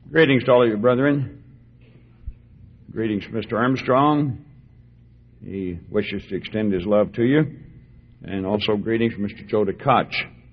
Greetings to all of you, brethren. Greetings from Mr. Armstrong. He wishes to extend his love to you. And also greetings from Mr. Joe DeKoch.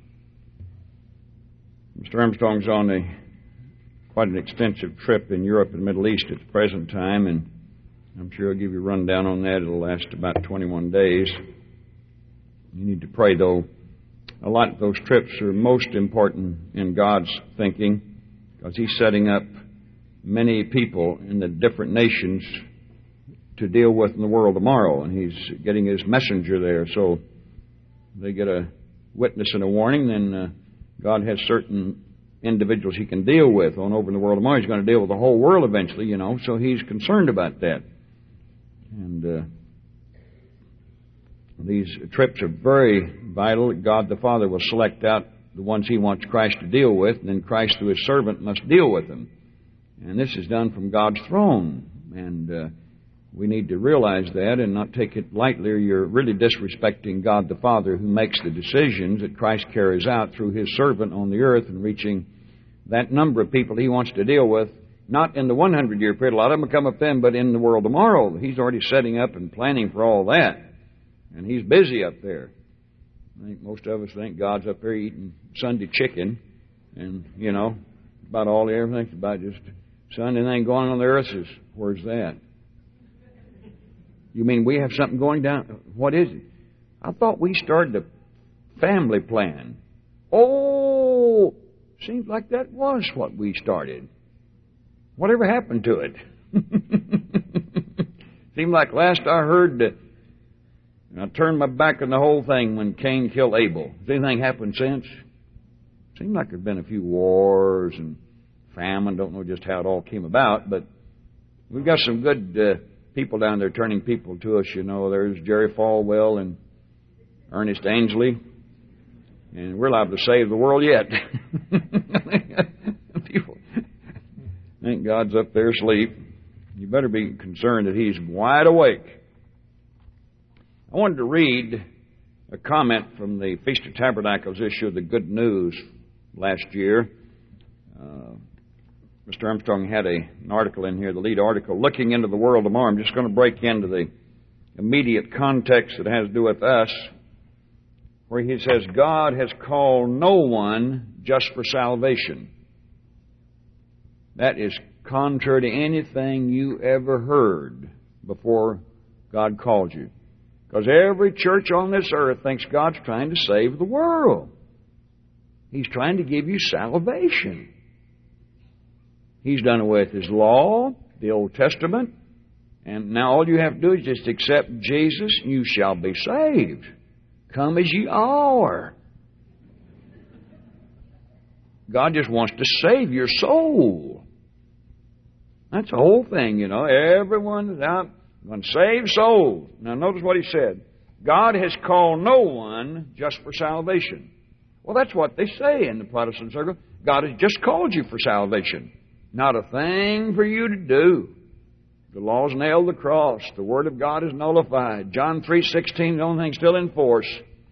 Mr. Armstrong's on quite an extensive trip in Europe and the Middle East at the present time, and I'm sure I'll give you a rundown on that. It'll last about 21 days. You need to pray, though. A lot of those trips are most important in God's thinking, because He's setting up many people in the different nations to deal with in the world tomorrow, and He's getting His messenger there. So they get a witness and a warning, then God has certain individuals He can deal with on over in the world tomorrow. He's going to deal with the whole world eventually, so He's concerned about that. And these trips are very vital. God the Father will select out the ones He wants Christ to deal with, and then Christ through His servant must deal with them. And this is done from God's throne. And we need to realize that and not take it lightly, or you're really disrespecting God the Father, who makes the decisions that Christ carries out through His servant on the earth and reaching that number of people He wants to deal with, not in the 100-year period. A lot of them will come up then, but in the world tomorrow. He's already setting up and planning for all that. And He's busy up there. I think most of us think God's up there eating Sunday chicken, and, about all He ever thinks about just Sunday thing going on the earth is, where's that? You mean we have something going down? What is it? I thought we started a family plan. Oh, seems like that was what we started. Whatever happened to it? Seemed like last I heard that I turned my back on the whole thing when Cain killed Abel. Has anything happened since? Seemed like there's been a few wars and famine. Don't know just how it all came about, but we've got some good people down there turning people to us. There's Jerry Falwell and Ernest Angley, and we're liable to save the world yet. People think God's up there asleep. You better be concerned that He's wide awake. I wanted to read a comment from the Feast of Tabernacles issue of the Good News last year. Mr. Armstrong had an article in here, the lead article, Looking into the World Tomorrow. I'm just going to break into the immediate context that has to do with us, where he says, God has called no one just for salvation. That is contrary to anything you ever heard before God called you. Because every church on this earth thinks God's trying to save the world. He's trying to give you salvation. He's done away with His law, the Old Testament, and now all you have to do is just accept Jesus and you shall be saved. Come as ye are. God just wants to save your soul. That's the whole thing, Everyone is out going to save souls. Now notice what he said. God has called no one just for salvation. Well, that's what they say in the Protestant circle. God has just called you for salvation. Not a thing for you to do. The law's nailed to the cross. The Word of God is nullified. John 3:16, the only thing still in force.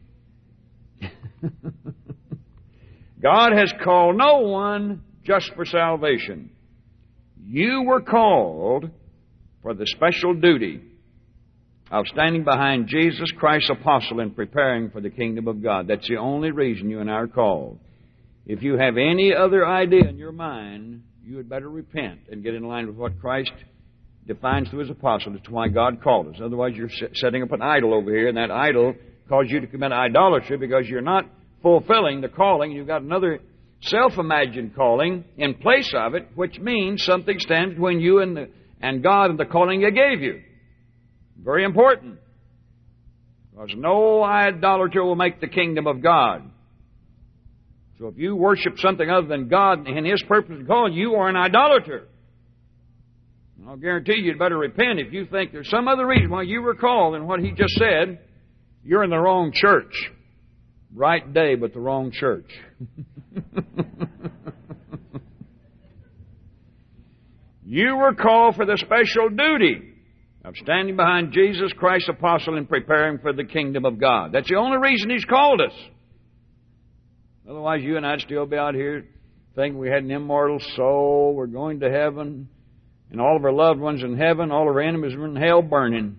God has called no one just for salvation. You were called for the special duty of standing behind Jesus Christ's apostle and preparing for the kingdom of God. That's the only reason you and I are called. If you have any other idea in your mind, you had better repent and get in line with what Christ defines through His apostle. That's why God called us. Otherwise, you're setting up an idol over here, and that idol causes you to commit idolatry because you're not fulfilling the calling. You've got another self-imagined calling in place of it, which means something stands between you and God and the calling He gave you. Very important. Because no idolater will make the kingdom of God. So if you worship something other than God and His purpose and calling, you are an idolater. And I'll guarantee you'd better repent if you think there's some other reason why you were called than what He just said. You're in the wrong church. Right day, but the wrong church. You were called for the special duty of standing behind Jesus Christ's apostle and preparing for the kingdom of God. That's the only reason He's called us. Otherwise, you and I'd still be out here thinking we had an immortal soul, we're going to heaven, and all of our loved ones in heaven, all of our enemies are in hell burning,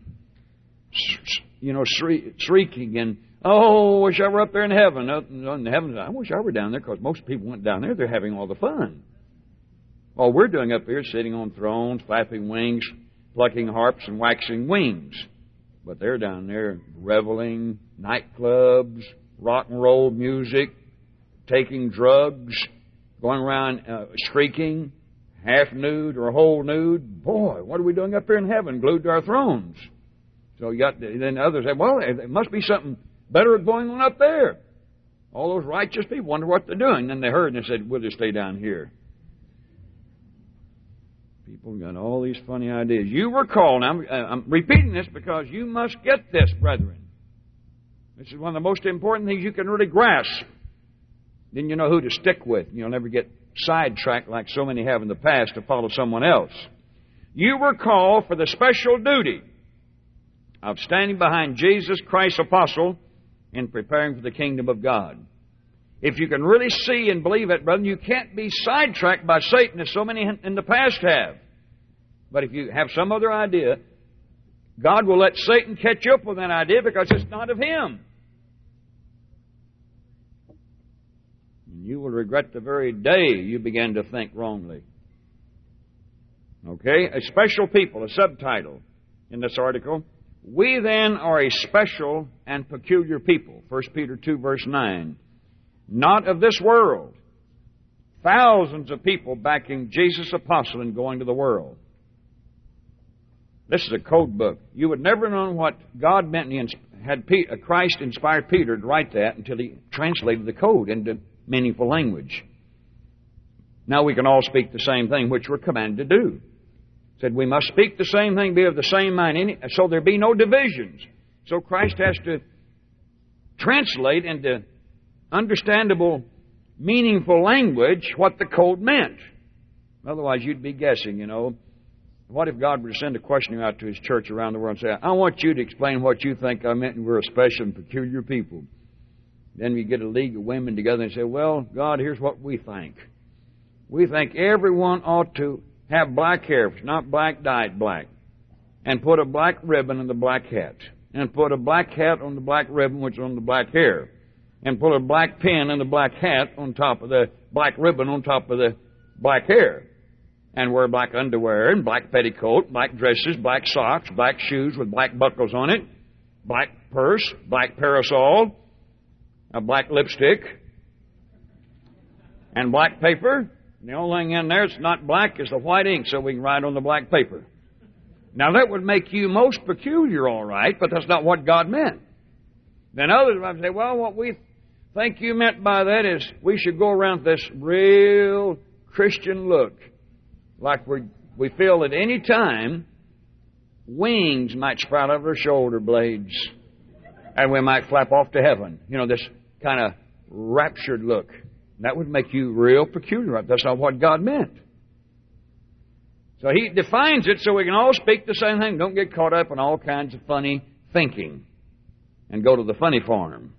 shrieking, and, oh, wish I were up there in heaven. In heaven, I wish I were down there, because most people went down there, they're having all the fun. All we're doing up here is sitting on thrones, flapping wings, plucking harps, and waxing wings. But they're down there reveling, nightclubs, rock and roll music, taking drugs, going around streaking, half nude or whole nude. Boy, what are we doing up here in heaven, glued to our thrones? So then others say, well, there must be something better going on up there. All those righteous people wonder what they're doing. Then they heard and they said, we'll just stay down here. People got all these funny ideas. You were called. Now, I'm repeating this because you must get this, brethren. This is one of the most important things you can really grasp. Then you know who to stick with. You'll never get sidetracked like so many have in the past to follow someone else. You were called for the special duty of standing behind Jesus Christ, apostle, in preparing for the kingdom of God. If you can really see and believe it, brother, you can't be sidetracked by Satan as so many in the past have. But if you have some other idea, God will let Satan catch up with that idea because it's not of him. And you will regret the very day you began to think wrongly. Okay? A special people, a subtitle in this article. We then are a special and peculiar people. 1 Peter 2, verse 9. Not of this world. Thousands of people backing Jesus apostle and going to the world. This is a code book. You would never know what God meant. Christ inspired Peter to write that until he translated the code into meaningful language. Now we can all speak the same thing, which we're commanded to do. Said we must speak the same thing, be of the same mind, so there be no divisions. So Christ has to translate into understandable, meaningful language what the code meant. Otherwise, you'd be guessing, What if God were to send a questionnaire out to His church around the world and say, I want you to explain what you think I meant, and we're a special and peculiar people. Then we get a league of women together and say, well, God, here's what we think. We think everyone ought to have black hair. If it's not black, dye it black. And put a black ribbon in the black hat. And put a black hat on the black ribbon, which is on the black hair. And put a black pin in the black hat on top of the black ribbon on top of the black hair. And wear black underwear and black petticoat, black dresses, black socks, black shoes with black buckles on it, black purse, black parasol, a black lipstick, and black paper. And the only thing in there that's not black is the white ink, so we can write on the black paper. Now that would make you most peculiar, all right, but that's not what God meant. Then others might say, well, what we think you meant by that is we should go around with this real Christian look. Like we feel at any time wings might sprout out of our shoulder blades and we might flap off to heaven. This kind of raptured look. That would make you real peculiar. That's not what God meant. So He defines it so we can all speak the same thing. Don't get caught up in all kinds of funny thinking and go to the funny farm.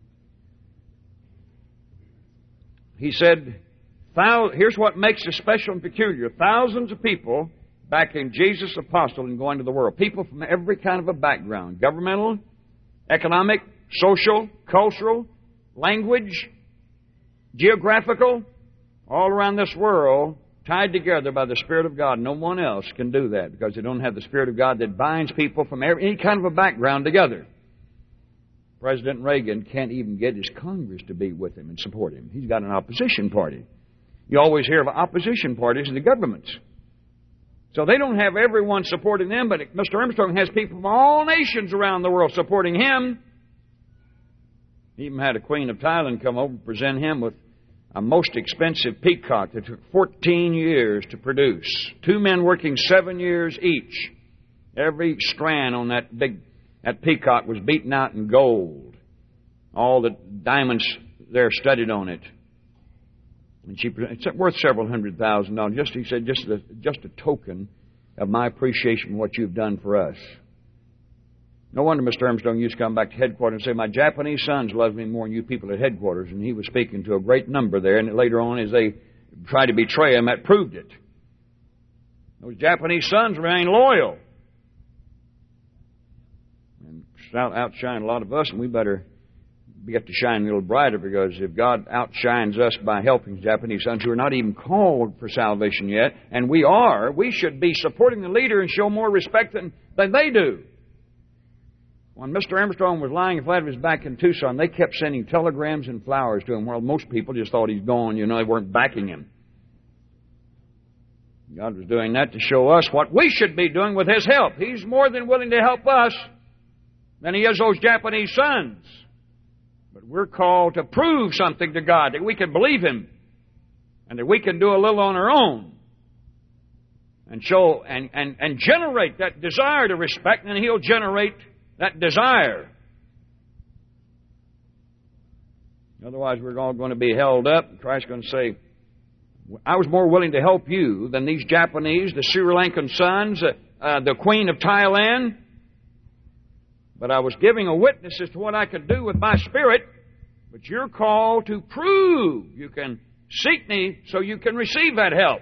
He said, here's what makes it special and peculiar. Thousands of people backing Jesus apostle and going to the world. People from every kind of a background. Governmental, economic, social, cultural, language, geographical, all around this world, tied together by the Spirit of God. No one else can do that because they don't have the Spirit of God that binds people from any kind of a background together. President Reagan can't even get his Congress to be with him and support him. He's got an opposition party. You always hear of opposition parties in the governments. So they don't have everyone supporting them, but Mr. Armstrong has people from all nations around the world supporting him. He even had a Queen of Thailand come over and present him with a most expensive peacock that took 14 years to produce. 2 men working 7 years each. Every strand on that peacock was beaten out in gold. All the diamonds there studded on it. And it's worth several $100,000. He said, just a token of my appreciation for what you've done for us. No wonder Mr. Armstrong used to come back to headquarters and say, my Japanese sons love me more than you people at headquarters. And he was speaking to a great number there. And later on, as they tried to betray him, that proved it. Those Japanese sons remain loyal and outshine a lot of us, and we better get to shine a little brighter, because if God outshines us by helping Japanese sons who are not even called for salvation yet, and we should be supporting the leader and show more respect than they do. When Mr. Armstrong was lying flat on his back in Tucson, they kept sending telegrams and flowers to him. Well, most people just thought he's gone. They weren't backing him. God was doing that to show us what we should be doing with His help. He's more than willing to help us than He is those Japanese sons. But we're called to prove something to God, that we can believe Him, and that we can do a little on our own, and show and generate that desire to respect, and He'll generate that desire. Otherwise, we're all going to be held up, and Christ's going to say, I was more willing to help you than these Japanese, the Sri Lankan sons, the Queen of Thailand. But I was giving a witness as to what I could do with my spirit. But you're called to prove you can seek me so you can receive that help.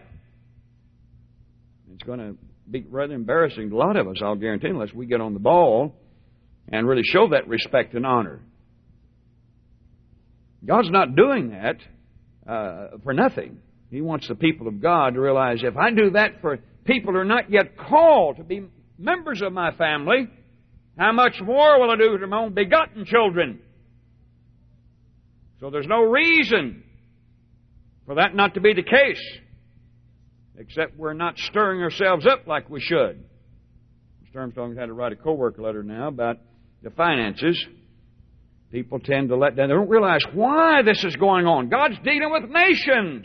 It's going to be rather embarrassing to a lot of us, I'll guarantee, unless we get on the ball and really show that respect and honor. God's not doing that for nothing. He wants the people of God to realize, if I do that for people who are not yet called to be members of my family, how much more will I do to my own begotten children? So there's no reason for that not to be the case, except we're not stirring ourselves up like we should. Mr. Armstrong's had to write a co-worker letter now about the finances. People tend to let down. They don't realize why this is going on. God's dealing with nations.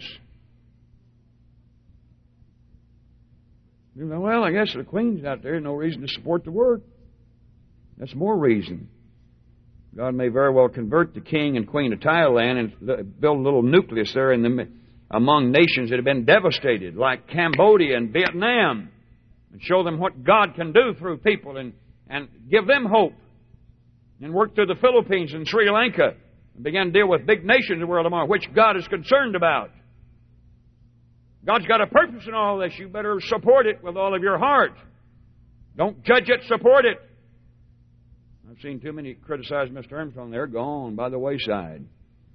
You know, well, I guess the Queen's out there, no reason to support the work. That's more reason. God may very well convert the King and Queen of Thailand and build a little nucleus there among nations that have been devastated, like Cambodia and Vietnam, and show them what God can do through people and give them hope. And work through the Philippines and Sri Lanka and begin to deal with big nations in the world tomorrow, which God is concerned about. God's got a purpose in all this. You better support it with all of your heart. Don't judge it, support it. I've seen too many criticize Mr. Armstrong. They're gone by the wayside.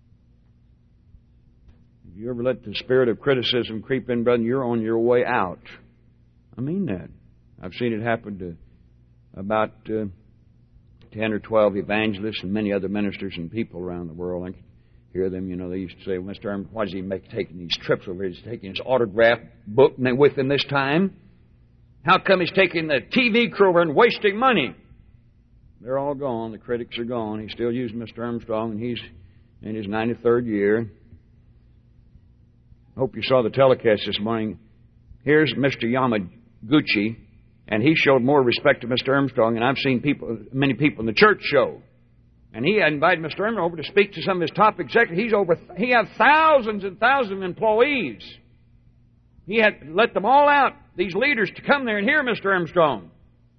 If you ever let the spirit of criticism creep in, brother, you're on your way out. I mean that. I've seen it happen to about 10 or 12 evangelists and many other ministers and people around the world. I could hear them, they used to say, well, Mr. Armstrong, why is he taking these trips over here? He's taking his autograph book with him this time. How come he's taking the TV crew over and wasting money? They're all gone. The critics are gone. He's still using Mr. Armstrong, and he's in his 93rd year. I hope you saw the telecast this morning. Here's Mr. Yamaguchi, and he showed more respect to Mr. Armstrong than I've seen many people in the church show. And he had invited Mr. Armstrong over to speak to some of his top executives. He had thousands and thousands of employees. He had let them all out, these leaders, to come there and hear Mr. Armstrong.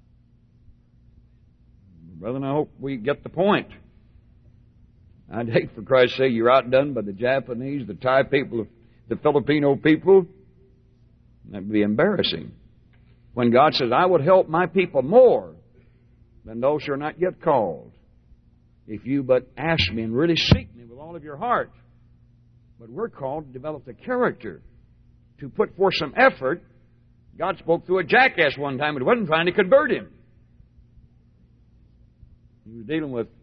Brother, I hope we get the point. I'd hate for Christ's sake you're outdone by the Japanese, the Thai people, the Filipino people. That would be embarrassing. When God says, I would help my people more than those who are not yet called, if you but ask me and really seek me with all of your heart. But we're called to develop the character, to put forth some effort. God spoke through a jackass one time, but He wasn't trying to convert him. He was dealing with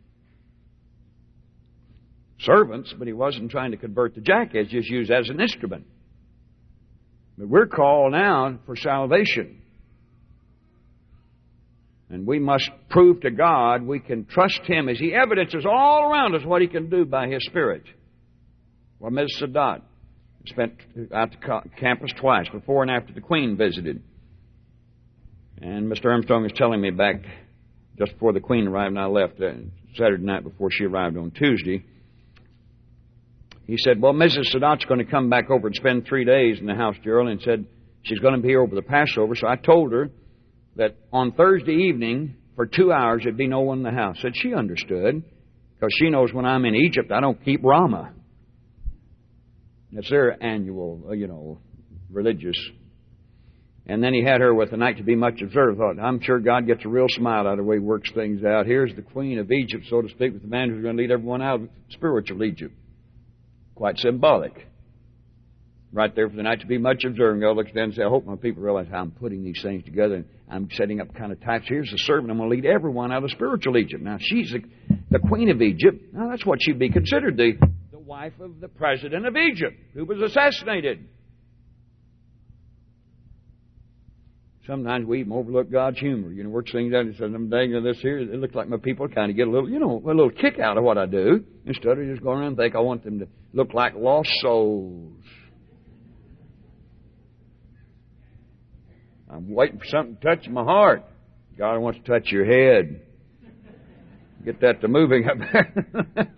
servants, but He wasn't trying to convert the jackass, just used as an instrument. But we're called now for salvation. And we must prove to God we can trust Him as He evidences all around us what He can do by His Spirit. Well, Ms. Sadat spent out the campus twice, before and after the Queen visited. And Mr. Armstrong is telling me back just before the Queen arrived and I left Saturday night before she arrived on Tuesday. He said, well, Mrs. Sadat's going to come back over and spend 3 days in the house, Gerald, and said she's going to be here over the Passover. So I told her that on Thursday evening, for 2 hours, there'd be no one in the house. Said she understood, because she knows when I'm in Egypt, I don't keep Rama. That's their annual, religious. And then he had her with a night to be much observed. Thought, I'm sure God gets a real smile out of the way he works things out. Here's the queen of Egypt, so to speak, with the man who's going to lead everyone out of spiritual Egypt. Quite symbolic. Right there for the night to be much observed. And God looks down and says, I hope my people realize how I'm putting these things together. And I'm setting up kind of types. Here's the servant. I'm going to lead everyone out of spiritual Egypt. Now, she's the queen of Egypt. Now, that's what she'd be considered, the wife of the president of Egypt, who was assassinated. Sometimes we even overlook God's humor. Works things out and says, I'm dang this here. It looks like my people kind of get a little kick out of what I do. Instead of just going around and think I want them to look like lost souls. I'm waiting for something to touch my heart. God wants to touch your head. Get that to moving up there.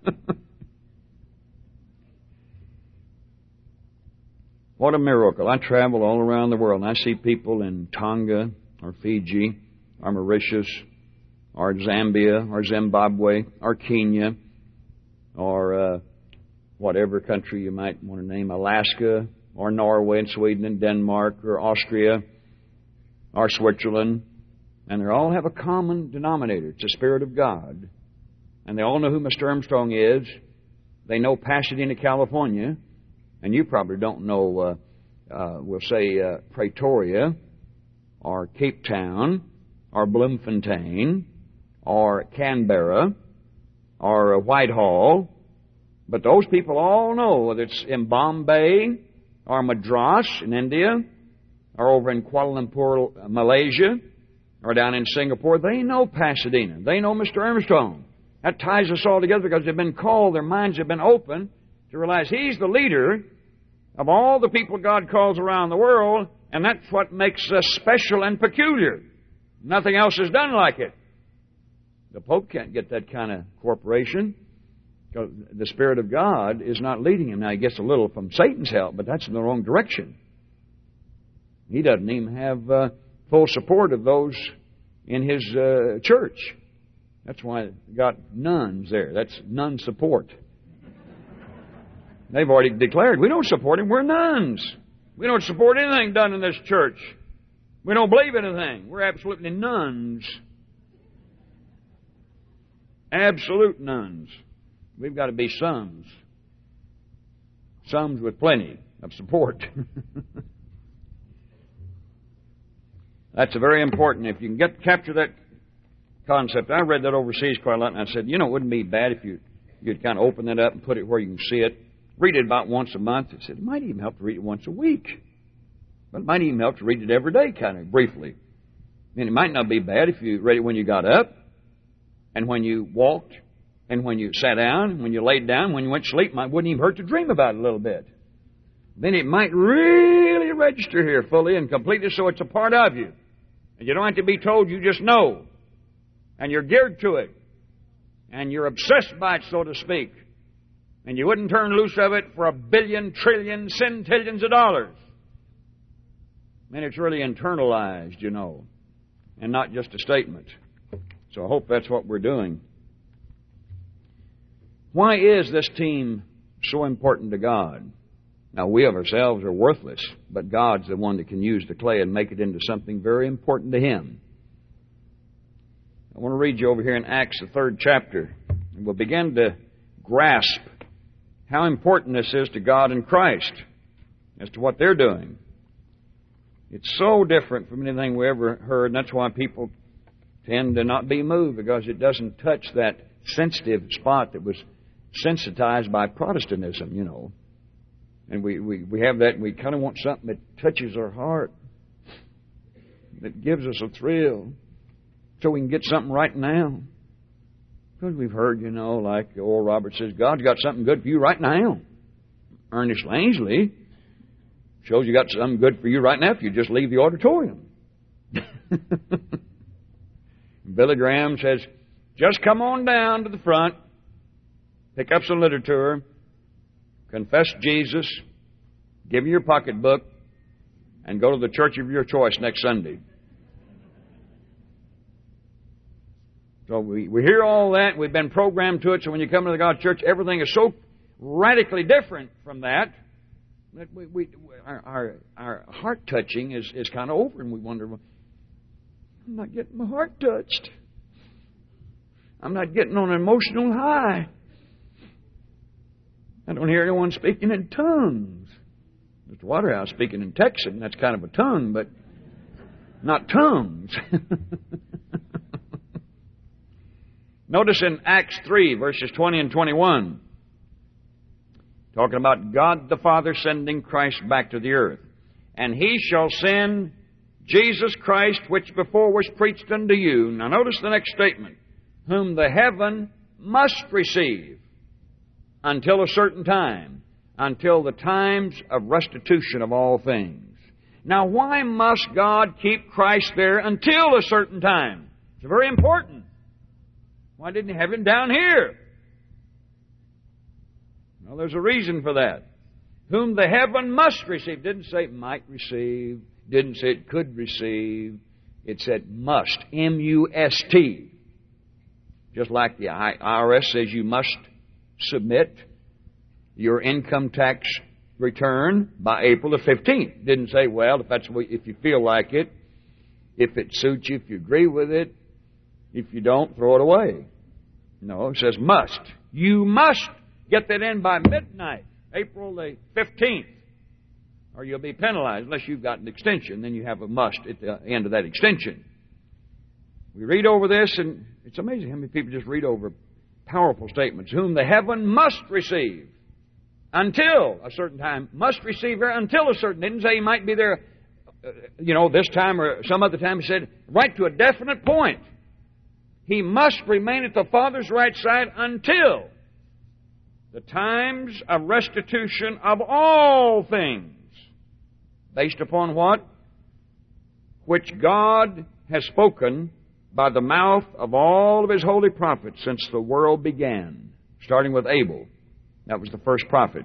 What a miracle. I travel all around the world, and I see people in Tonga, or Fiji, or Mauritius, or Zambia, or Zimbabwe, or Kenya, or whatever country you might want to name, Alaska, or Norway, and Sweden, and Denmark, or Austria, or Switzerland, and they all have a common denominator. It's the Spirit of God. And they all know who Mr. Armstrong is. They know Pasadena, California. And you probably don't know, we'll say, Pretoria, or Cape Town, or Bloemfontein, or Canberra, or Whitehall. But those people all know, whether it's in Bombay, or Madras in India, or over in Kuala Lumpur, Malaysia, or down in Singapore, they know Pasadena. They know Mr. Armstrong. That ties us all together because they've been called, their minds have been opened to realize He's the leader of all the people God calls around the world, and that's what makes us special and peculiar. Nothing else is done like it. The Pope can't get that kind of cooperation because the Spirit of God is not leading him. Now, he gets a little from Satan's help, but that's in the wrong direction. He doesn't even have full support of those in his church. That's why he got nuns there. That's nun support. They've already declared, we don't support him, we're nuns. We don't support anything done in this church. We don't believe anything. We're absolutely nuns. Absolute nuns. We've got to be sons. Sons with plenty of support. That's very important. If you can capture that concept. I read that overseas quite a lot, and I said, it wouldn't be bad if you'd kind of open it up and put it where you can see it. Read it about once a month. I said, it might even help to read it once a week. But it might even help to read it every day, kind of briefly. It might not be bad if you read it when you got up, and when you walked, and when you sat down, when you laid down, when you went to sleep. It wouldn't even hurt to dream about it a little bit. Then it might really register here fully and completely so it's a part of you. And you don't have to be told, you just know. And you're geared to it. And you're obsessed by it, so to speak. And you wouldn't turn loose of it for 1 billion, trillion, centillions of dollars. And it's really internalized, and not just a statement. So I hope that's what we're doing. Why is this team so important to God? Now, we of ourselves are worthless, but God's the one that can use the clay and make it into something very important to Him. I want to read you over here in Acts, the 3rd chapter, and we'll begin to grasp how important this is to God and Christ as to what they're doing. It's so different from anything we ever heard, and that's why people tend to not be moved, because it doesn't touch that sensitive spot that was sensitized by Protestantism, And we have that, and we kind of want something that touches our heart, that gives us a thrill, so we can get something right now. Because we've heard, like Oral Roberts says, God's got something good for you right now. Ernest Langsley shows you got something good for you right now if you just leave the auditorium. Billy Graham says, just come on down to the front, pick up some literature, confess Jesus, give me your pocketbook, and go to the church of your choice next Sunday. So we hear all that. We've been programmed to it. So when you come to the God's church, everything is so radically different from that. That our heart touching is kind of over, and we wonder, well, I'm not getting my heart touched. I'm not getting on an emotional high. I don't hear anyone speaking in tongues. Mr. Waterhouse speaking in Texan, that's kind of a tongue, but not tongues. Notice in Acts 3, verses 20 and 21, talking about God the Father sending Christ back to the earth. And He shall send Jesus Christ, which before was preached unto you. Now notice the next statement. Whom the heaven must receive until a certain time, until the times of restitution of all things. Now why must God keep Christ there until a certain time? It's very important. Why didn't He have Him down here? Well, there's a reason for that. Whom the heaven must receive. Didn't say it might receive. Didn't say it could receive. It said must. M-U-S-T. Just like the IRS says you must submit your income tax return by April the 15th. Didn't say, well, if you feel like it, if it suits you, if you agree with it, if you don't, throw it away. No, it says must. You must get that in by midnight, April the 15th, or you'll be penalized unless you've got an extension. Then you have a must at the end of that extension. We read over this, and it's amazing how many people just read over powerful statements. Whom the heaven must receive until a certain time. Must receive there until a certain. Didn't say He might be there, this time or some other time. He said right to a definite point. He must remain at the Father's right side until the times of restitution of all things. Based upon what? Which God has spoken by the mouth of all of His holy prophets since the world began, starting with Abel. That was the first prophet.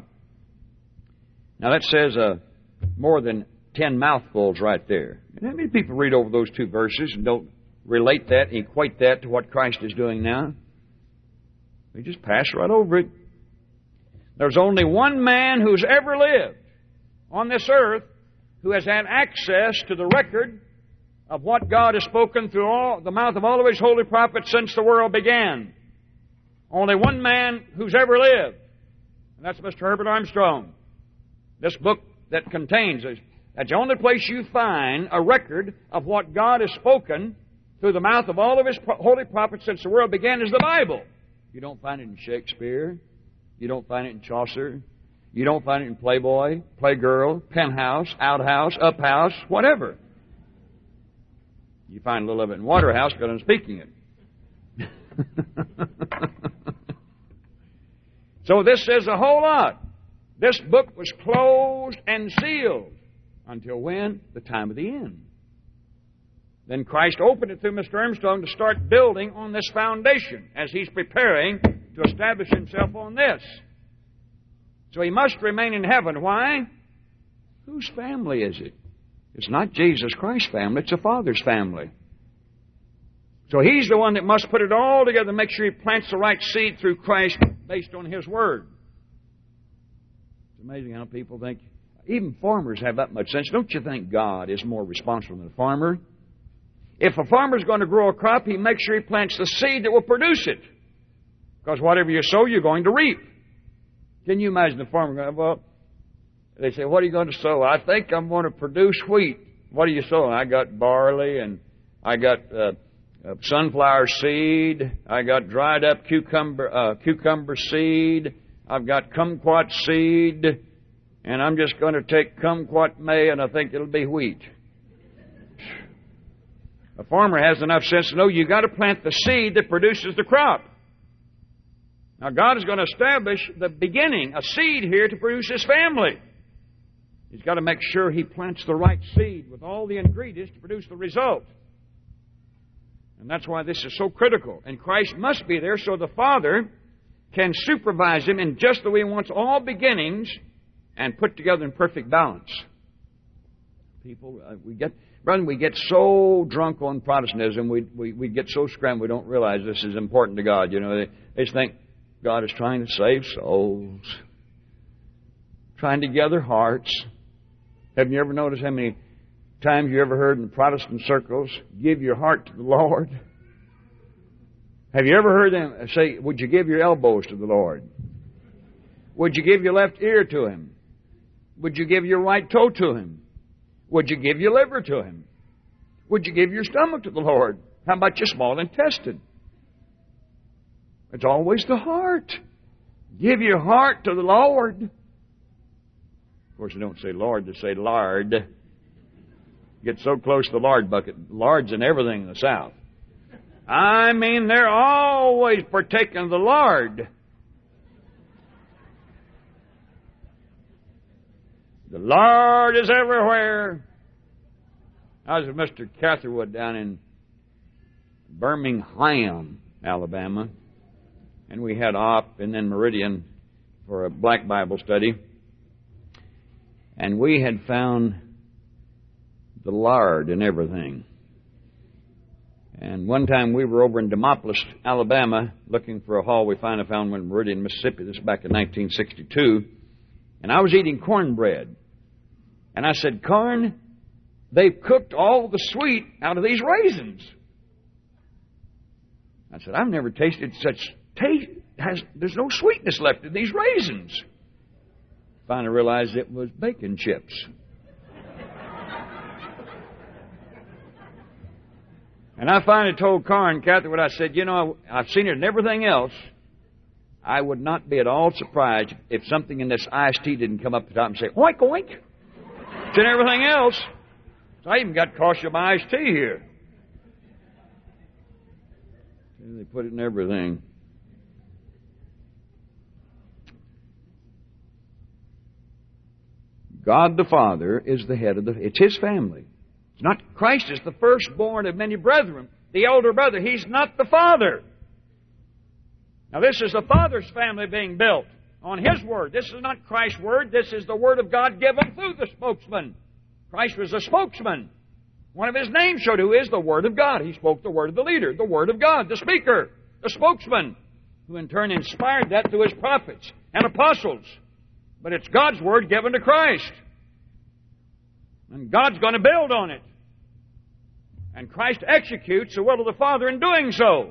Now that says more than 10 mouthfuls right there. And how many people read over those two verses and don't relate that, equate that to what Christ is doing now? They just pass right over it. There's only one man who's ever lived on this earth who has had access to the record of what God has spoken through the mouth of all of His holy prophets since the world began. Only one man who's ever lived, and that's Mr. Herbert Armstrong. This book that contains it, that's the only place you find a record of what God has spoken through the mouth of all of His holy prophets since the world began is the Bible. You don't find it in Shakespeare. You don't find it in Chaucer. You don't find it in Playboy, Playgirl, Penthouse, Outhouse, Uphouse, whatever. You find a little of it in Waterhouse because I'm speaking it. So this says a whole lot. This book was closed and sealed until when? The time of the end. Then Christ opened it through Mr. Armstrong to start building on this foundation as He's preparing to establish Himself on this. So He must remain in heaven. Why? Whose family is it? It's not Jesus Christ's family. It's the Father's family. So He's the one that must put it all together and make sure He plants the right seed through Christ based on His Word. It's amazing how people think. Even farmers have that much sense. Don't you think God is more responsible than a farmer? If a farmer's going to grow a crop, he makes sure he plants the seed that will produce it. Because whatever you sow, you're going to reap. Can you imagine the farmer going, well, they say, what are you going to sow? I think I'm going to produce wheat. What are you sowing? I got barley, and I got sunflower seed. I got dried up cucumber seed. I've got kumquat seed. And I'm just going to take kumquat May, and I think it'll be wheat. A farmer has enough sense to know you've got to plant the seed that produces the crop. Now, God is going to establish the beginning, a seed here to produce His family. He's got to make sure He plants the right seed with all the ingredients to produce the result. And that's why this is so critical. And Christ must be there so the Father can supervise Him in just the way He wants all beginnings and put together in perfect balance. People, we get so drunk on Protestantism, we get so scrambled we don't realize this is important to God. You know, they just think God is trying to save souls. trying to gather hearts. Have you ever noticed how many times you ever heard in Protestant circles, give your heart to the Lord? Have you ever heard them say, would you give your elbows to the Lord? Would you give your left ear to Him? Would you give your right toe to Him? Would you give your liver to Him? Would you give your stomach to the Lord? How about your small intestine? It's always the heart. Give your heart to the Lord. Of course, they don't say Lord, they say lard. Get so close to the lard bucket. Lard's in everything in the South. I mean, they're always partaking of the lard. The Lord is everywhere. I was with Mr. Catherwood down in Birmingham, Alabama, and we had Op and then Meridian for a black Bible study. And we had found the lard in everything. And one time we were over in Demopolis, Alabama, looking for a hall. We finally found one in Meridian, Mississippi. This was back in 1962. And I was eating cornbread. And I said, Corn, they've cooked all the sweet out of these raisins. I said, I've never tasted such taste. There's no sweetness left in these raisins. Finally realized it was bacon chips. And I finally told Corn, Catherine, what I said, you know, I've seen it in everything else. I would not be at all surprised if something in this iced tea didn't come up the top and say, oink, oink. It's in everything else. So I even got cautious of my iced tea here. And they put it in everything. God the Father is the head of it's His family. It's not Christ is the firstborn of many brethren, the elder brother. He's not the Father. Now this is the Father's family being built on His Word. This is not Christ's Word. This is the Word of God given through the spokesman. Christ was a spokesman. One of His names showed who is the Word of God. He spoke the Word of the leader, the Word of God, the speaker, the spokesman, who in turn inspired that through His prophets and apostles. But it's God's Word given to Christ. And God's going to build on it. And Christ executes the will of the Father in doing so.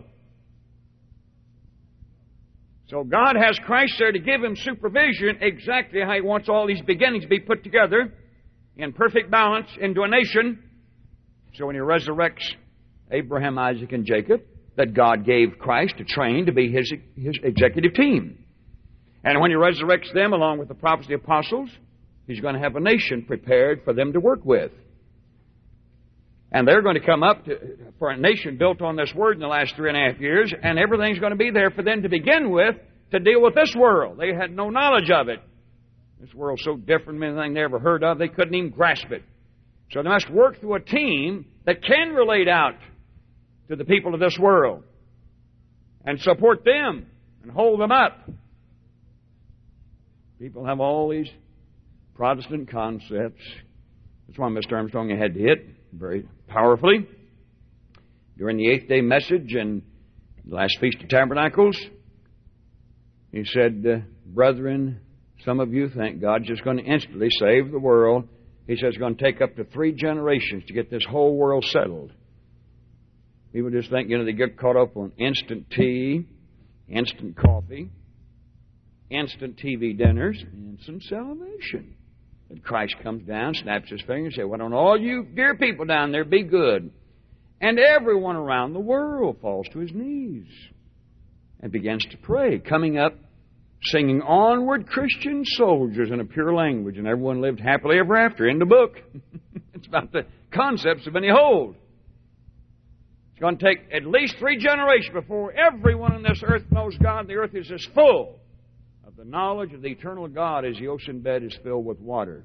So God has Christ there to give Him supervision exactly how He wants all these beginnings to be put together in perfect balance into a nation. So when He resurrects Abraham, Isaac, and Jacob, that God gave Christ to train to be His executive team. And when He resurrects them along with the prophets and the apostles, He's going to have a nation prepared for them to work with. And they're going to come up for a nation built on this Word in the last 3.5 years, and everything's going to be there for them to begin with to deal with this world. They had no knowledge of it. This world's so different from anything they ever heard of, they couldn't even grasp it. So they must work through a team that can relate out to the people of this world and support them and hold them up. People have all these Protestant concepts. That's why Mr. Armstrong had to hit very powerfully during the eighth day message and the last Feast of Tabernacles. He said, brethren, some of you think God's just going to instantly save the world. He says it's going to take up to 3 generations to get this whole world settled. People just think, they get caught up on instant tea, instant coffee, instant TV dinners, instant salvation. And Christ comes down, snaps His finger, and says, why don't all you dear people down there be good? And everyone around the world falls to his knees and begins to pray, coming up, singing onward Christian soldiers in a pure language, and everyone lived happily ever after. In the book. It's about the concepts of any hold. It's going to take at least 3 generations before everyone on this earth knows God. The earth is as full of the knowledge of the eternal God as the ocean bed is filled with water.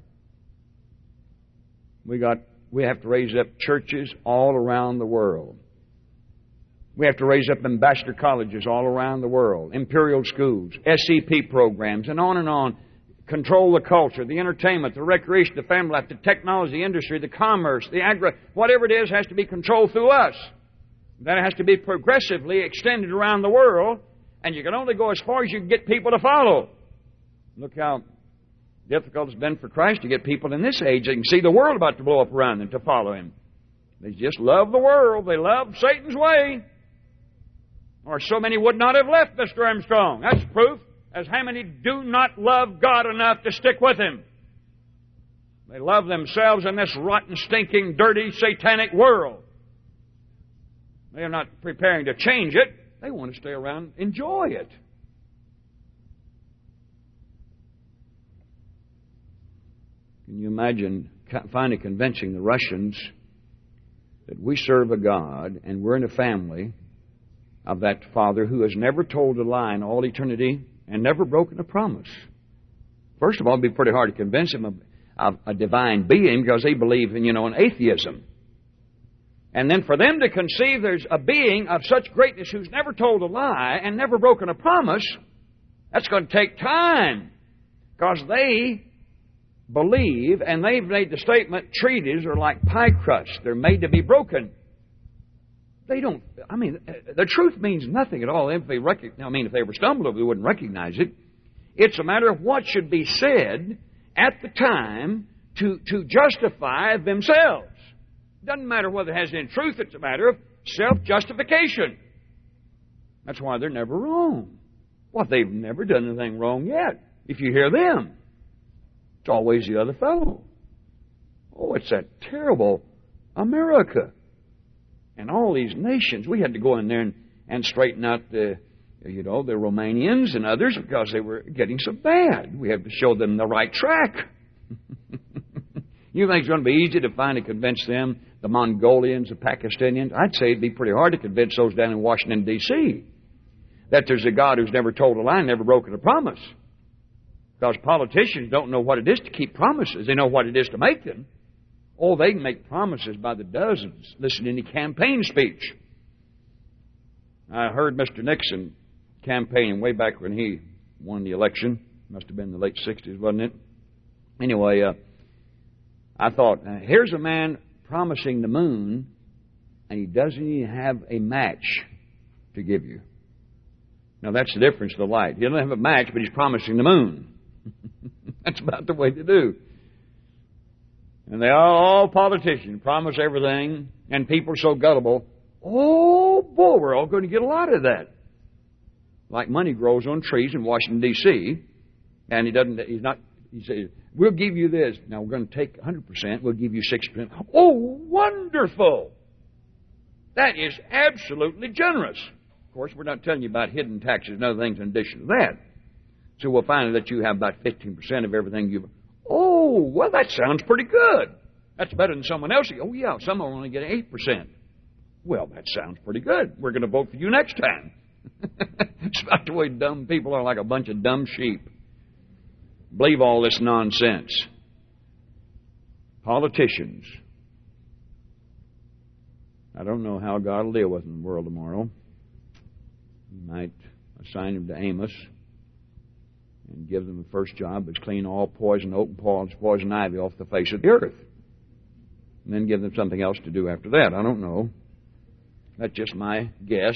We have to raise up churches all around the world. We have to raise up ambassador colleges all around the world, imperial schools, SEP programs, and on. Control the culture, the entertainment, the recreation, the family life, the technology, the industry, the commerce, the whatever it is has to be controlled through us. That has to be progressively extended around the world, and you can only go as far as you can get people to follow. Look how difficult it's been for Christ to get people in this age that can see the world about to blow up around them to follow Him. They just love the world. They love Satan's way. Or so many would not have left Mr. Armstrong. That's proof as how many do not love God enough to stick with Him. They love themselves in this rotten, stinking, dirty, satanic world. They are not preparing to change it. They want to stay around and enjoy it. Can you imagine finally convincing the Russians that we serve a God and we're in a family of that Father who has never told a lie in all eternity and never broken a promise? First of all, it'd be pretty hard to convince them of a divine being because they believe in, in atheism. And then for them to conceive there's a being of such greatness who's never told a lie and never broken a promise, that's going to take time because they believe, and they've made the statement, treaties are like pie crusts. They're made to be broken. They don't, the truth means nothing at all. If they if they were stumbled over, they wouldn't recognize it. It's a matter of what should be said at the time to justify themselves. It doesn't matter whether it has any truth. It's a matter of self-justification. That's why they're never wrong. Well, they've never done anything wrong yet. If you hear them, it's always the other fellow. Oh, it's that terrible America. And all these nations, we had to go in there and straighten out the Romanians and others because they were getting so bad. We have to show them the right track. You think it's going to be easy to finally convince them, the Mongolians, the Pakistanians? I'd say it'd be pretty hard to convince those down in Washington, D.C., that there's a God who's never told a lie and never broken a promise. Because politicians don't know what it is to keep promises. They know what it is to make them. Oh, they can make promises by the dozens. Listen to any campaign speech. I heard Mr. Nixon campaigning way back when he won the election. Must have been in the late 60s, wasn't it? Anyway, I thought, here's a man promising the moon, and he doesn't even have a match to give you. Now, that's the difference of the light. He doesn't have a match, but he's promising the moon. That's about the way to do. And they are all politicians, promise everything, and people are so gullible. Oh, boy, we're all going to get a lot of that. Like money grows on trees in Washington, D.C., and he says, we'll give you this. Now, we're going to take 100%, we'll give you 6%. Oh, wonderful! That is absolutely generous. Of course, we're not telling you about hidden taxes and other things in addition to that. So we'll find that you have about 15% of everything you've... Oh, well, that sounds pretty good. That's better than someone else. Oh, yeah, some will only get 8%. Well, that sounds pretty good. We're going to vote for you next time. It's about the way dumb people are, like a bunch of dumb sheep. Believe all this nonsense. Politicians. I don't know how God will deal with them in the world tomorrow. He might assign them to Amos and give them the first job is clean all poison oak and poison ivy off the face of the earth. And then give them something else to do after that. I don't know. That's just my guess.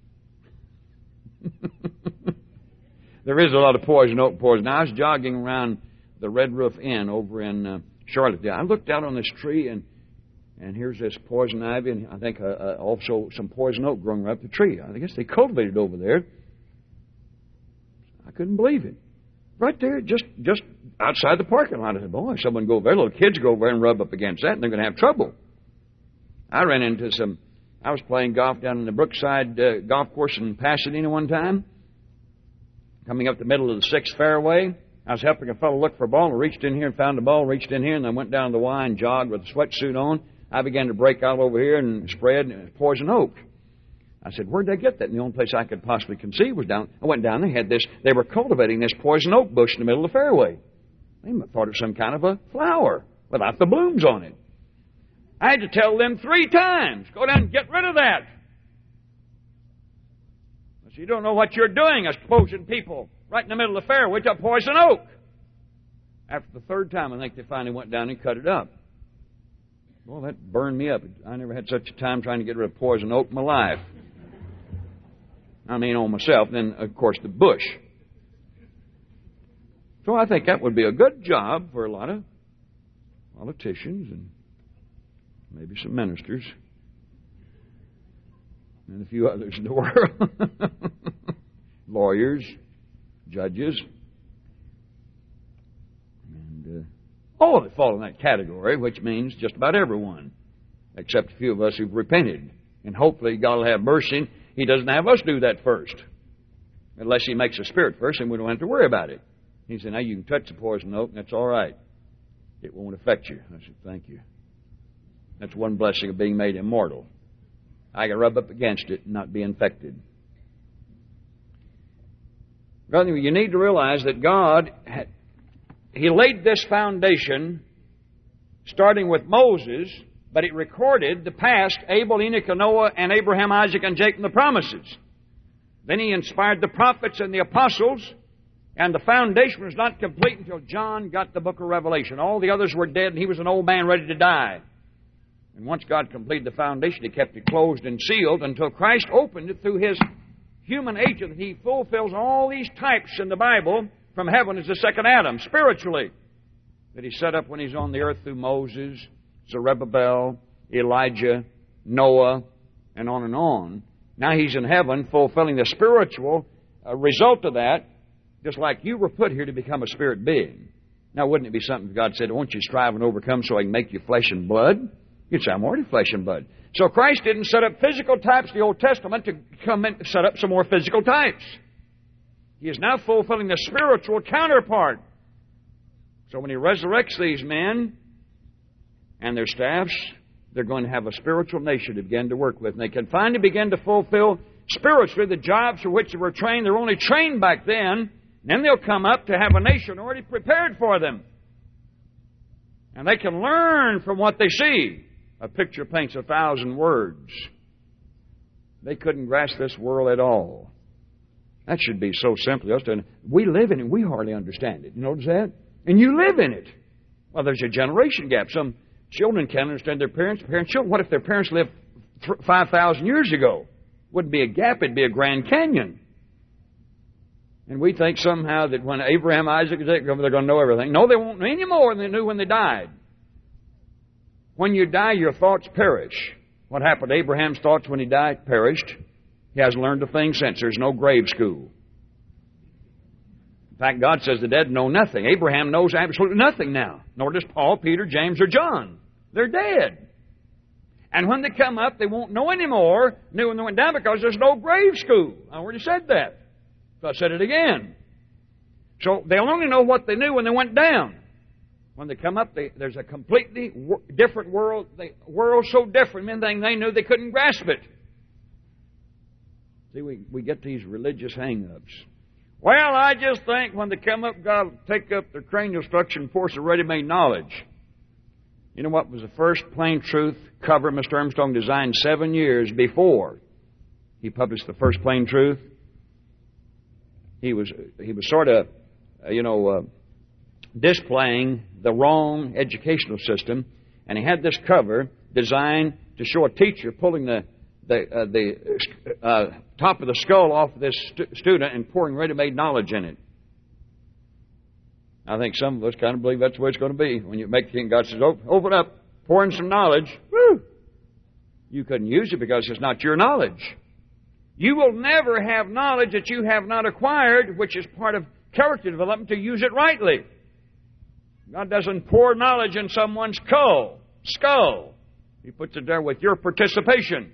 There is a lot of poison oak, poison. Now, I was jogging around the Red Roof Inn over in Charlotte. I looked out on this tree, and here's this poison ivy, and I think also some poison oak growing right up the tree. I guess they cultivated it over there. I couldn't believe it. Right there, just outside the parking lot. I said, boy, someone go over there, little kids go over there and rub up against that, and they're going to have trouble. I ran into I was playing golf down in the Brookside golf course in Pasadena one time. Coming up the middle of the 6th fairway, I was helping a fellow look for a ball. I reached in here and found the ball, reached in here, and I went down to the Y and jogged with a sweatsuit on. I began to break out over here and spread, and it was poison oak. I said, where'd they get that? And the only place I could possibly conceive was down. I went down, they were cultivating this poison oak bush in the middle of the fairway. They thought it was some kind of a flower without the blooms on it. I had to tell them 3 times, go down and get rid of that. I said, you don't know what you're doing, exposing people right in the middle of the fairway to poison oak. After the 3rd time, I think they finally went down and cut it up. Well, that burned me up. I never had such a time trying to get rid of poison oak in my life. I mean, on myself, then, of course, the bush. So I think that would be a good job for a lot of politicians and maybe some ministers and a few others in the world. Lawyers, judges, and all that fall in that category, which means just about everyone, except a few of us who've repented. And hopefully God will have mercy. He doesn't have us do that first. Unless He makes a spirit first, and we don't have to worry about it. He said, now you can touch the poison oak, and that's all right. It won't affect you. I said, thank you. That's one blessing of being made immortal. I can rub up against it and not be infected. Brother, you need to realize that God, He laid this foundation starting with Moses, but it recorded the past, Abel, Enoch, and Noah, and Abraham, Isaac, and Jacob, and the promises. Then He inspired the prophets and the apostles, and the foundation was not complete until John got the book of Revelation. All the others were dead, and he was an old man ready to die. And once God completed the foundation, He kept it closed and sealed until Christ opened it through His human agent. He fulfills all these types in the Bible from heaven as the second Adam, spiritually, that He set up when He's on the earth through Moses, Zerubbabel, Elijah, Noah, and on and on. Now He's in heaven fulfilling the spiritual result of that, just like you were put here to become a spirit being. Now, wouldn't it be something God said, won't you strive and overcome so I can make you flesh and blood? You'd say, I'm already flesh and blood. So Christ didn't set up physical types in the Old Testament to come and set up some more physical types. He is now fulfilling the spiritual counterpart. So when He resurrects these men and their staffs, they're going to have a spiritual nation to begin to work with. And they can finally begin to fulfill spiritually the jobs for which they were trained. They were only trained back then. And then they'll come up to have a nation already prepared for them. And they can learn from what they see. A picture paints 1,000 words. They couldn't grasp this world at all. That should be so simple. We live in it. We hardly understand it. You notice that? And you live in it. Well, there's a generation gap. Some children can't understand their parents. Children. What if their parents lived 5,000 years ago? Wouldn't be a gap. It'd be a Grand Canyon. And we think somehow that when Abraham, Isaac, and Jacob come, they're going to know everything. No, they won't know any more than they knew when they died. When you die, your thoughts perish. What happened to Abraham's thoughts when he died? Perished. He hasn't learned a thing since. There's no grave school. In fact, God says the dead know nothing. Abraham knows absolutely nothing now. Nor does Paul, Peter, James, or John. They're dead. And when they come up, they won't know anymore, knew when they went down, because there's no grave school. I already said that. So I said it again. So they'll only know what they knew when they went down. When they come up, there's a completely different world. The world's so different, anything they knew, they couldn't grasp it. See, we get these religious hang-ups. Well, I just think when they come up, God will take up their cranial structure and force a ready-made knowledge. You know what was the first plain truth cover Mr. Armstrong designed 7 years before he published the first plain truth? He was sort of, displaying the wrong educational system, and he had this cover designed to show a teacher pulling the top of the skull off of this student and pouring ready-made knowledge in it. I think some of us kind of believe that's the way it's going to be. When you make the king, God says, open up, pour in some knowledge. Woo! You couldn't use it because it's not your knowledge. You will never have knowledge that you have not acquired, which is part of character development, to use it rightly. God doesn't pour knowledge in someone's skull. He puts it there with your participation.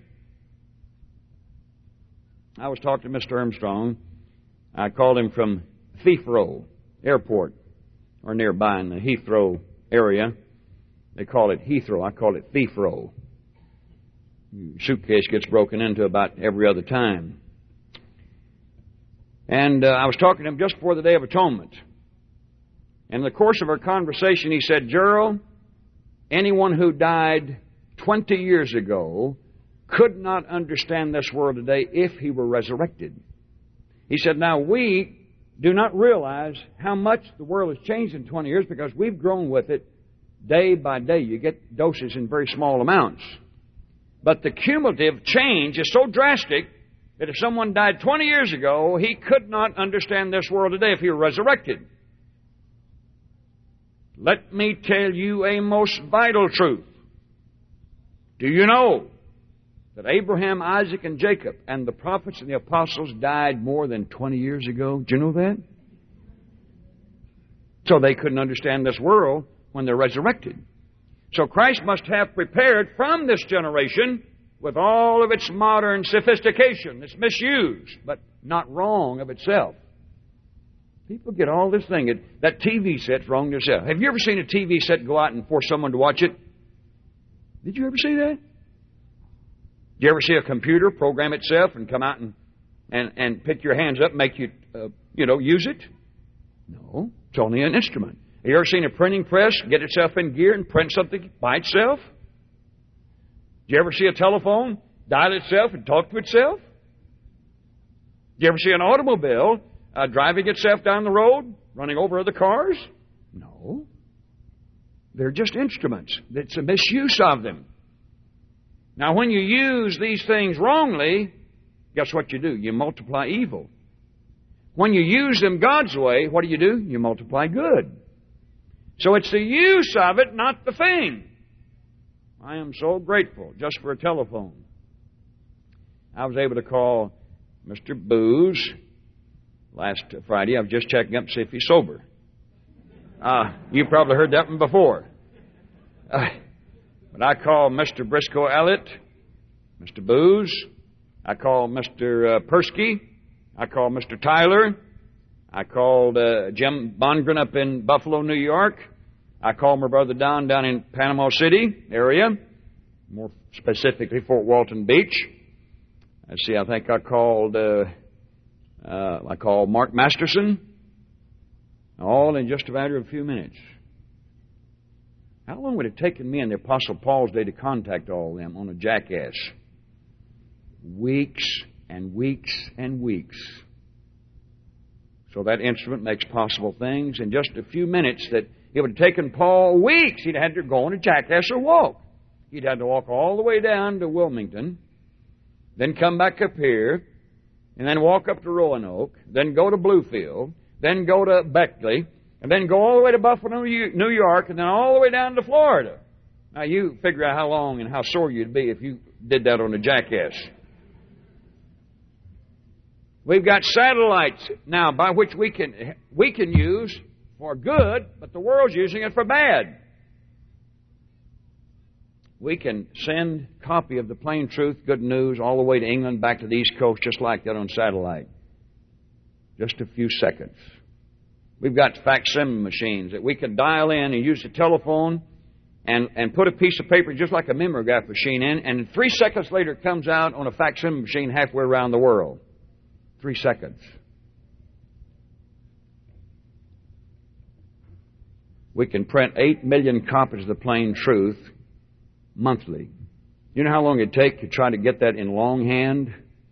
I was talking to Mr. Armstrong. I called him from Heathrow Airport, or nearby in the Heathrow area. They call it Heathrow. I call it Thiefrow. Your suitcase gets broken into about every other time. And I was talking to him just before the Day of Atonement. And in the course of our conversation, he said, Gerald, anyone who died 20 years ago could not understand this world today if he were resurrected. He said, now we do not realize how much the world has changed in 20 years because we've grown with it day by day. You get doses in very small amounts. But the cumulative change is so drastic that if someone died 20 years ago, he could not understand this world today if he were resurrected. let me tell you a most vital truth. Do you know that Abraham, Isaac, and Jacob and the prophets and the apostles died more than 20 years ago? Do you know that? So they couldn't understand this world when they're resurrected. So Christ must have prepared from this generation with all of its modern sophistication. It's misused, but not wrong of itself. People get all this thing. That TV set's wrong to itself. Have you ever seen a TV set go out and force someone to watch it? Did you ever see that? Did you ever see a computer program itself and come out and pick your hands up and make you, use it? No. It's only an instrument. Have you ever seen a printing press get itself in gear and print something by itself? Did you ever see a telephone dial itself and talk to itself? Did you ever see an automobile driving itself down the road, running over other cars? No. They're just instruments. It's a misuse of them. Now, when you use these things wrongly, guess what you do? You multiply evil. When you use them God's way, what do? You multiply good. So it's the use of it, not the thing. I am so grateful just for a telephone. I was able to call Mr. Booze last Friday. I was just checking up to see if he's sober. You probably heard that one before. But I called Mr. Briscoe Elliott, Mr. Booze. I called Mr. Persky. I called Mr. Tyler. I called Jim Bongren up in Buffalo, New York. I called my brother Don down in Panama City area, more specifically Fort Walton Beach. I think I called Mark Masterson, all in just a matter of a few minutes. How long would it have taken me in the Apostle Paul's day to contact all of them on a jackass? Weeks and weeks and weeks. So that instrument makes possible things in just a few minutes that it would have taken Paul weeks. He'd had to go on a jackass or walk. He'd had to walk all the way down to Wilmington, then come back up here, and then walk up to Roanoke, then go to Bluefield, then go to Beckley, and then go all the way to Buffalo, New York, and then all the way down to Florida. Now you figure out how long and how sore you'd be if you did that on a jackass. We've got satellites now by which we can use for good, but the world's using it for bad. We can send a copy of the plain truth, good news, all the way to England, back to the East Coast, just like that on satellite. Just a few seconds. We've got facsimile machines that we can dial in and use the telephone and put a piece of paper just like a mimeograph machine in, and 3 seconds later it comes out on a facsimile machine halfway around the world. 3 seconds. We can print 8 million copies of the plain truth monthly. You know how long it'd take to try to get that in longhand?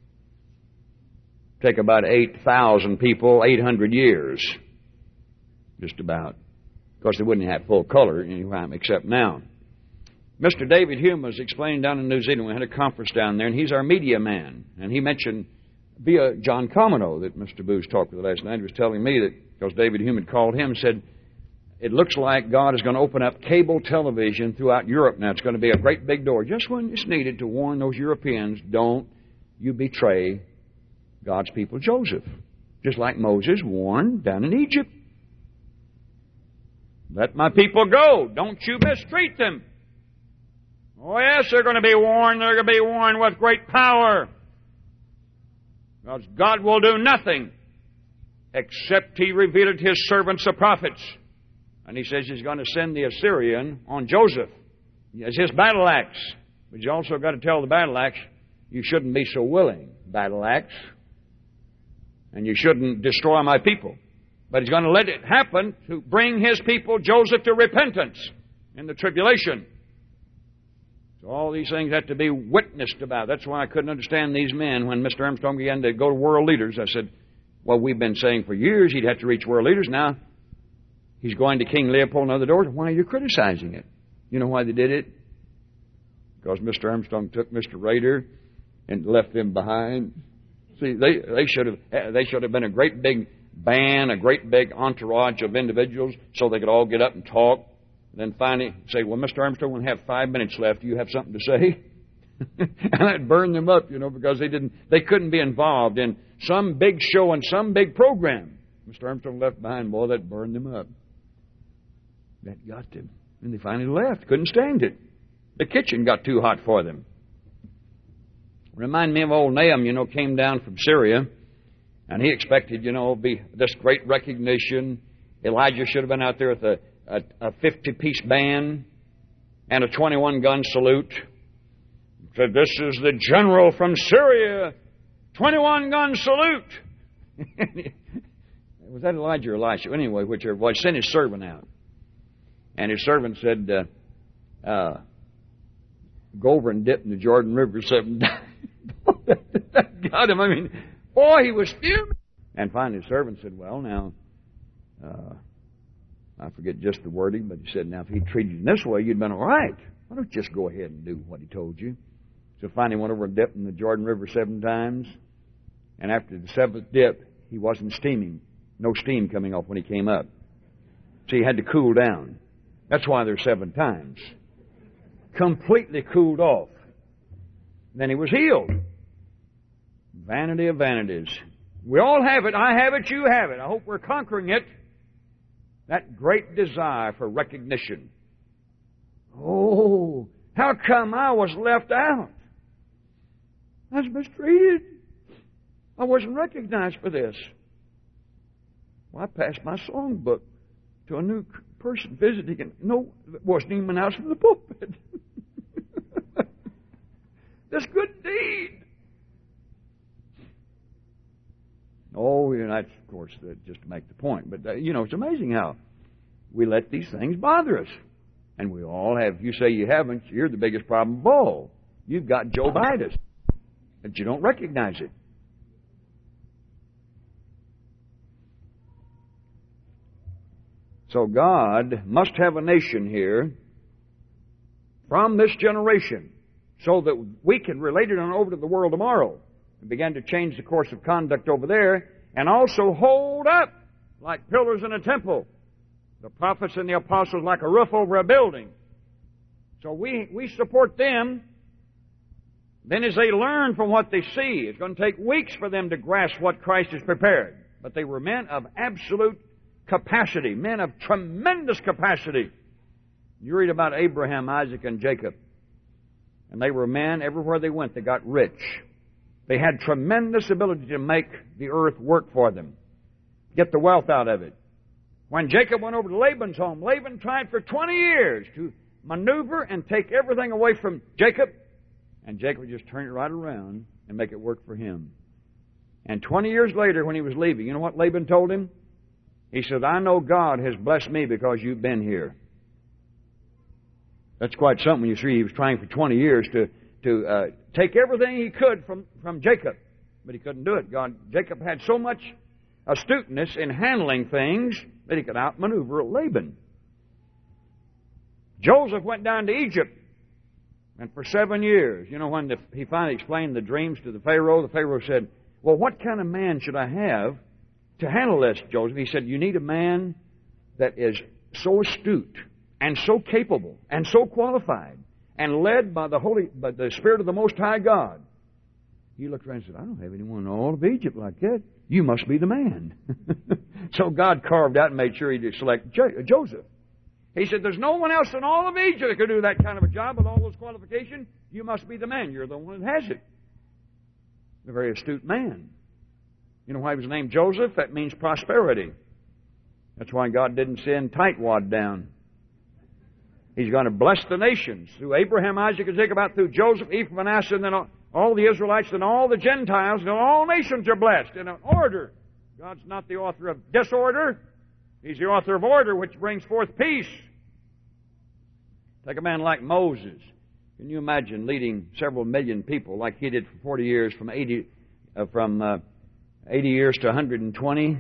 Take about 8,000 people, 800 years. Just about. Of course, they wouldn't have full color anytime except now. Mr. David Hume was explaining down in New Zealand. We had a conference down there, and he's our media man. And he mentioned via John Comino that Mr. Booze talked with last night. He was telling me that, because David Hume had called him and said, it looks like God is going to open up cable television throughout Europe now. It's going to be a great big door, just when it's needed to warn those Europeans, don't you betray God's people, Joseph. Just like Moses warned down in Egypt. Let my people go. Don't you mistreat them. Oh, yes, they're going to be warned. They're going to be warned with great power. Because God will do nothing except He revealed to His servants, the prophets. And He says He's going to send the Assyrian on Joseph as His battle axe. But you also got to tell the battle axe, you shouldn't be so willing, battle axe. And you shouldn't destroy my people. But He's going to let it happen to bring His people, Joseph, to repentance in the tribulation. So all these things have to be witnessed about. That's why I couldn't understand these men when Mr. Armstrong began to go to world leaders. I said, well, we've been saying for years He'd have to reach world leaders. Now He's going to King Leopold and other doors. Why are you criticizing it? You know why they did it? Because Mr. Armstrong took Mr. Rader and left them behind. See, they should have been a great big band, a great big entourage of individuals so they could all get up and talk. And then finally say, well, Mr. Armstrong, we have 5 minutes left. Do you have something to say? And that burned them up, because they couldn't be involved in some big show and some big program. Mr. Armstrong left behind, boy, that burned them up. That got them. And they finally left. Couldn't stand it. The kitchen got too hot for them. Remind me of old Nahum, came down from Syria, and he expected, be this great recognition. Elijah should have been out there with a 50-piece band and a 21-gun salute. Said, this is the general from Syria, 21-gun salute. Was that Elijah or Elisha? Anyway, whichever it was, sent his servant out. And his servant said, go over and dip in the Jordan River 7 times. That got him. Boy, he was fuming. And finally his servant said, well, now, I forget just the wording, but he said, now, if he treated you in this way, you'd been all right. Why don't you just go ahead and do what he told you? So finally went over and dipped in the Jordan River 7 times. And after the 7th dip, he wasn't steaming. No steam coming off when he came up. So he had to cool down. That's why there's 7 times. Completely cooled off. Then he was healed. Vanity of vanities. We all have it. I have it. You have it. I hope we're conquering it. That great desire for recognition. Oh, how come I was left out? I was mistreated. I wasn't recognized for this. Well, I passed my songbook to a new person visiting, and no, it wasn't even announced from the pulpit. This good deed. Oh, that's, of course, just to make the point. But, it's amazing how we let these things bother us. And we all have, you say you haven't, you're the biggest problem of all. You've got Jobitis, but you don't recognize it. So God must have a nation here from this generation so that we can relate it on over to the world tomorrow and begin to change the course of conduct over there and also hold up like pillars in a temple. The prophets and the apostles like a roof over a building. So we support them. Then as they learn from what they see, it's going to take weeks for them to grasp what Christ has prepared. But they were men of absolute capacity, men of tremendous capacity. You read about Abraham, Isaac, and Jacob. And they were men, everywhere they went, they got rich. They had tremendous ability to make the earth work for them, get the wealth out of it. When Jacob went over to Laban's home, Laban tried for 20 years to maneuver and take everything away from Jacob, and Jacob would just turn it right around and make it work for him. And 20 years later, when he was leaving, you know what Laban told him? He said, I know God has blessed me because you've been here. That's quite something when you see he was trying for 20 years to take everything he could from Jacob. But he couldn't do it. Jacob had so much astuteness in handling things that he could outmaneuver Laban. Joseph went down to Egypt, and for 7 years, when he finally explained the dreams to the Pharaoh said, well, what kind of man should I have to handle this, Joseph? He said, you need a man that is so astute and so capable and so qualified and led by the Spirit of the Most High God. He looked around and said, I don't have anyone in all of Egypt like that. You must be the man. So God carved out and made sure he did select Joseph. He said, there's no one else in all of Egypt that could do that kind of a job with all those qualifications. You must be the man. You're the one that has it. A very astute man. You know why he was named Joseph? That means prosperity. That's why God didn't send tightwad down. He's going to bless the nations through Abraham, Isaac, and Jacob, out through Joseph, Ephraim, Manasseh, and then all the Israelites, and all the Gentiles, and all nations are blessed in an order. God's not the author of disorder. He's the author of order, which brings forth peace. Take a man like Moses. Can you imagine leading several million people like he did for 40 years, from 80 years to 120?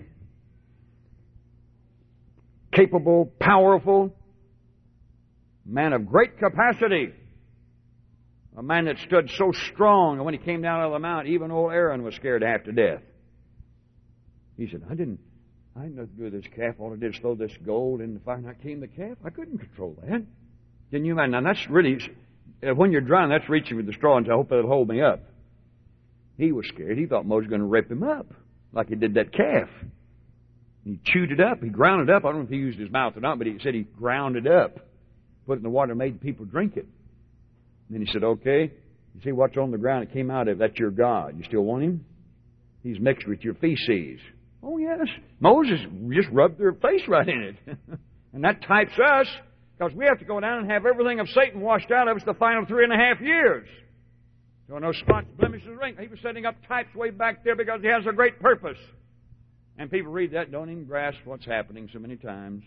Capable, powerful, man of great capacity. A man that stood so strong, and when he came down out of the mount, even old Aaron was scared half to death. He said, I had nothing to do with this calf. All I did was throw this gold in the fire, and I came the calf. I couldn't control that. Can you imagine? Now, that's really, when you're drowning, that's reaching with the straw and say, I hope it'll hold me up. He was scared. He thought Moses was going to rip him up, like he did that calf. He chewed it up. He ground it up. I don't know if he used his mouth or not, but he said he ground it up, put it in the water, and made people drink it. And then he said, okay, you see what's on the ground? It came out of, that's your God. You still want him? He's mixed with your feces. Oh, yes. Moses just rubbed their face right in it. And that types us, because we have to go down and have everything of Satan washed out of us the final 3.5 years. So no spots, blemishes, or wrinkles. He was setting up types way back there because he has a great purpose. And people read that, don't even grasp what's happening so many times.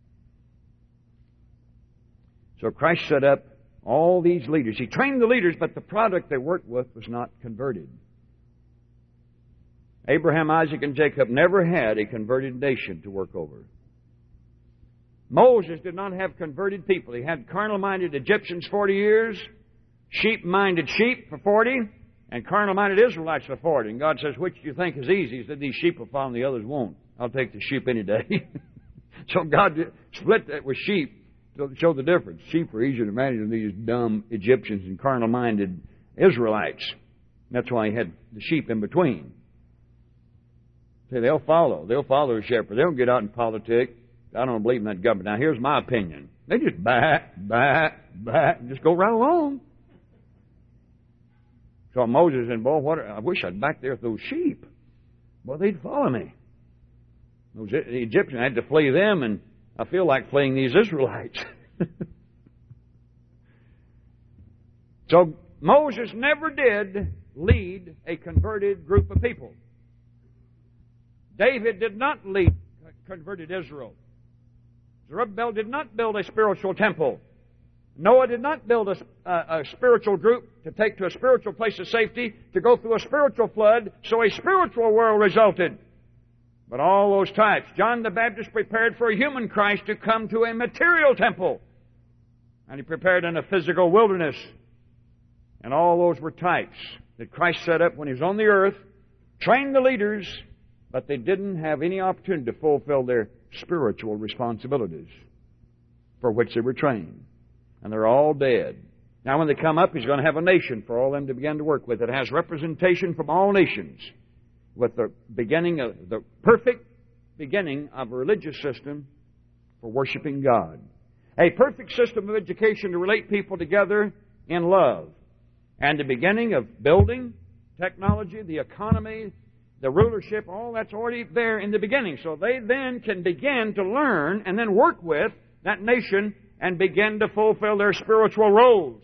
So Christ set up all these leaders. He trained the leaders, but the product they worked with was not converted. Abraham, Isaac, and Jacob never had a converted nation to work over. Moses did not have converted people. He had carnal-minded Egyptians 40 years, sheep-minded sheep for 40, and carnal-minded Israelites for 40. And God says, which do you think is easy? He said, these sheep will follow and the others won't. I'll take the sheep any day. So God split that with sheep to show the difference. Sheep are easier to manage than these dumb Egyptians and carnal-minded Israelites. That's why he had the sheep in between. See, they'll follow the shepherd. They don't get out in politics. I don't believe in that government. Now, here's my opinion. They just back, and just go right along. So Moses and boy, I wish I'd back there with those sheep. Well, they'd follow me. Those Egyptians, I had to flee them, and I feel like fleeing these Israelites. So Moses never did lead a converted group of people. David did not lead converted Israel. Zerubbabel did not build a spiritual temple. Noah did not build a spiritual group to take to a spiritual place of safety, to go through a spiritual flood, so a spiritual world resulted. But all those types, John the Baptist prepared for a human Christ to come to a material temple. And he prepared in a physical wilderness. And all those were types that Christ set up when he was on the earth, trained the leaders, but they didn't have any opportunity to fulfill their spiritual responsibilities for which they were trained. And they're all dead. Now when they come up, he's going to have a nation for all them to begin to work with. It has representation from all nations, with the beginning of the perfect beginning of a religious system for worshiping God. A perfect system of education to relate people together in love. And the beginning of building, technology, the economy, the rulership, all that's already there in the beginning. So they then can begin to learn and then work with that nation and begin to fulfill their spiritual roles.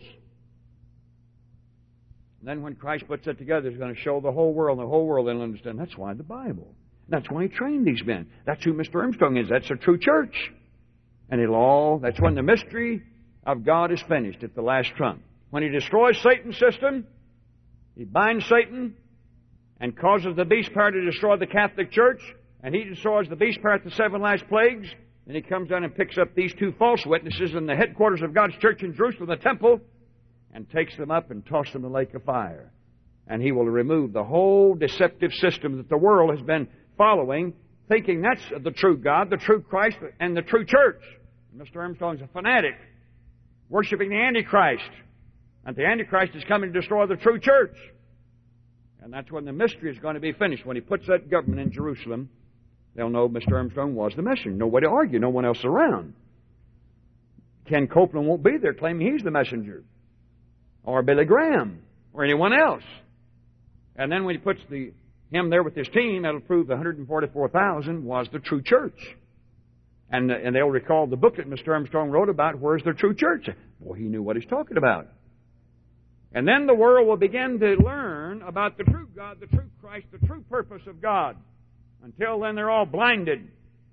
Then when Christ puts it together, He's going to show the whole world, and the whole world will understand. That's why the Bible. That's why He trained these men. That's who Mr. Armstrong is. That's a true church. And that's when the mystery of God is finished at the last trump. When He destroys Satan's system, He binds Satan and causes the beast power to destroy the Catholic Church, and He destroys the beast power at the 7 last plagues. And He comes down and picks up these 2 false witnesses in the headquarters of God's church in Jerusalem, the temple, and takes them up and tosses them in the lake of fire. And He will remove the whole deceptive system that the world has been following, thinking that's the true God, the true Christ, and the true church. And Mr. Armstrong's a fanatic, worshiping the Antichrist. And the Antichrist is coming to destroy the true church. And that's when the mystery is going to be finished. When He puts that government in Jerusalem, they'll know Mr. Armstrong was the messenger. Nobody to argue. No one else around. Ken Copeland won't be there claiming he's the messenger. Or Billy Graham. Or anyone else. And then when He puts him there with his team, that'll prove the 144,000 was the true church. And they'll recall the book that Mr. Armstrong wrote about, Where's the True Church? Boy, he knew what he's talking about. And then the world will begin to learn about the true God, the true Christ, the true purpose of God. Until then, they're all blinded.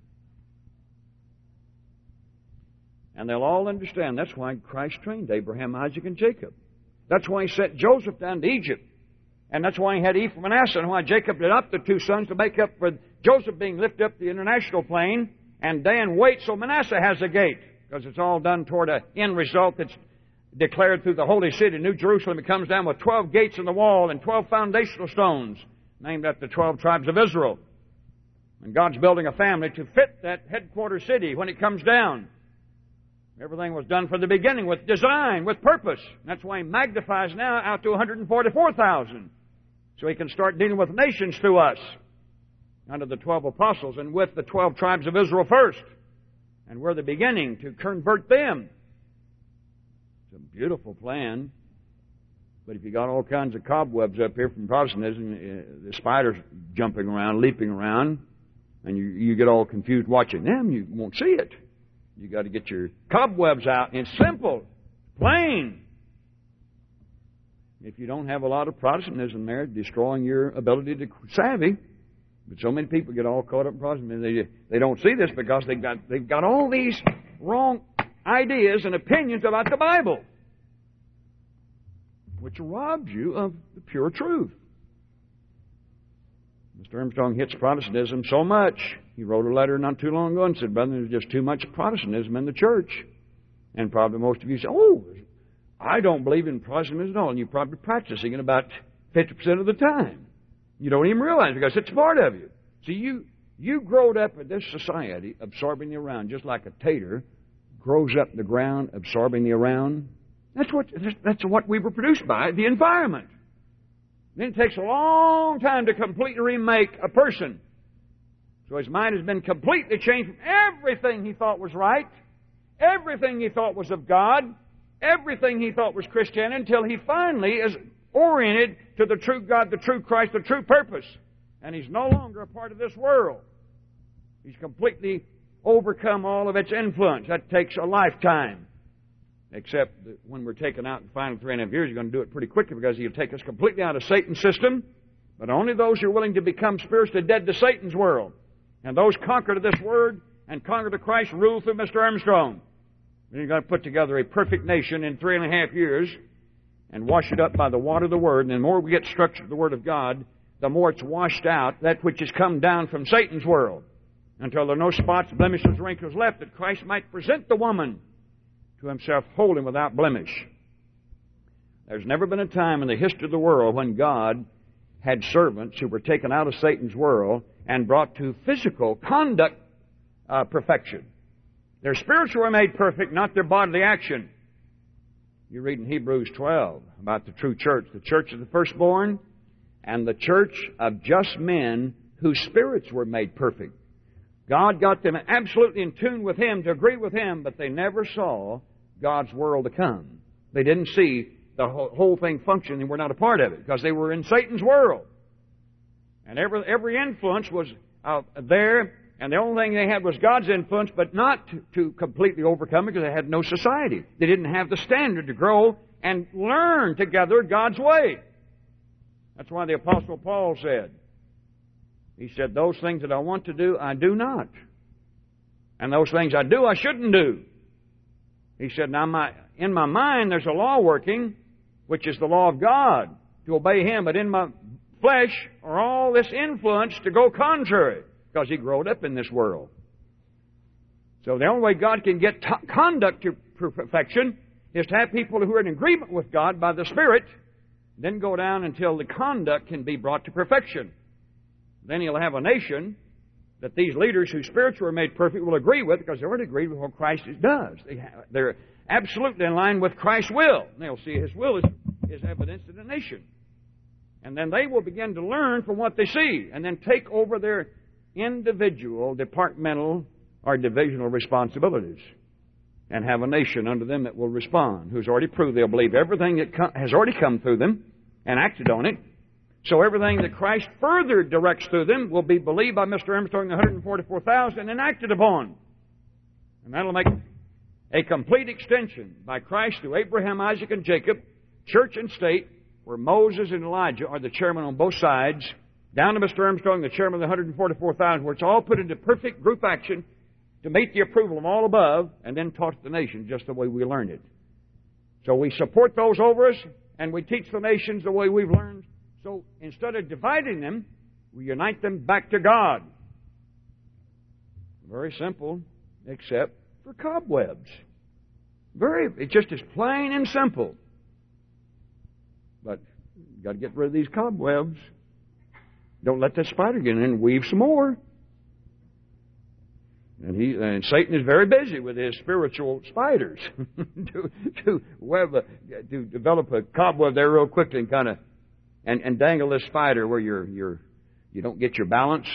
And they'll all understand. That's why Christ trained Abraham, Isaac, and Jacob. That's why He sent Joseph down to Egypt. And that's why He had Ephraim and Manasseh, and why Jacob did up the 2 sons to make up for Joseph being lifted up the international plane, and Dan waits so Manasseh has a gate, because it's all done toward an end result that's declared through the holy city, New Jerusalem. It comes down with 12 gates in the wall and 12 foundational stones, named after the 12 tribes of Israel. And God's building a family to fit that headquarters city when it comes down. Everything was done from the beginning with design, with purpose. That's why He magnifies now out to 144,000. So He can start dealing with nations through us under the 12 apostles and with the 12 tribes of Israel first. And we're the beginning to convert them. It's a beautiful plan. But if you got all kinds of cobwebs up here from Protestantism, the spiders jumping around, leaping around, and you get all confused watching them, you won't see it. You got to get your cobwebs out. It's simple, plain. If you don't have a lot of Protestantism there, destroying your ability to savvy. But so many people get all caught up in Protestantism. They don't see this because they've got all these wrong ideas and opinions about the Bible, which robs you of the pure truth. Mr. Armstrong hits Protestantism so much. He wrote a letter not too long ago and said, "Brother, there's just too much Protestantism in the church." And probably most of you say, "Oh, I don't believe in Protestantism at all." And you're probably practicing it about 50% of the time. You don't even realize it because it's part of you. See, you growed up in this society absorbing the around, just like a tater grows up in the ground absorbing the around. That's what we were produced by, the environment. Then it takes a long time to completely remake a person. So his mind has been completely changed from everything he thought was right, everything he thought was of God, everything he thought was Christianity, until he finally is oriented to the true God, the true Christ, the true purpose. And he's no longer a part of this world. He's completely overcome all of its influence. That takes a lifetime. Except that when we're taken out in the final 3.5 years, you're going to do it pretty quickly because He'll take us completely out of Satan's system. But only those who are willing to become spiritually dead to Satan's world. And those conquer to this Word and conquer to Christ rule through Mr. Armstrong. Then you're going to put together a perfect nation in 3.5 years and wash it up by the water of the Word. And the more we get structured with the Word of God, the more it's washed out, that which has come down from Satan's world, until there are no spots, blemishes, wrinkles left, that Christ might present the woman to Himself holy and without blemish. There's never been a time in the history of the world when God had servants who were taken out of Satan's world and brought to physical conduct perfection. Their spirits were made perfect, not their bodily action. You read in Hebrews 12 about the true church. The church of the firstborn and the church of just men whose spirits were made perfect. God got them absolutely in tune with Him, to agree with Him, but they never saw God's world to come. They didn't see the whole thing function and were not a part of it because they were in Satan's world. And every influence was there, and the only thing they had was God's influence, but not to completely overcome it because they had no society. They didn't have the standard to grow and learn together God's way. That's why the Apostle Paul said, he said, "Those things that I want to do, I do not. And those things I do, I shouldn't do." He said, "Now in my mind there's a law working, which is the law of God, to obey Him. But in my flesh are all this influence to go contrary," because he growed up in this world. So the only way God can get conduct to perfection is to have people who are in agreement with God by the Spirit, then go down until the conduct can be brought to perfection. Then He'll have a nation that these leaders whose spirits were made perfect will agree with, because they already agree with what Christ does. They're absolutely in line with Christ's will. They'll see His will is evidenced in the nation. And then they will begin to learn from what they see, and then take over their individual, departmental, or divisional responsibilities, and have a nation under them that will respond, who's already proved they'll believe everything that has already come through them and acted on it. So everything that Christ further directs through them will be believed by Mr. Armstrong, the 144,000, and acted upon. And that'll make a complete extension by Christ through Abraham, Isaac, and Jacob, church and state, where Moses and Elijah are the chairmen on both sides, down to Mr. Armstrong, the chairman of the 144,000, where it's all put into perfect group action to meet the approval of all above, and then taught to the nation just the way we learned it. So we support those over us, and we teach the nations the way we've learned. So instead of dividing them, we unite them back to God. Very simple, except for cobwebs. It's just as plain and simple. But you've got to get rid of these cobwebs. Don't let that spider get in and weave some more. And Satan is very busy with his spiritual spiders to develop a cobweb there real quickly and kind of and dangle this spider where you don't get your balance.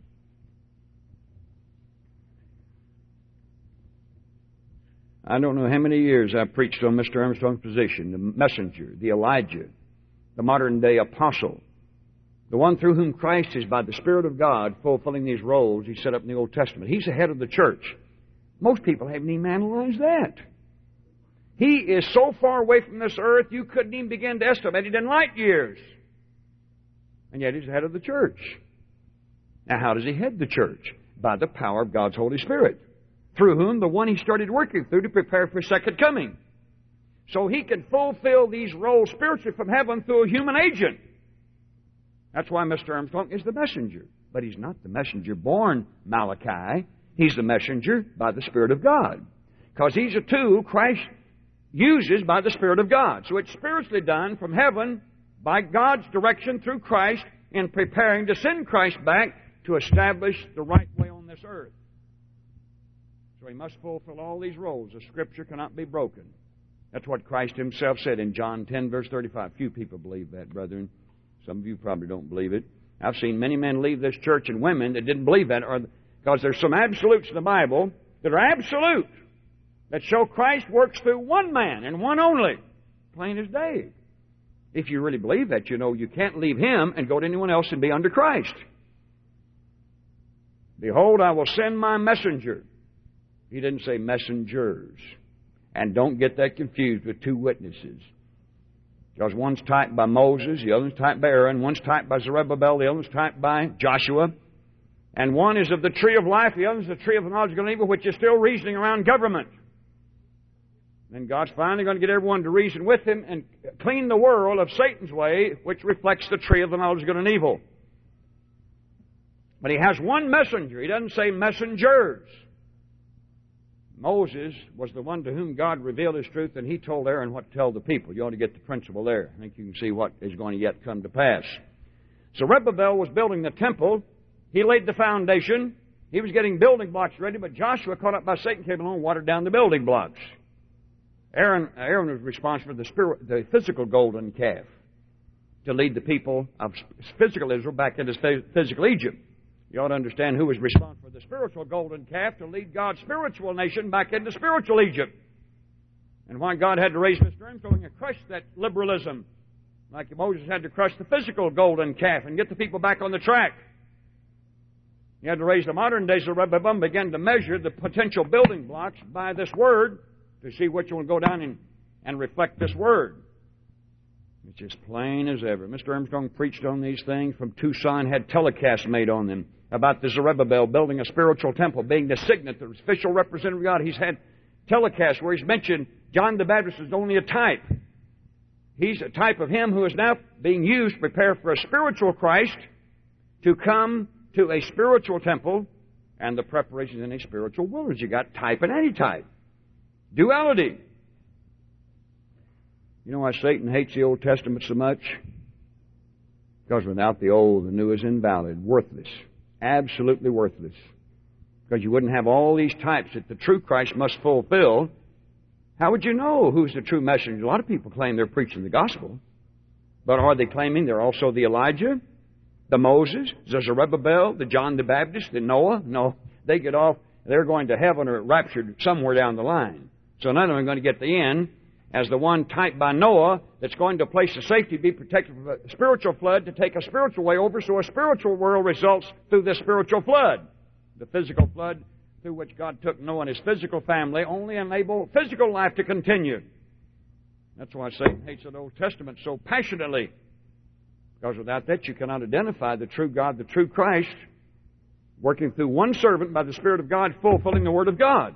I don't know how many years I've preached on Mr. Armstrong's position, the messenger, the Elijah, the modern day apostle, the one through whom Christ is by the Spirit of God fulfilling these roles He set up in the Old Testament. He's the head of the church. Most people haven't even analyzed that. He is so far away from this earth you couldn't even begin to estimate it in light years. And yet He's the head of the church. Now how does He head the church? By the power of God's Holy Spirit, through whom the one He started working through to prepare for His second coming. So He can fulfill these roles spiritually from heaven through a human agent. That's why Mr. Armstrong is the messenger. But he's not the messenger born Malachi. He's the messenger by the Spirit of God. Because he's a tool Christ uses by the Spirit of God. So it's spiritually done from heaven by God's direction through Christ in preparing to send Christ back to establish the right way on this earth. So He must fulfill all these roles. The Scripture cannot be broken. That's what Christ Himself said in John 10, verse 35. Few people believe that, brethren. Some of you probably don't believe it. I've seen many men leave this church and women that didn't believe that, because there's some absolutes in the Bible that are absolute, that show Christ works through one man and one only, plain as day. If you really believe that, you know you can't leave Him and go to anyone else and be under Christ. Behold, I will send my messenger. He didn't say messengers. And don't get that confused with two witnesses. Because one's typed by Moses, the other's typed by Aaron, one's typed by Zerubbabel, the other's typed by Joshua. And one is of the tree of life, the other's the tree of the knowledge of good and evil, which is still reasoning around government. Then God's finally going to get everyone to reason with Him and clean the world of Satan's way, which reflects the tree of the knowledge of good and evil. But He has one messenger. He doesn't say messengers. Moses was the one to whom God revealed His truth, and he told Aaron what to tell the people. You ought to get the principle there. I think you can see what is going to yet come to pass. Zerubbabel was building the temple. He laid the foundation. He was getting building blocks ready, but Joshua, caught up by Satan, came along and watered down the building blocks. Aaron was responsible for the physical golden calf to lead the people of physical Israel back into physical Egypt. You ought to understand who was responsible for the spiritual golden calf to lead God's spiritual nation back into spiritual Egypt. And why God had to raise Mr. Armstrong and crush that liberalism, like Moses had to crush the physical golden calf and get the people back on the track. He had to raise the modern day Zerubbabel and begin to measure the potential building blocks by this Word to see which one will go down and reflect this Word. It's as plain as ever. Mr. Armstrong preached on these things from Tucson, had telecasts made on them about the Zerubbabel building a spiritual temple, being the signet, the official representative of God. He's had telecasts where he's mentioned John the Baptist is only a type. He's a type of him who is now being used to prepare for a spiritual Christ to come to a spiritual temple and the preparations in a spiritual wilderness. You got type and antitype. Duality. You know why Satan hates the Old Testament so much? Because without the Old, the New is invalid, worthless, absolutely worthless. Because you wouldn't have all these types that the true Christ must fulfill. How would you know who's the true messenger? A lot of people claim they're preaching the gospel. But are they claiming they're also the Elijah, the Moses, the Zerubbabel, the John the Baptist, the Noah? No, they get off. They're going to heaven or raptured somewhere down the line. So none of them are going to get the end as the one typed by Noah that's going to a place of safety, be protected from a spiritual flood, to take a spiritual way over, so a spiritual world results through this spiritual flood. The physical flood through which God took Noah and his physical family only enabled physical life to continue. That's why Satan hates the Old Testament so passionately. Because without that you cannot identify the true God, the true Christ, working through one servant by the Spirit of God, fulfilling the Word of God.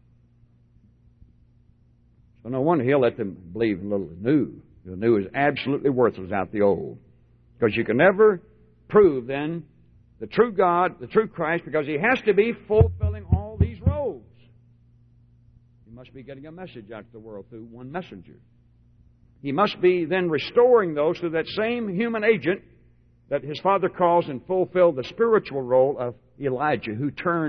So no wonder He'll let them believe in the new. The new is absolutely worthless without the old. Because you can never prove then the true God, the true Christ, because He has to be fulfilling all these roles. He must be getting a message out to the world through one messenger. He must be then restoring those through that same human agent that His Father calls and fulfilled the spiritual role of Elijah, who turned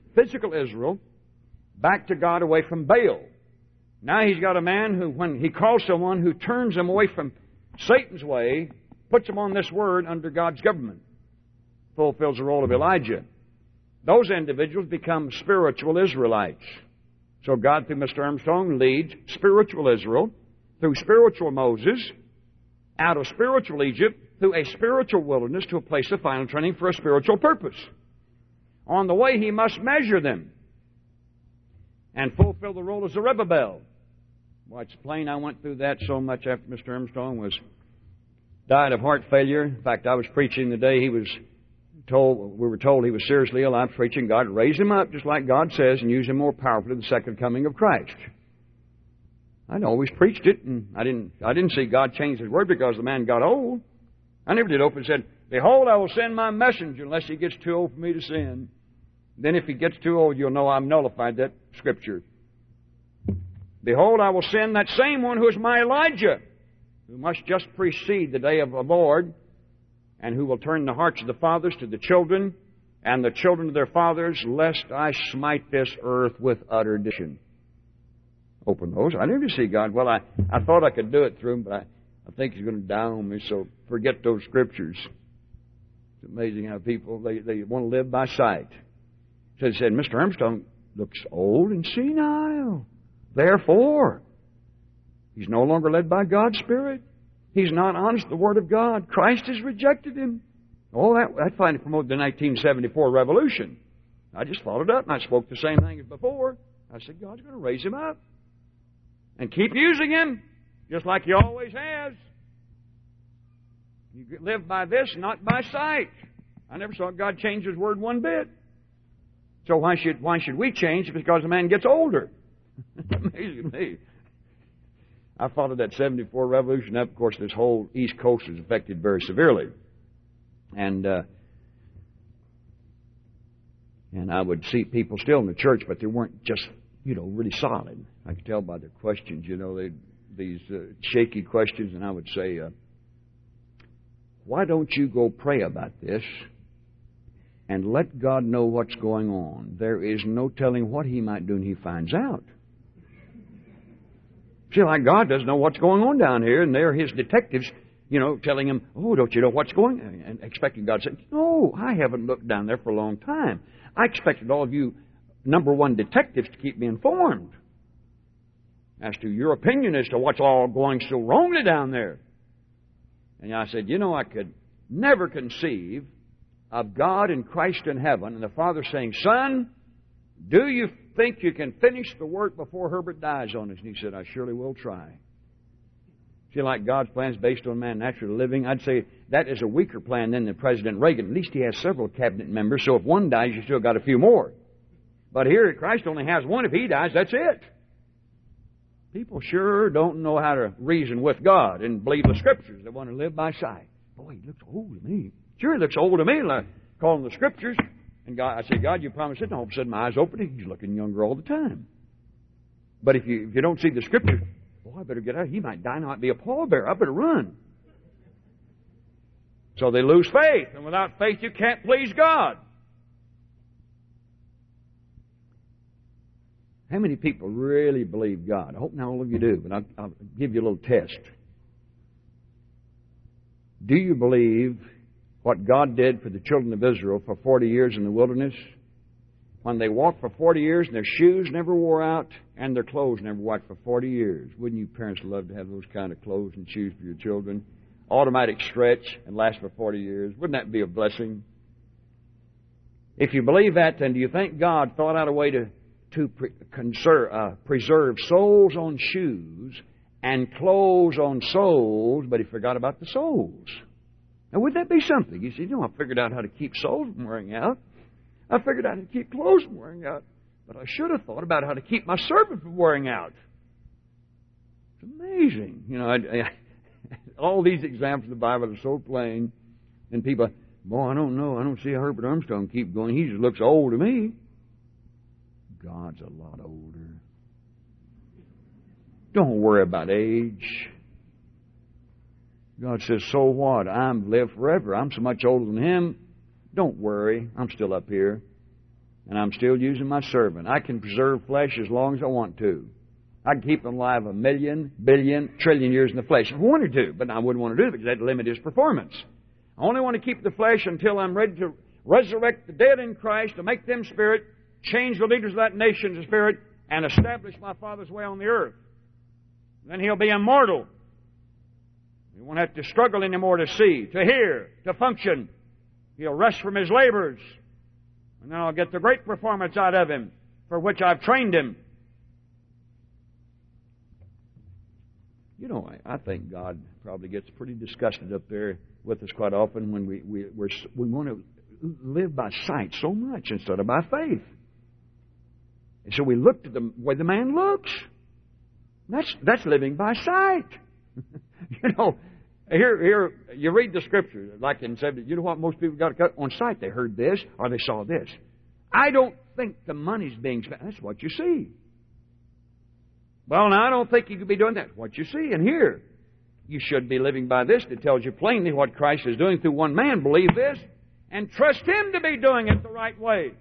physical Israel back to God away from Baal. Now he's got a man who, when he calls someone who turns them away from Satan's way, puts them on this word under God's government, fulfills the role of Elijah. Those individuals become spiritual Israelites. So God, through Mr. Armstrong, leads spiritual Israel through spiritual Moses, out of spiritual Egypt, through a spiritual wilderness to a place of final training for a spiritual purpose. On the way, he must measure them and fulfill the role as Zerubbabel. Well, it's plain I went through that so much after Mr. Armstrong died of heart failure. In fact, I was preaching the day we were told he was seriously ill. I was preaching God raised him up, just like God says, and use him more powerfully in the second coming of Christ. I'd always preached it, and I didn't see God change His word because the man got old. I never did open and said, "Behold, I will send my messenger unless he gets too old for me to send." Then if he gets too old, you'll know I've nullified that scripture. "Behold, I will send that same one who is my Elijah, who must just precede the day of the Lord, and who will turn the hearts of the fathers to the children, and the children to their fathers, lest I smite this earth with utter destruction." Open those. I never see God. Well, I thought I could do it through him, but I think He's going to die on me, so forget those scriptures. It's amazing how people, they want to live by sight. So he said, Mr. Armstrong looks old and senile. Therefore, he's no longer led by God's Spirit. He's not honest with the Word of God. Christ has rejected him. Oh, I'd find it promoted the 1974 revolution. I just followed up and I spoke the same thing as before. I said, God's going to raise him up and keep using him, just like He always has. You live by this, not by sight. I never saw God change His word one bit. So why should we change? Because the man gets older. Amazing to me. I followed that 74 revolution up. Of course, this whole East Coast was affected very severely. And I would see people still in the church, but they weren't just, really solid. I could tell by their questions, these shaky questions, and I would say, why don't you go pray about this and let God know what's going on? There is no telling what He might do when He finds out. See, like God doesn't know what's going on down here, and they're His detectives, telling Him, oh, don't you know what's going on? And expecting God to say, no, I haven't looked down there for a long time. I expected all of you number one detectives to keep me informed as to your opinion as to what's all going so wrongly down there. And I said, I could never conceive of God and Christ in heaven and the Father saying, Son, do you think you can finish the work before Herbert dies on us? And He said, I surely will try. See, like God's plan is based on man naturally living, I'd say that is a weaker plan than the President Reagan. At least he has several cabinet members, so if one dies, you still got a few more. But here, Christ only has one. If He dies, that's it. People sure don't know how to reason with God and believe the Scriptures. They want to live by sight. Boy, He looks old to me. Sure, He looks old to me. I call Him the Scriptures. And God, I say, God, you promised it. And all of a sudden, my eyes open. He's looking younger all the time. But if you don't see the Scriptures, I better get out. He might die. I might be a pallbearer. I better run. So they lose faith. And without faith, you can't please God. How many people really believe God? I hope not all of you do, but I'll give you a little test. Do you believe what God did for the children of Israel for 40 years in the wilderness? When they walked for 40 years and their shoes never wore out and their clothes never wore out for 40 years. Wouldn't you parents love to have those kind of clothes and shoes for your children? Automatic stretch and last for 40 years. Wouldn't that be a blessing? If you believe that, then do you think God thought out a way to preserve soles on shoes and clothes on soles, but He forgot about the soles? Now, would that be something? You see, I figured out how to keep soles from wearing out. I figured out how to keep clothes from wearing out. But I should have thought about how to keep my servant from wearing out. It's amazing. All these examples of the Bible are so plain. And people, I don't know. I don't see Herbert Armstrong keep going. He just looks old to me. God's a lot older. Don't worry about age. God says, so what? I'm lived forever. I'm so much older than Him. Don't worry. I'm still up here. And I'm still using my servant. I can preserve flesh as long as I want to. I can keep him alive 1 million, billion, trillion years in the flesh if I wanted to, but I wouldn't want to do it because that'd limit his performance. I only want to keep the flesh until I'm ready to resurrect the dead in Christ, to make them spirit, change the leaders of that nation to spirit, and establish my Father's way on the earth. Then he'll be immortal. He won't have to struggle anymore to see, to hear, to function. He'll rest from his labors. And then I'll get the great performance out of him for which I've trained him. You know, I think God probably gets pretty disgusted up there with us quite often when we want to live by sight so much instead of by faith. And so we look to the way the man looks. That's living by sight. You know, here you read the Scripture, like in 70. You know what most people got on sight? They heard this or they saw this. I don't think the money's being spent. That's what you see. Well, now, I don't think you could be doing that. What you see and hear. You should be living by this. It tells you plainly what Christ is doing through one man. Believe this and trust Him to be doing it the right way.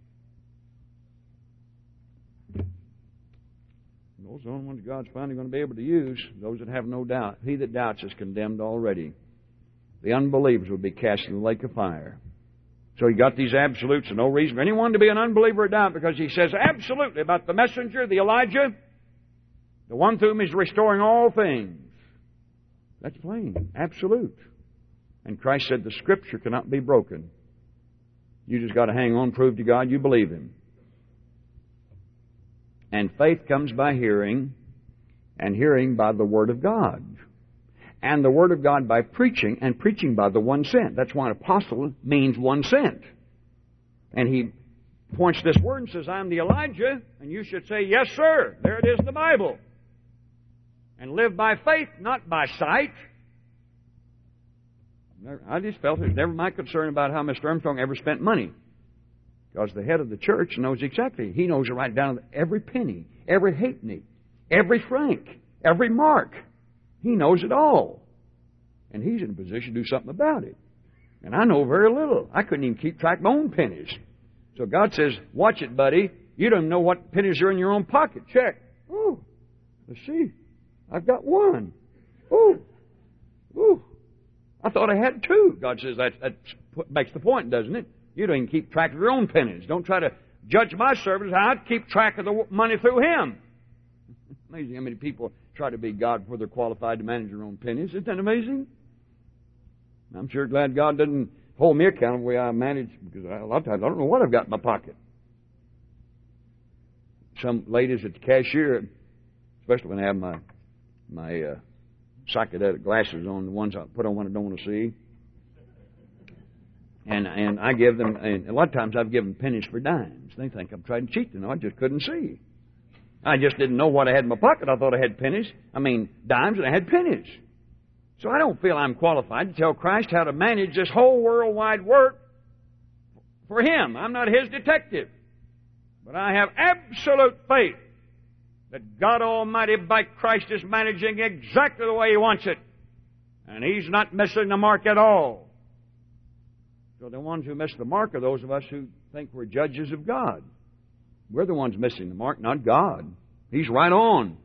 Those are the only ones God's finally going to be able to use, those that have no doubt. He that doubts is condemned already. The unbelievers will be cast in the lake of fire. So you got these absolutes and no reason for anyone to be an unbeliever or doubt, because He says absolutely about the messenger, the Elijah, the one through whom He's restoring all things. That's plain, absolute. And Christ said the Scripture cannot be broken. You just got to hang on, prove to God you believe Him. And faith comes by hearing, and hearing by the Word of God. And the Word of God by preaching, and preaching by the one sent. That's why an apostle means one sent. And he points this word and says, I'm the Elijah, and you should say, yes, sir. There it is in the Bible. And live by faith, not by sight. I just felt it was never my concern about how Mr. Armstrong ever spent money. Because the head of the church knows exactly. He knows it right down to every penny, every halfpenny, every franc, every mark. He knows it all. And he's in a position to do something about it. And I know very little. I couldn't even keep track of my own pennies. So God says, watch it, buddy. You don't know what pennies are in your own pocket. Check. Oh, let's see. I've got one. Oh, I thought I had two. God says that makes the point, doesn't it? You don't even keep track of your own pennies. Don't try to judge my servants. I'd keep track of the money through Him. Amazing how many people try to be God before they're qualified to manage their own pennies. Isn't that amazing? I'm sure glad God doesn't hold me accountable the way I manage, because a lot of times I don't know what I've got in my pocket. Some ladies at the cashier, especially when I have my psychedelic glasses on, the ones I put on when I don't want to see. And I give them, and a lot of times I've given pennies for dimes. They think I'm trying to cheat them. No, I just couldn't see. I just didn't know what I had in my pocket. I thought I had pennies. Dimes, and I had pennies. So I don't feel I'm qualified to tell Christ how to manage this whole worldwide work for Him. I'm not His detective. But I have absolute faith that God Almighty by Christ is managing exactly the way He wants it. And He's not missing the mark at all. So the ones who miss the mark are those of us who think we're judges of God. We're the ones missing the mark, not God. He's right on.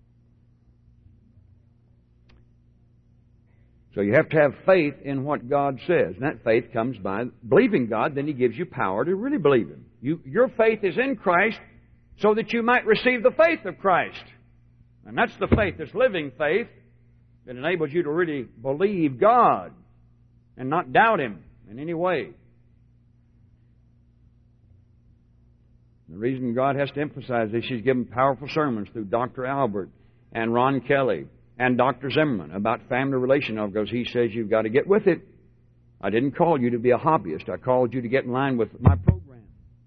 So you have to have faith in what God says. And that faith comes by believing God. Then He gives you power to really believe Him. Your faith is in Christ so that you might receive the faith of Christ. And that's the faith, this living faith, that enables you to really believe God and not doubt Him in any way. The reason God has to emphasize this, He's given powerful sermons through Dr. Albert and Ron Kelly and Dr. Zimmerman about family relationship, because he says you've got to get with it. I didn't call you to be a hobbyist. I called you to get in line with my program.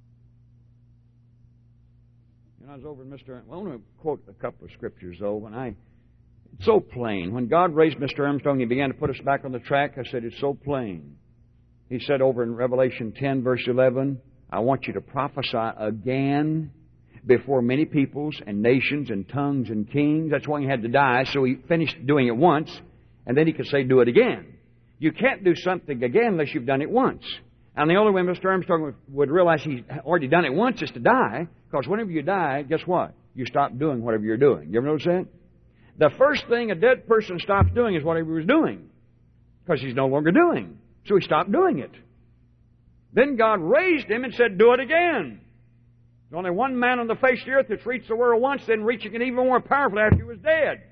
And I was over in I want to quote a couple of scriptures, though. It's so plain. When God raised Mr. Armstrong, He began to put us back on the track. I said, it's so plain. He said over in Revelation 10, verse 11, I want you to prophesy again before many peoples and nations and tongues and kings. That's why He had to die, so He finished doing it once, and then He could say, do it again. You can't do something again unless you've done it once. And the only way Mr. Armstrong would realize he's already done it once is to die, because whenever you die, guess what? You stop doing whatever you're doing. You ever notice that? The first thing a dead person stops doing is whatever he was doing, because he's no longer doing. So he stopped doing it. Then God raised him and said, do it again. There's only one man on the face of the earth that's reached the world once, then reaching it even more powerfully after he was dead.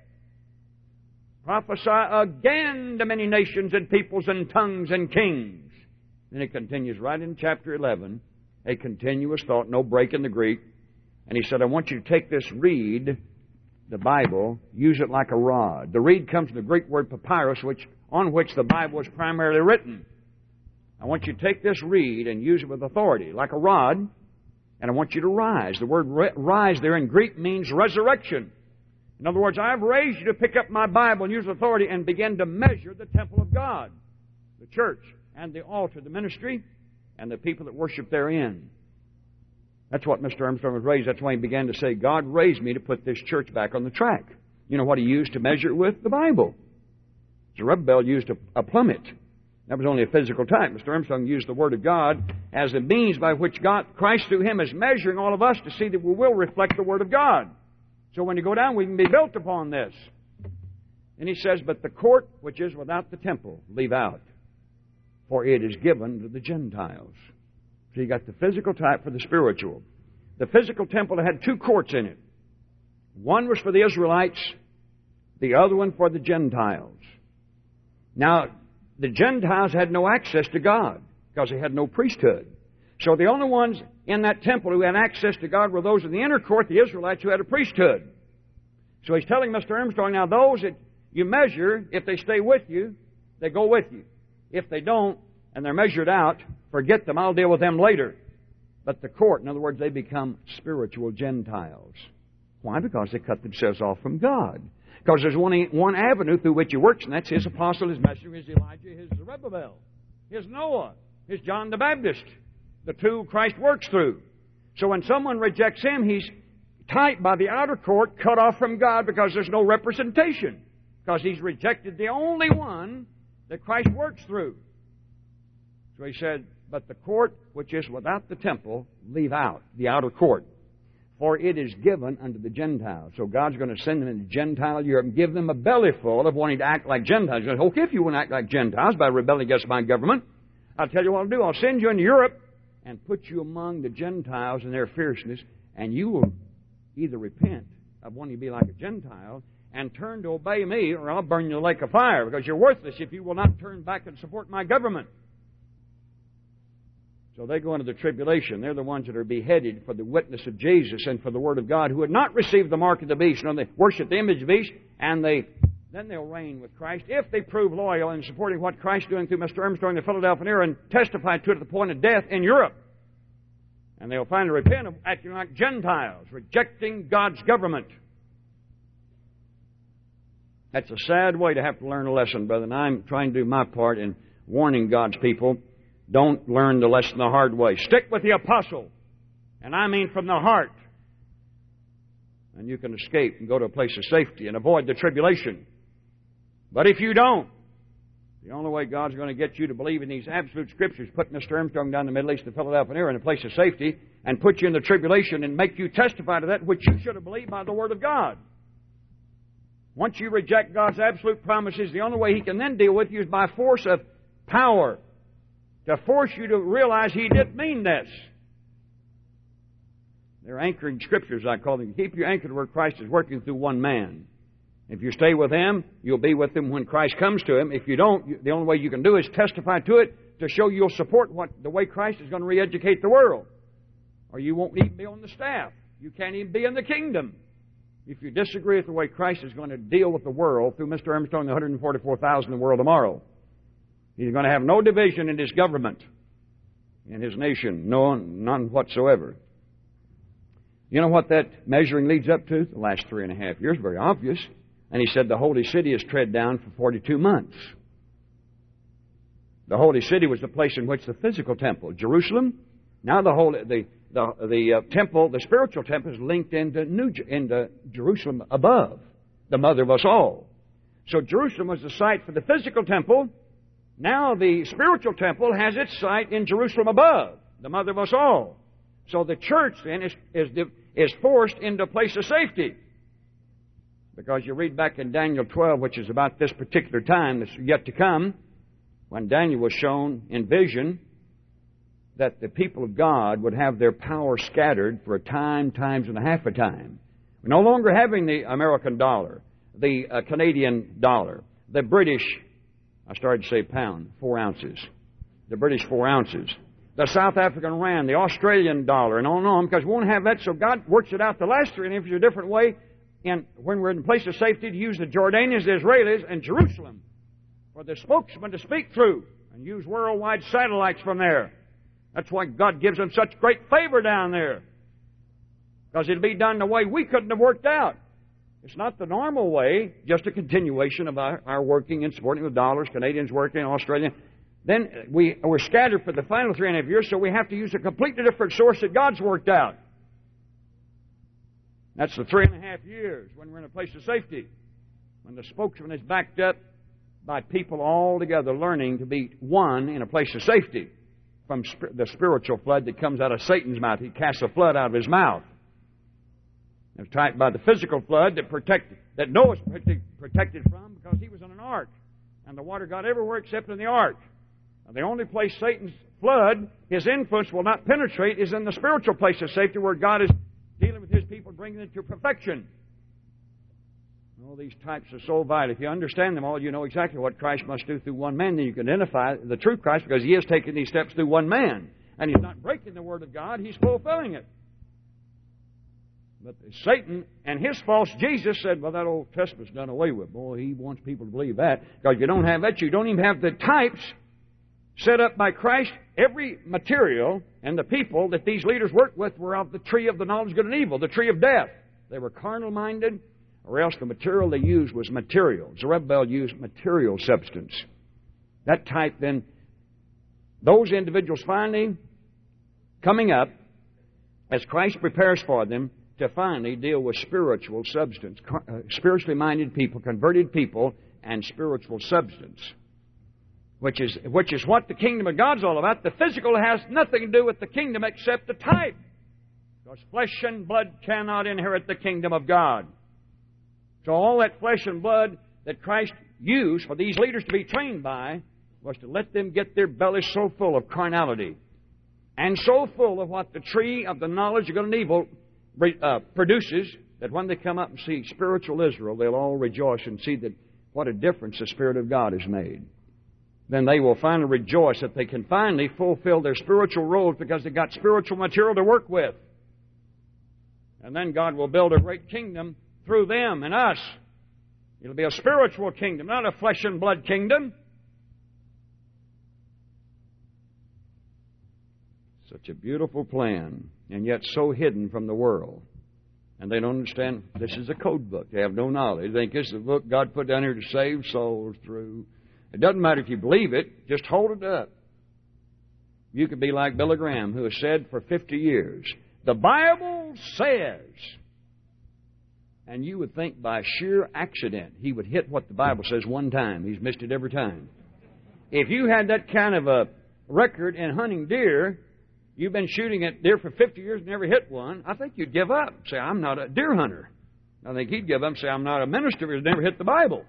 Prophesy again to many nations and peoples and tongues and kings. Then it continues right in chapter 11, a continuous thought, no break in the Greek. And he said, I want you to take this reed, the Bible, use it like a rod. The reed comes from the Greek word papyrus, on which the Bible was primarily written. I want you to take this reed and use it with authority, like a rod, and I want you to rise. The word rise there in Greek means resurrection. In other words, I've raised you to pick up my Bible and use authority and begin to measure the temple of God, the church, and the altar, the ministry, and the people that worship therein. That's what Mr. Armstrong was raised. That's why he began to say, God raised me to put this church back on the track. You know what he used to measure it with? The Bible. Zerubbabel used a plummet. That was only a physical type. Mr. Armstrong used the Word of God as the means by which Christ through Him is measuring all of us to see that we will reflect the Word of God. So when you go down, we can be built upon this. And he says, but the court which is without the temple, leave out, for it is given to the Gentiles. So you got the physical type for the spiritual. The physical temple had two courts in it. One was for the Israelites, the other one for the Gentiles. Now, the Gentiles had no access to God because they had no priesthood. So the only ones in that temple who had access to God were those in the inner court, the Israelites, who had a priesthood. So he's telling Mr. Armstrong, now those that you measure, if they stay with you, they go with you. If they don't, and they're measured out, forget them, I'll deal with them later. But the court, in other words, they become spiritual Gentiles. Why? Because they cut themselves off from God. Because there's one avenue through which He works, and that's His apostle, His messenger, His Elijah, His Zerubbabel, His Noah, His John the Baptist, the two Christ works through. So when someone rejects Him, he's tight by the outer court, cut off from God because there's no representation. Because he's rejected the only one that Christ works through. So he said, but the court which is without the temple, leave out, the outer court. For it is given unto the Gentiles. So God's going to send them into Gentile Europe and give them a bellyful of wanting to act like Gentiles. He says, okay, if you want to act like Gentiles by rebelling against my government, I'll tell you what I'll do. I'll send you into Europe and put you among the Gentiles in their fierceness, and you will either repent of wanting to be like a Gentile and turn to obey me, or I'll burn you in the lake of fire, because you're worthless if you will not turn back and support my government. So they go into the tribulation. They're the ones that are beheaded for the witness of Jesus and for the Word of God, who had not received the mark of the beast. No, they worship the image of the beast, and then they'll reign with Christ if they prove loyal in supporting what Christ is doing through Mr. Armstrong, the Philadelphia Era, and testify to it at the point of death in Europe. And they'll finally repent of acting like Gentiles, rejecting God's government. That's a sad way to have to learn a lesson, brother, and I'm trying to do my part in warning God's people. Don't learn the lesson the hard way. Stick with the apostle, and I mean from the heart. And you can escape and go to a place of safety and avoid the tribulation. But if you don't, the only way God's going to get you to believe in these absolute Scriptures, put Mr. Armstrong down in the Middle East, the Philadelphia Era, in a place of safety, and put you in the tribulation and make you testify to that which you should have believed by the Word of God. Once you reject God's absolute promises, the only way He can then deal with you is by force of power, to force you to realize He didn't mean this. They're anchoring Scriptures, I call them. Keep you anchored where Christ is working through one man. If you stay with Him, you'll be with Him when Christ comes to Him. If you don't, the only way you can do is testify to it to show you'll support the way Christ is going to re-educate the world. Or you won't even be on the staff. You can't even be in the kingdom. If you disagree with the way Christ is going to deal with the world through Mr. Armstrong, the 144,000 in the world tomorrow, He's going to have no division in His government, in His nation, none whatsoever. You know what that measuring leads up to? The last 3.5 years, very obvious. And He said the holy city is tread down for 42 months. The holy city was the place in which the physical temple, Jerusalem, now the temple, the spiritual temple, is linked into Jerusalem above, the mother of us all. So Jerusalem was the site for the physical temple. Now the spiritual temple has its site in Jerusalem above, the mother of us all. So the church then is forced into a place of safety. Because you read back in Daniel 12, which is about this particular time that's yet to come, when Daniel was shown in vision that the people of God would have their power scattered for a time, times and a half a time. We're no longer having the American dollar, the Canadian dollar, the British, I started to say pound, 4 ounces, the British 4 ounces, the South African rand, the Australian dollar, and on, because we won't have that, so God works it out the last 3 and a different way, and when we're in a place of safety, to use the Jordanians, the Israelis, and Jerusalem for the spokesman to speak through and use worldwide satellites from there. That's why God gives them such great favor down there, because it'll be done the way we couldn't have worked out. It's not the normal way, just a continuation of our working and supporting with dollars, Canadians working, Australian. Then we're scattered for the final 3.5 years, so we have to use a completely different source that God's worked out. That's the 3.5 years when we're in a place of safety, when the spokesman is backed up by people all together learning to be one in a place of safety from the spiritual flood that comes out of Satan's mouth. He casts a flood out of his mouth. It's typed by the physical flood that Noah was protected from because he was in an ark, and the water got everywhere except in the ark. Now, the only place Satan's flood, his influence will not penetrate, is in the spiritual place of safety where God is dealing with His people, bringing them to perfection. All these types are so vital. If you understand them all, you know exactly what Christ must do through one man. Then you can identify the true Christ, because He is taking these steps through one man. And He's not breaking the Word of God, He's fulfilling it. But Satan and his false Jesus said, well, that Old Testament's done away with. Boy, he wants people to believe that. Because you don't have that. You don't even have the types set up by Christ. Every material and the people that these leaders worked with were of the tree of the knowledge of good and evil, the tree of death. They were carnal-minded, or else the material they used was material. Zerubbabel used material substance. That type then, those individuals finally coming up, as Christ prepares for them, to finally deal with spiritual substance, spiritually minded people, converted people, and spiritual substance, which is what the kingdom of God's all about. The physical has nothing to do with the kingdom except the type, because flesh and blood cannot inherit the kingdom of God. So all that flesh and blood that Christ used for these leaders to be trained by was to let them get their bellies so full of carnality and so full of what the tree of the knowledge of good and evil produces, that when they come up and see spiritual Israel, they'll all rejoice and see that what a difference the Spirit of God has made. Then they will finally rejoice that they can finally fulfill their spiritual roles because they've got spiritual material to work with. And then God will build a great kingdom through them and us. It'll be a spiritual kingdom, not a flesh and blood kingdom. Such a beautiful plan, and yet so hidden from the world. And they don't understand this is a code book. They have no knowledge. They think this is a book God put down here to save souls through. It doesn't matter if you believe it, just hold it up. You could be like Billy Graham, who has said for 50 years, the Bible says. And you would think by sheer accident he would hit what the Bible says one time. He's missed it every time. If you had that kind of a record in hunting deer, you've been shooting at deer for 50 years and never hit one, I think you'd give up. Say, I'm not a deer hunter. I think he'd give up and say, I'm not a minister who's never hit the Bible.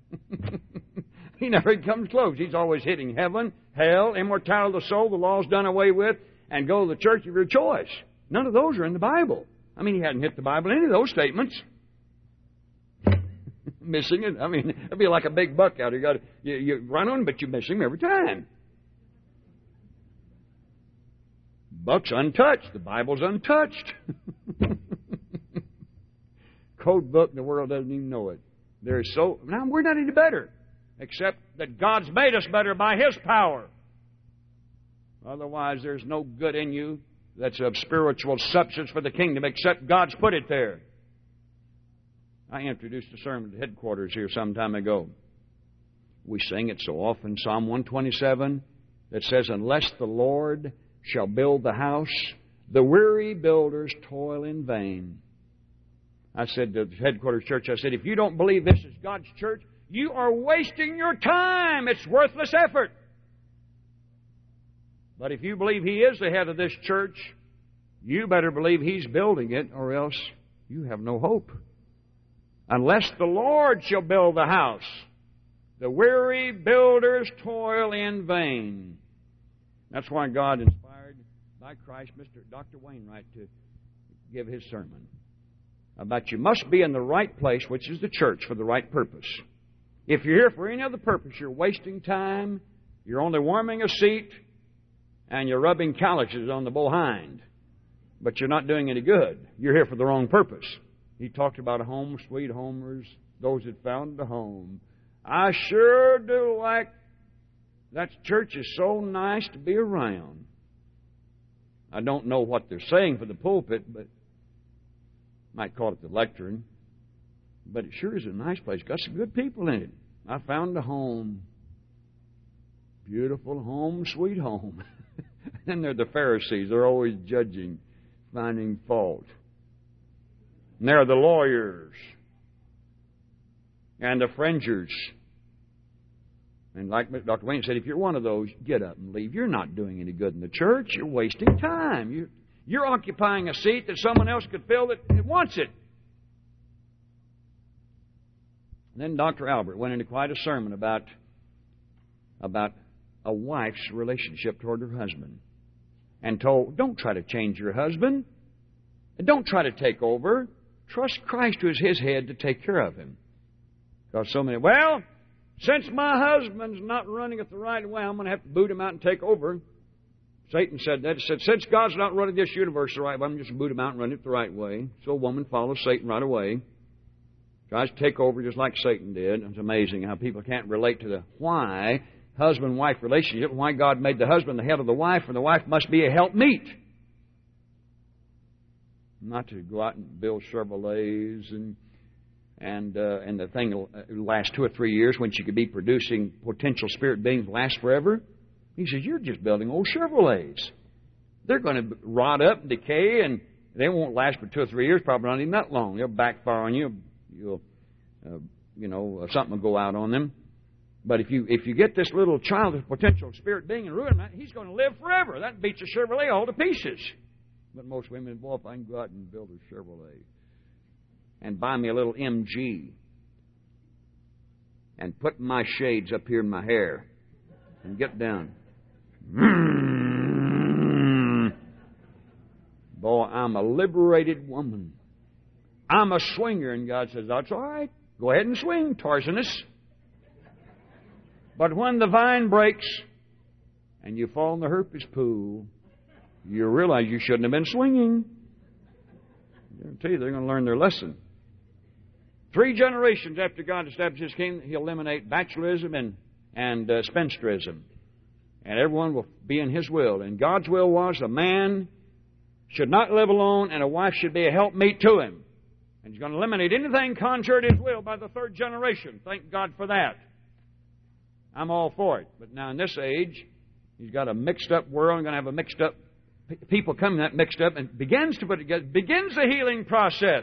He never comes close. He's always hitting heaven, hell, immortality of the soul, the law's done away with, and go to the church of your choice. None of those are in the Bible. I mean, he hadn't hit the Bible in any of those statements. Missing it. I mean, it'd be like a big buck out here. You run on him, but you miss him every time. Buck's untouched. The Bible's untouched. Code book, the world doesn't even know it. Now, we're not any better, except that God's made us better by His power. Otherwise, there's no good in you that's of spiritual substance for the kingdom, except God's put it there. I introduced a sermon at headquarters here some time ago. We sing it so often, Psalm 127, that says, unless the Lord shall build the house, the weary builders toil in vain. I said to the headquarters church, I said, if you don't believe this is God's church, You are wasting your time. It's worthless effort. But if you believe He is the head of this church, you better believe He's building it, or else you have no hope. Unless the Lord shall build the house, the weary builders toil in vain. That's why God inspired by Christ Dr. Wainwright to give his sermon about you must be in the right place, which is the church, for the right purpose. If you're here for any other purpose, you're wasting time, you're only warming a seat, and you're rubbing calluses on the behind. But you're not doing any good. You're here for the wrong purpose. He talked about home, sweet homers, those that found a home. I sure do like that church is so nice to be around. I don't know what they're saying for the pulpit, but might call it the lectern. But it sure is a nice place. Got some good people in it. I found a home. Beautiful home, sweet home. Then there are the Pharisees. They're always judging, finding fault. And there are the lawyers and the fringers. And like Dr. Wayne said, if you're one of those, get up and leave. You're not doing any good in the church. You're wasting time. You're occupying a seat that someone else could fill that wants it. And then Dr. Albert went into quite a sermon about a wife's relationship toward her husband. And told, don't try to change your husband. And don't try to take over. Trust Christ, who is his head, to take care of him. Because so many, well, since my husband's not running it the right way, I'm going to have to boot him out and take over. Satan said that. He said, since God's not running this universe the right way, I'm just going to boot him out and run it the right way. So a woman follows Satan right away. Tries to take over just like Satan did. It's amazing how people can't relate to the why husband-wife relationship, why God made the husband the head of the wife, and the wife must be a helpmeet. Not to go out and build Chevrolets and the thing will last 2 or 3 years when she could be producing potential spirit beings last forever. He says, you're just building old Chevrolets. They're going to rot up and decay, and they won't last for 2 or 3 years, probably not even that long. They'll backfire on you. Something will go out on them. But if you get this little child, this potential spirit being and ruin him, he's going to live forever. That beats a Chevrolet all to pieces. But most women, boy, if I can go out and build a Chevrolet and buy me a little MG and put my shades up here in my hair and get down. Boy, I'm a liberated woman. I'm a swinger. And God says, that's all right. Go ahead and swing, Tarzanus. But when the vine breaks and you fall in the herpes pool, you realize you shouldn't have been swinging. I guarantee you they're going to learn their lesson. 3 generations after God established His kingdom, He'll eliminate bachelorism and spinsterism. And everyone will be in His will. And God's will was a man should not live alone and a wife should be a helpmeet to him. And He's going to eliminate anything contrary to His will by the 3rd generation. Thank God for that. I'm all for it. But now in this age, He's got a mixed up world. I'm going to have a mixed up people coming that mixed up and begins to put it together, begins the healing process.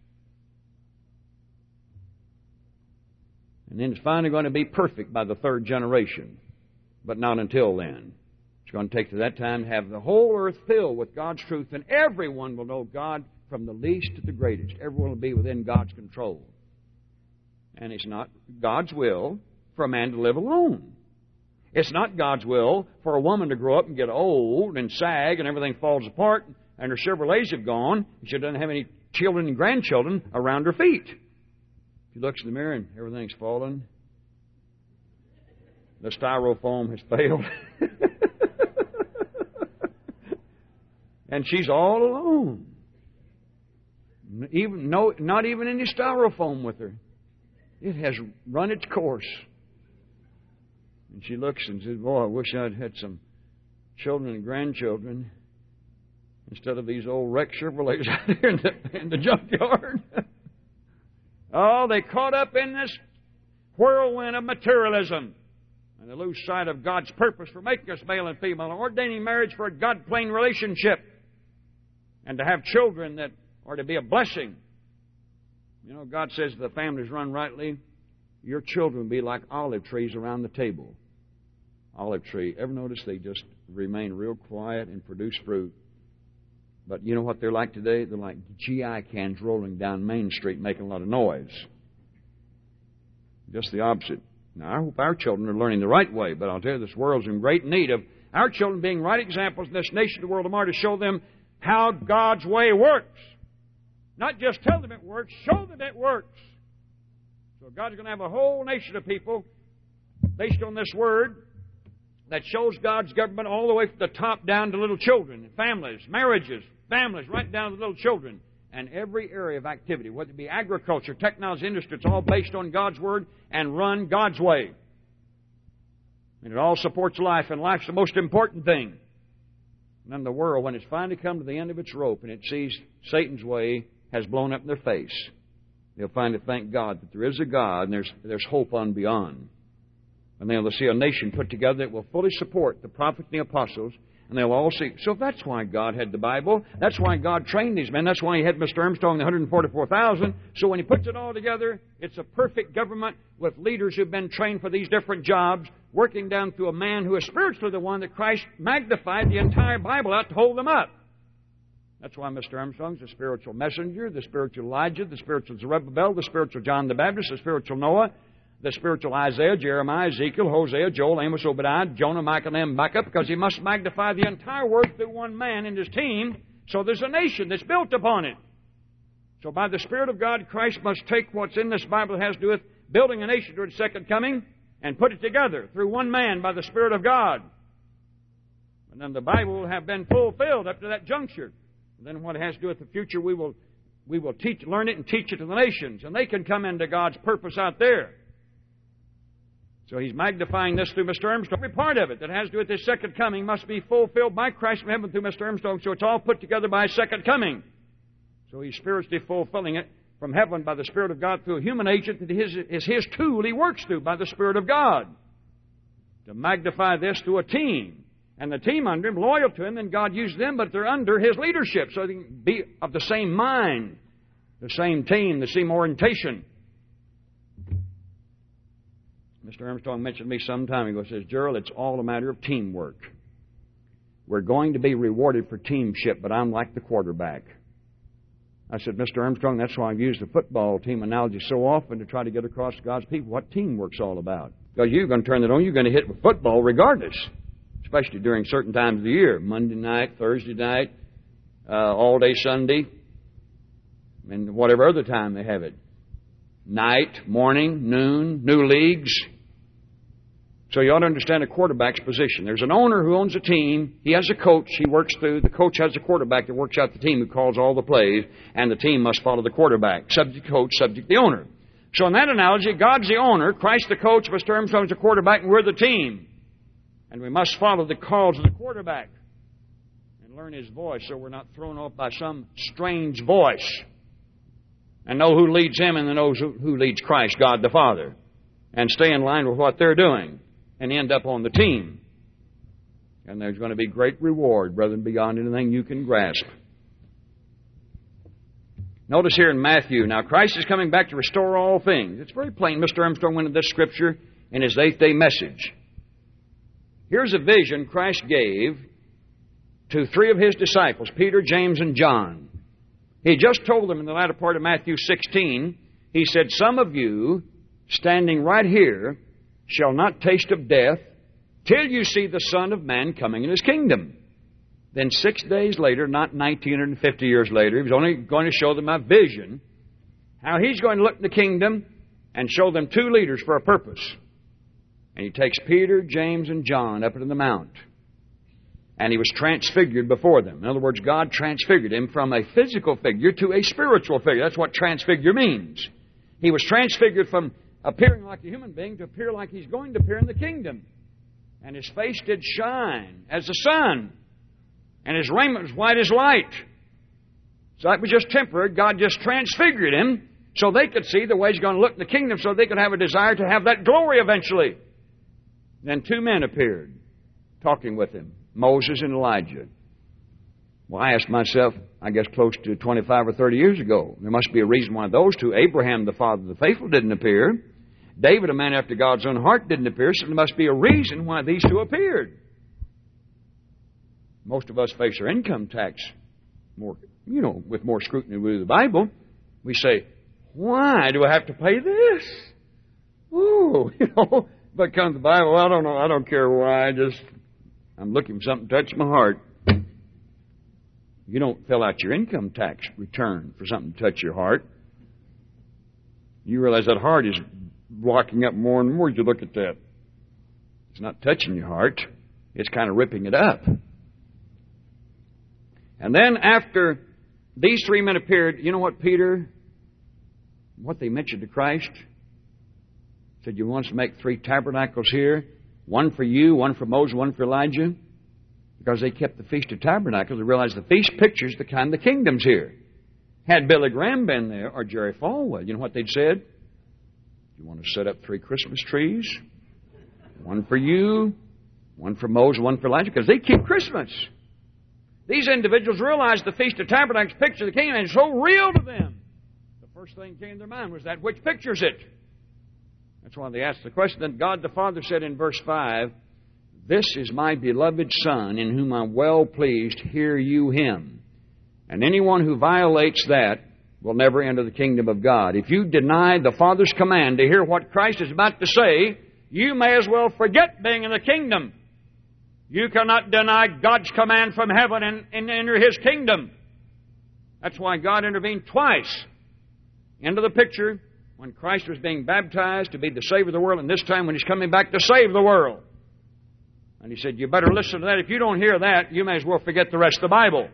And then it's finally going to be perfect by the 3rd generation. But not until then. It's going to take to that time to have the whole earth filled with God's truth, and everyone will know God from the least to the greatest. Everyone will be within God's control. And it's not God's will for a man to live alone. It's not God's will for a woman to grow up and get old and sag and everything falls apart and her Chevrolets have gone and she doesn't have any children and grandchildren around her feet. She looks in the mirror and everything's fallen. The styrofoam has failed. And she's all alone. Not even any styrofoam with her. It has run its course. And she looks and says, boy, I wish I'd had some children and grandchildren instead of these old wrecked Chevrolets out there in the junkyard. Oh, they caught up in this whirlwind of materialism. And they lose sight of God's purpose for making us male and female, and ordaining marriage for a God-plain relationship. And to have children that are to be a blessing. You know, God says if the family's run rightly, your children will be like olive trees around the table. Olive tree. Ever notice they just remain real quiet and produce fruit? But you know what they're like today? They're like GI cans rolling down Main Street making a lot of noise. Just the opposite. Now, I hope our children are learning the right way, but I'll tell you, this world's in great need of our children being right examples in this nation of the world tomorrow to show them how God's way works. Not just tell them it works, show them it works. So God's going to have a whole nation of people based on this Word that shows God's government all the way from the top down to little children, families, marriages, families, right down to little children, and every area of activity, whether it be agriculture, technology, industry, it's all based on God's Word and run God's way. And it all supports life, and life's the most important thing. And then the world, when it's finally come to the end of its rope and it sees Satan's way has blown up in their face, they'll finally thank God that there is a God and there's hope on beyond. And they'll see a nation put together that will fully support the prophets and the apostles, and they'll all see. So that's why God had the Bible. That's why God trained these men. That's why He had Mr. Armstrong, the 144,000. So when He puts it all together, it's a perfect government with leaders who've been trained for these different jobs, working down through a man who is spiritually the one that Christ magnified the entire Bible out to hold them up. That's why Mr. Armstrong's the spiritual messenger, the spiritual Elijah, the spiritual Zerubbabel, the spiritual John the Baptist, the spiritual Noah, the spiritual Isaiah, Jeremiah, Ezekiel, Hosea, Joel, Amos, Obadiah, Jonah, Micah, and Micah, because he must magnify the entire Word through one man and his team, so there's a nation that's built upon it. So by the Spirit of God, Christ must take what's in this Bible that has to do with building a nation toward His second coming and put it together through one man by the Spirit of God. And then the Bible will have been fulfilled up to that juncture. And then what it has to do with the future, we will learn it and teach it to the nations, and they can come into God's purpose out there. So He's magnifying this through Mr. Armstrong. Every part of it that has to do with His second coming must be fulfilled by Christ from heaven through Mr. Armstrong, so it's all put together by His second coming. So He's spiritually fulfilling it from heaven by the Spirit of God through a human agent that is His tool He works through by the Spirit of God to magnify this through a team. And the team under Him, loyal to Him, then God uses them, but they're under His leadership, so they can be of the same mind, the same team, the same orientation. Mr. Armstrong mentioned to me some time ago, says, Gerald, it's all a matter of teamwork. We're going to be rewarded for teamship, but I'm like the quarterback. I said, Mr. Armstrong, that's why I've used the football team analogy so often to try to get across to God's people what teamwork's all about. Because you're going to turn it on, you're going to hit with football regardless, especially during certain times of the year, Monday night, Thursday night, all day Sunday, and whatever other time they have it. Night, morning, noon, new leagues. So you ought to understand a quarterback's position. There's an owner who owns a team. He has a coach he works through. The coach has a quarterback that works out the team who calls all the plays, and the team must follow the quarterback. Subject coach, subject the owner. So in that analogy, God's the owner, Christ the coach, Mr. Armstrong's the quarterback, and we're the team. And we must follow the calls of the quarterback and learn his voice so we're not thrown off by some strange voice. And know who leads him and then knows who leads Christ, God the Father. And stay in line with what they're doing and end up on the team. And there's going to be great reward, brethren, beyond anything you can grasp. Notice here in Matthew, now Christ is coming back to restore all things. It's very plain. Mr. Armstrong went into this scripture in his 8th day message. Here's a vision Christ gave to 3 of His disciples, Peter, James, and John. He just told them in the latter part of Matthew 16, He said, some of you standing right here shall not taste of death till you see the Son of Man coming in His kingdom. Then 6 days later, not 1950 years later, He was only going to show them a vision, how He's going to look in the kingdom and show them 2 leaders for a purpose. And He takes Peter, James, and John up into the mount. And He was transfigured before them. In other words, God transfigured Him from a physical figure to a spiritual figure. That's what transfigure means. He was transfigured from appearing like a human being to appear like He's going to appear in the kingdom. And His face did shine as the sun. And His raiment was white as light. So that was just temporary. God just transfigured Him so they could see the way He's going to look in the kingdom, so they could have a desire to have that glory eventually. Then 2 men appeared, talking with Him, Moses and Elijah. Well, I asked myself, I guess close to 25 or 30 years ago, there must be a reason why those 2, Abraham, the father of the faithful, didn't appear. David, a man after God's own heart, didn't appear, so there must be a reason why these two appeared. Most of us face our income tax more, with more scrutiny than we do the Bible. We say, why do I have to pay this? Oh, but comes the Bible, I don't know, I don't care why, I'm looking for something to touch my heart. You don't fill out your income tax return for something to touch your heart. You realize that heart is blocking up more and more as you look at that. It's not touching your heart. It's kind of ripping it up. And then after these three men appeared, you know what they mentioned to Christ? Said, you want us to make 3 tabernacles here? One for you, one for Moses, one for Elijah? Because they kept the Feast of Tabernacles. They realized the feast pictures the kind of the kingdom's here. Had Billy Graham been there, or Jerry Falwell, you know what they'd said? You want to set up 3 Christmas trees? One for you, one for Moses, one for Elijah, because they keep Christmas. These individuals realized the Feast of Tabernacles picture the kingdom, and it's so real to them. The first thing that came to their mind was that which pictures it. That's why they asked the question. Then God the Father said in verse 5, this is my beloved Son, in whom I'm well pleased. Hear you him. And anyone who violates that will never enter the kingdom of God. If you deny the Father's command to hear what Christ is about to say, you may as well forget being in the kingdom. You cannot deny God's command from heaven and enter His kingdom. That's why God intervened twice into the picture when Christ was being baptized to be the Savior of the world, and this time when He's coming back to save the world. And He said, you better listen to that. If you don't hear that, you may as well forget the rest of the Bible.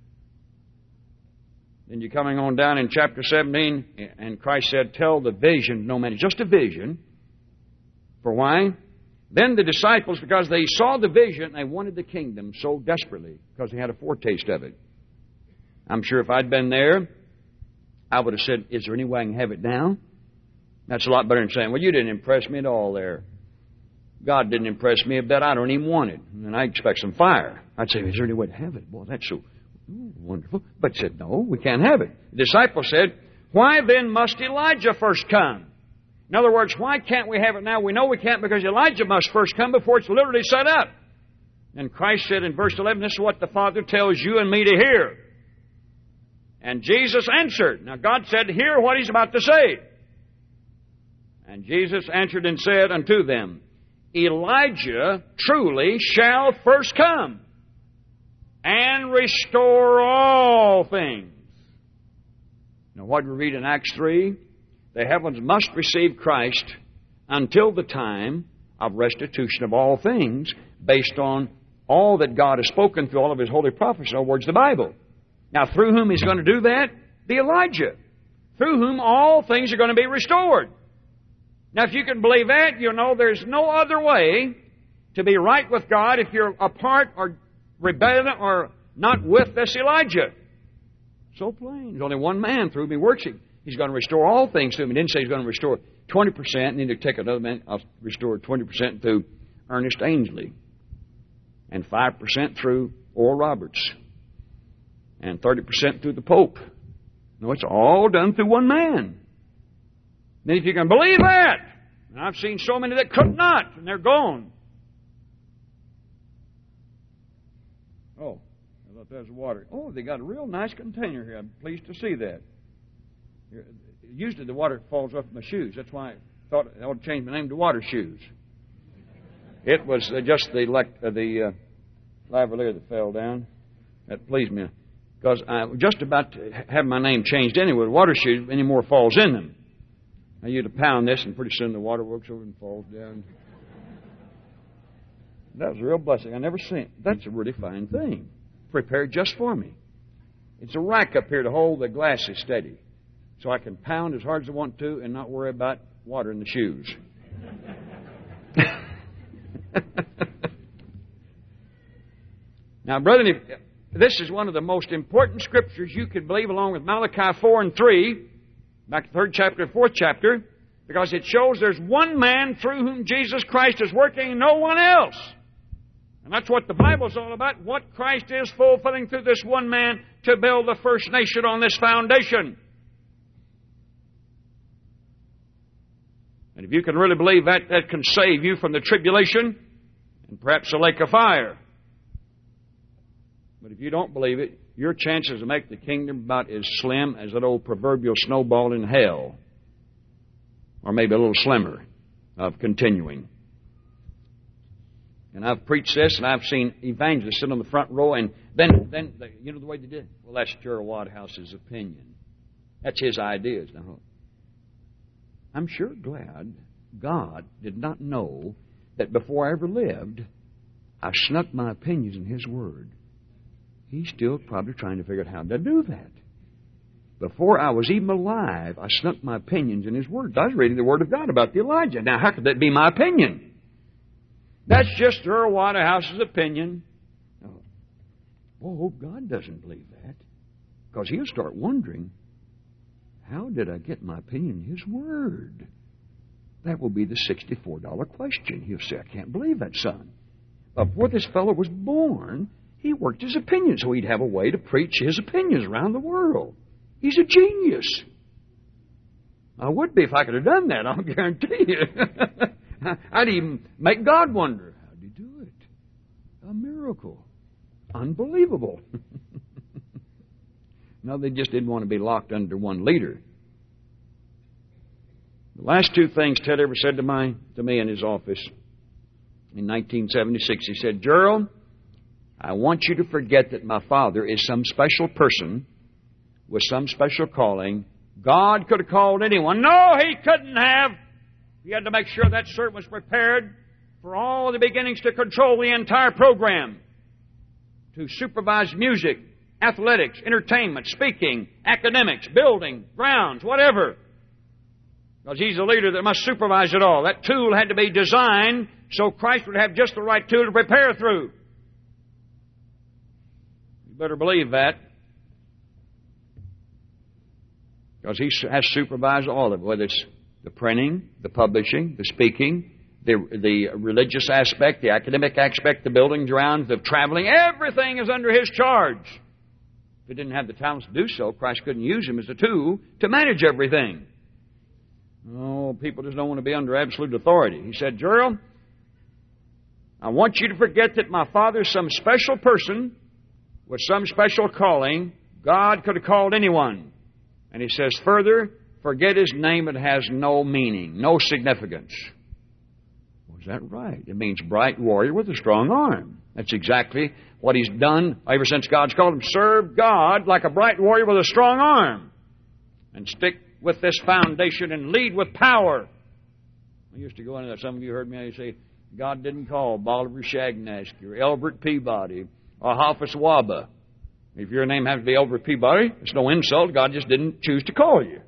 Then you're coming on down in chapter 17, and Christ said, tell the vision, no man, just a vision. For why? Then the disciples, because they saw the vision, they wanted the kingdom so desperately, because they had a foretaste of it. I'm sure if I'd been there, I would have said, is there any way I can have it now? That's a lot better than saying, well, you didn't impress me at all there. God didn't impress me a bit. I don't even want it. And I expect some fire. I'd say, is there any way to have it? Boy, that's so wonderful. But he said, no, we can't have it. The disciples said, why then must Elijah first come? In other words, why can't we have it now? We know we can't because Elijah must first come before it's literally set up. And Christ said in verse 11, this is what the Father tells you and me to hear. And Jesus answered. Now God said, hear what He's about to say. And Jesus answered and said unto them, Elijah truly shall first come and restore all things. Now what we read in Acts 3, the heavens must receive Christ until the time of restitution of all things based on all that God has spoken through all of His holy prophets, in other words, the Bible. Now through whom He's going to do that? The Elijah. Through whom all things are going to be restored. Now if you can believe that, you know there's no other way to be right with God if you're apart or rebellion or not with this Elijah. So plain. There's only one man through whom He works. He's going to restore all things to him. He didn't say He's going to restore 20%, and then He'll take another man, I'll restore 20% through Ernest Ainsley, and 5% through Oral Roberts, and 30% through the Pope. No, it's all done through one man. Then if you can believe that, and I've seen so many that could not, and they're gone. Oh, I thought that was water. Oh, they got a real nice container here. I'm pleased to see that. Usually the water falls off my shoes. That's why I thought I ought to change my name to Water Shoes. It was just the lavalier that fell down. That pleased me. Because I was just about to have my name changed anyway. Water Shoes, any more falls in them. I used to pound this, and pretty soon the water works over and falls down. That was a real blessing. I never seen it. That's a really fine thing. Prepared just for me. It's a rack up here to hold the glasses steady. So I can pound as hard as I want to and not worry about water in the shoes. Now, brethren, this is one of the most important scriptures you could believe, along with Malachi 4 and 3, back to the 3rd chapter, 4th chapter, because it shows there's one man through whom Jesus Christ is working and no one else. And that's what the Bible's all about, what Christ is fulfilling through this one man to build the first nation on this foundation. And if you can really believe that, that can save you from the tribulation and perhaps the lake of fire. But if you don't believe it, your chances to make the kingdom about as slim as that old proverbial snowball in hell, or maybe a little slimmer, of continuing. And I've preached this, and I've seen evangelists sit on the front row, and then you know the way they did? Well, that's Gerald Wadhouse's opinion. That's his ideas. Now, I'm sure glad God did not know that before I ever lived, I snuck my opinions in His Word. He's still probably trying to figure out how to do that. Before I was even alive, I snuck my opinions in His Word. I was reading the Word of God about the Elijah. Now, how could that be my opinion? That's just Earl Waterhouse's opinion. Oh, God doesn't believe that. Because he'll start wondering, how did I get my opinion in His Word? That will be the $64 question. He'll say, I can't believe that, son. Before this fellow was born, he worked his opinions so he'd have a way to preach his opinions around the world. He's a genius. I would be if I could have done that, I'll guarantee you. I'd even make God wonder, how did he do it? A miracle. Unbelievable. No, they just didn't want to be locked under one leader. The last two things Ted ever said to me in his office in 1976, he said, Gerald, I want you to forget that my father is some special person with some special calling. God could have called anyone. No, He couldn't have. He had to make sure that servant was prepared for all the beginnings to control the entire program, to supervise music, athletics, entertainment, speaking, academics, building, grounds, whatever. Because He's a leader that must supervise it all. That tool had to be designed so Christ would have just the right tool to prepare through. You better believe that. Because He has supervised all of it, whether it's the printing, the publishing, the speaking, the religious aspect, the academic aspect, the building grounds, the traveling. Everything is under His charge. If He didn't have the talents to do so, Christ couldn't use Him as a tool to manage everything. Oh, people just don't want to be under absolute authority. He said, Gerald, I want you to forget that my father is some special person with some special calling. God could have called anyone. And he says further, forget his name. It has no meaning, no significance. Was that right? It means bright warrior with a strong arm. That's exactly what he's done ever since God's called him. Serve God like a bright warrior with a strong arm. And stick with this foundation and lead with power. I used to go into that. Some of you heard me say, God didn't call Bolivar Shagnaski or Elbert Peabody or Hafiz Waba. If your name happens to be Elbert Peabody, it's no insult. God just didn't choose to call you.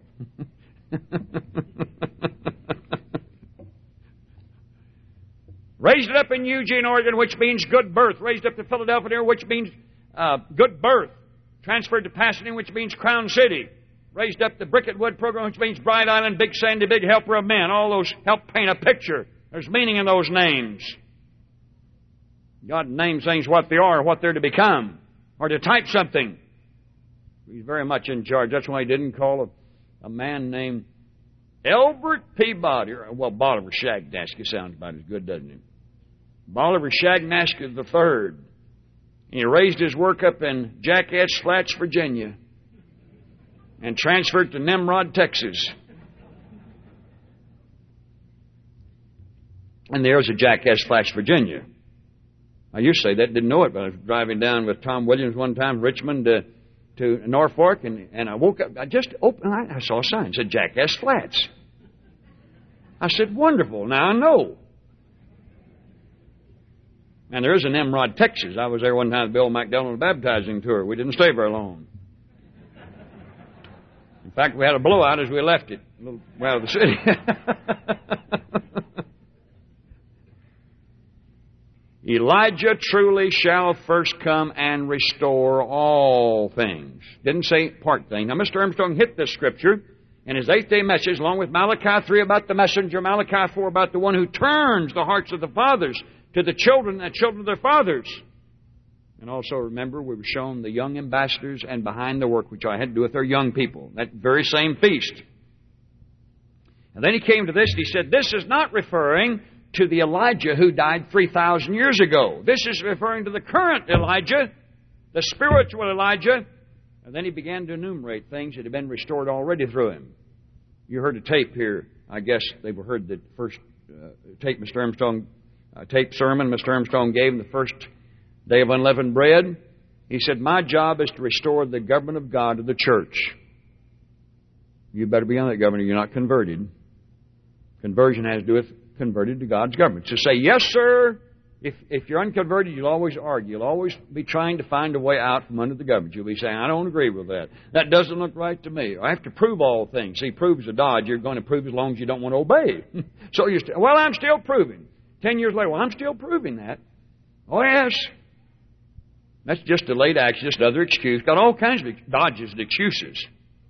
Raised it up in Eugene, Oregon, which means good birth. Raised up to Philadelphia, which means good birth. Transferred to Pasadena, which means Crown City. Raised up the Bricket Wood program, which means Bright Island, Big Sandy, Big Helper of Men. All those help paint a picture. There's meaning in those names. God names things what they are, what they're to become, or to type something. He's very much in charge. That's why He didn't call a man named Elbert Peabody. Well, Bolivar Shagnaski sounds about as good, doesn't it? Bolivar Shagnaski III. He raised his work up in Jackass Flats, Virginia, and transferred to Nimrod, Texas. And there's a Jackass Flats, Virginia. I used to say that, didn't know it, but I was driving down with Tom Williams one time from Richmond to Norfolk, and I woke up, I just opened, I saw a sign that said Jackass Flats. I said, wonderful, now I know. And there is a Nimrod, Texas. I was there one time with Bill McDowell on a baptizing tour. We didn't stay very long. In fact, we had a blowout as we left it, a little way out of the city. Elijah truly shall first come and restore all things. Didn't say part thing. Now, Mr. Armstrong hit this scripture in his 8th day message, along with Malachi 3 about the messenger, Malachi 4 about the one who turns the hearts of the fathers to the children and the children of their fathers. And also, remember, we were shown the young ambassadors and behind the work, which I had to do with their young people. That very same feast. And then he came to this and he said, this is not referring to the Elijah who died 3,000 years ago. This is referring to the current Elijah, the spiritual Elijah. And then he began to enumerate things that had been restored already through him. You heard a tape here. I guess they heard the first tape sermon Mr. Armstrong gave him the first day of unleavened bread. He said, my job is to restore the government of God to the church. You better be on that government. You're not converted. Conversion has to do with converted to God's government. So say, yes, sir. If you're unconverted, you'll always argue. You'll always be trying to find a way out from under the government. You'll be saying, I don't agree with that. That doesn't look right to me. I have to prove all things. See, prove is a dodge. You're going to prove as long as you don't want to obey. So you're well, I'm still proving. 10 years later, well, I'm still proving that. Oh, yes. That's just delayed action, just another excuse. Got all kinds of dodges and excuses.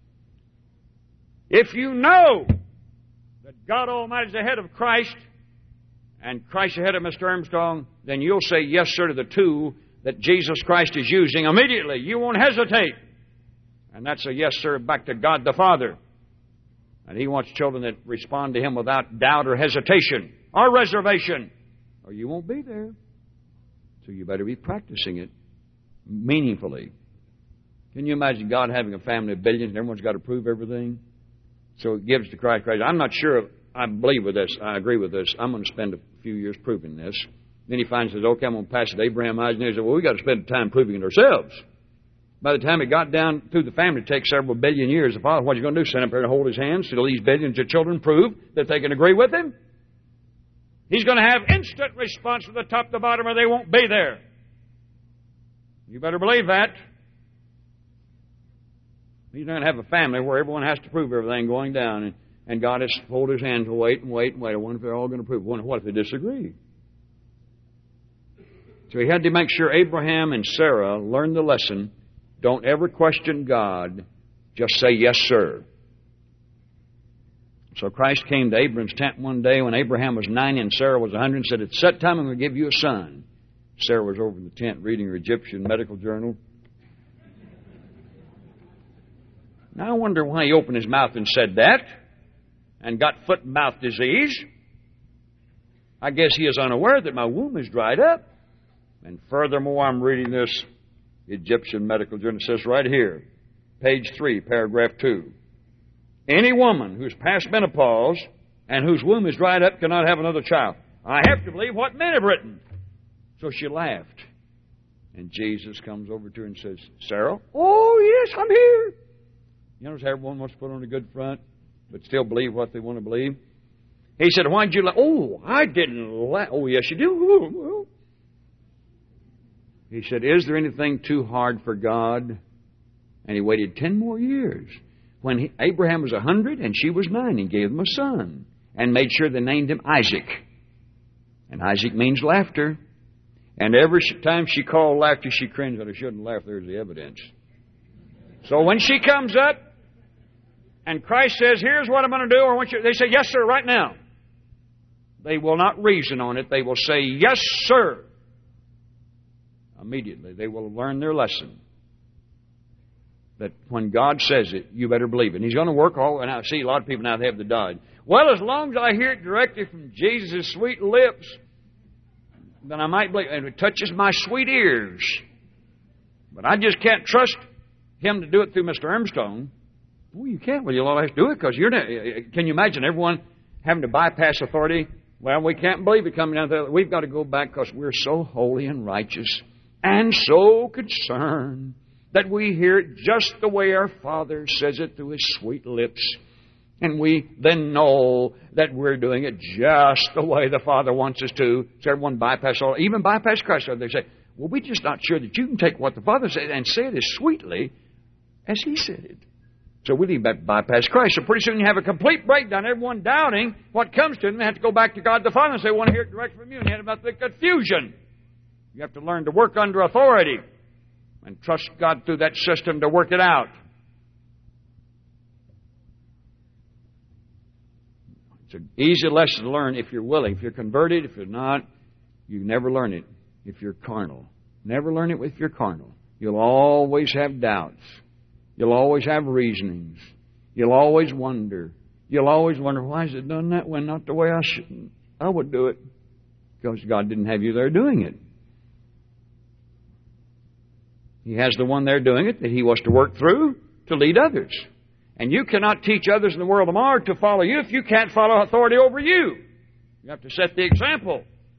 If you know that God Almighty is the head of Christ, and Christ ahead of Mr. Armstrong, then you'll say yes, sir, to the tool that Jesus Christ is using immediately. You won't hesitate. And that's a yes, sir, back to God the Father. And He wants children that respond to Him without doubt or hesitation or reservation, or you won't be there. So you better be practicing it meaningfully. Can you imagine God having a family of billions and everyone's got to prove everything? So it gives to Christ. I'm not sure I believe with this. I agree with this. I'm going to spend a few years proving this. Then he finds, says, okay, I'm going to pass it to Abraham, Isaac, and he said, well, we've got to spend time proving it ourselves. By the time it got down through the family, it takes several billion years. The father, what's he going to do? Stand up there and hold his hands till these billions of children prove that they can agree with him? He's going to have instant response from the top to the bottom, or they won't be there. You better believe that. He's not going to have a family where everyone has to prove everything going down, and God has to hold His hand and wait and wait and wait. I wonder if they're all going to prove. I wonder what if they disagree. So He had to make sure Abraham and Sarah learned the lesson. Don't ever question God. Just say, yes, sir. So Christ came to Abraham's tent one day when Abraham was 90 and Sarah was 100 and said, at set time I'm going to give you a son. Sarah was over in the tent reading her Egyptian medical journal. Now I wonder why he opened his mouth and said that and got foot and mouth disease. I guess he is unaware that my womb is dried up. And furthermore, I'm reading this Egyptian medical journal. It says right here, page 3, paragraph 2. Any woman who's past menopause and whose womb is dried up cannot have another child. I have to believe what men have written. So she laughed. And Jesus comes over to her and says, Sarah, oh, yes, I'm here. You notice how everyone wants to put on a good front, but still believe what they want to believe? He said, why did you laugh? Oh, I didn't laugh. Oh, yes, you do. He said, is there anything too hard for God? And he waited 10 more years. When Abraham was 100 and she was 9, he gave them a son and made sure they named him Isaac. And Isaac means laughter. And every time she called laughter, she cringed, but I shouldn't laugh. There's the evidence. So when she comes up and Christ says, here's what I'm going to do, or they say, yes, sir, right now. They will not reason on it. They will say, yes, sir. Immediately, they will learn their lesson. That when God says it, you better believe it. And He's going to work all. And I see a lot of people now, they have the dodge. Well, as long as I hear it directly from Jesus' sweet lips, then I might believe. And it touches my sweet ears. But I just can't trust Him to do it through Mr. Armstrong. Well, you can't. Well, you'll always have to do it because you're not. Can you imagine everyone having to bypass authority? Well, we can't believe it coming down there. We've got to go back because we're so holy and righteous and so concerned that we hear it just the way our Father says it through His sweet lips. And we then know that we're doing it just the way the Father wants us to. So everyone bypass all, even bypass Christ. They say, well, we're just not sure that you can take what the Father said and say it as sweetly as He said it. So we need to bypass Christ. So pretty soon you have a complete breakdown. Everyone doubting what comes to them. They have to go back to God the Father and say, I want to hear it direct from you. And you have about the confusion. You have to learn to work under authority and trust God through that system to work it out. It's an easy lesson to learn if you're willing. If you're converted, if you're not, you never learn it if you're carnal. Never learn it if you're carnal. You'll always have doubts. You'll always have reasonings. You'll always wonder. You'll always wonder, why is it done that way, not the way I would do it? Because God didn't have you there doing it. He has the one there doing it that He wants to work through to lead others. And you cannot teach others in the world tomorrow to follow you if you can't follow authority over you. You have to set the example.